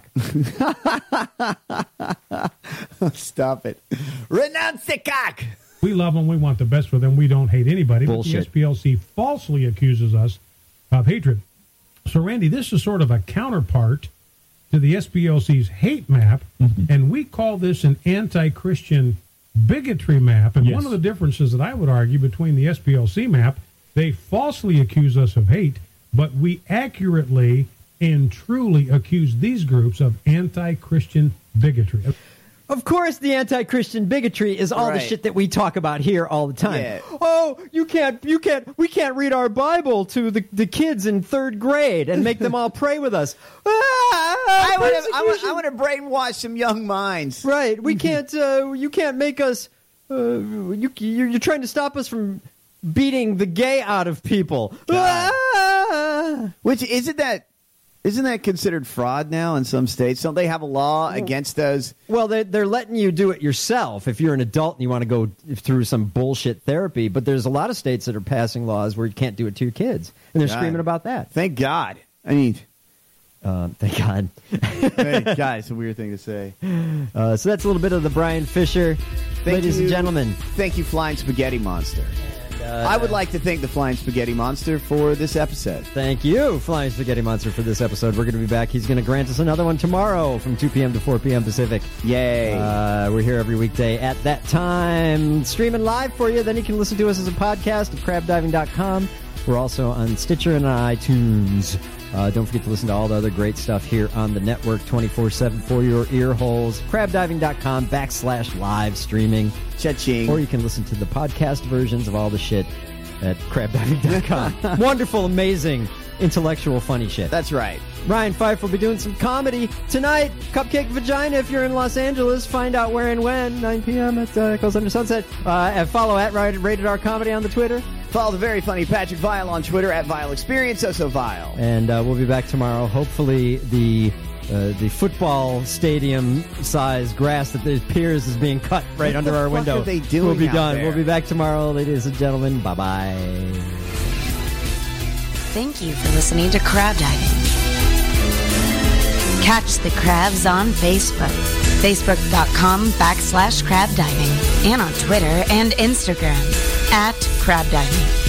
Stop it. Renounce the cock. We love them. We want the best for them. We don't hate anybody. Bullshit. But the S P L C falsely accuses us of hatred. So, Randy, this is sort of a counterpart to the S P L C's hate map, mm-hmm. and we call this an anti-Christian bigotry map. And yes. one of the differences that I would argue between the S P L C map, they falsely accuse us of hate, but we accurately and truly accuse these groups of anti-Christian bigotry. Of course, the anti-Christian bigotry is all right. the shit that we talk about here all the time. Yeah. Oh, you can't, you can't, we can't read our Bible to the, the kids in third grade and make them all pray with us. Ah, I want to, I want, I want to brainwash some young minds. Right? We can't, uh, you can't make us. Uh, you, you're, you're trying to stop us from beating the gay out of people. Ah! Which isn't that? Isn't that considered fraud now in some states? Don't they have a law against those? Well, they're, they're letting you do it yourself if you're an adult and you want to go through some bullshit therapy. But there's a lot of states that are passing laws where you can't do it to your kids. And they're God. screaming about that. Thank God. I mean, uh, thank God. Thank God. It's a weird thing to say. Uh, so that's a little bit of the Brian Fisher. Thank Ladies you. and gentlemen. Thank you, Flying Spaghetti Monster. Uh, I would like to thank the Flying Spaghetti Monster for this episode. Thank you, Flying Spaghetti Monster, for this episode. We're going to be back. He's going to grant us another one tomorrow from two p.m. to four p.m. Pacific. Yay. Uh, we're here every weekday at that time, streaming live for you. Then you can listen to us as a podcast at crab diving dot com. We're also on Stitcher and on iTunes. Uh, don't forget to listen to all the other great stuff here on the network twenty-four seven for your ear holes. crab diving dot com backslash live streaming. Cha-ching. Or you can listen to the podcast versions of all the shit at crab diving dot com. Wonderful, amazing, intellectual, funny shit. That's right. Ryan Pfeiffer will be doing some comedy tonight. Cupcake Vagina, if you're in Los Angeles. Find out where and when. nine p.m. at uh, Echoes Under Sunset. Uh, and follow at Rated R Comedy on the Twitter. Follow the very funny Patrick Vile on Twitter at Vile Experience, so so Vile. And uh, we'll be back tomorrow. Hopefully the uh, the football stadium size grass that appears is being cut right what under the our fuck window. Are they doing we'll be out done. There? We'll be back tomorrow, ladies and gentlemen. Bye bye. Thank you for listening to Crab Diving. Catch the crabs on Facebook. Facebook.com backslash crab diving. And on Twitter and Instagram at crab diving.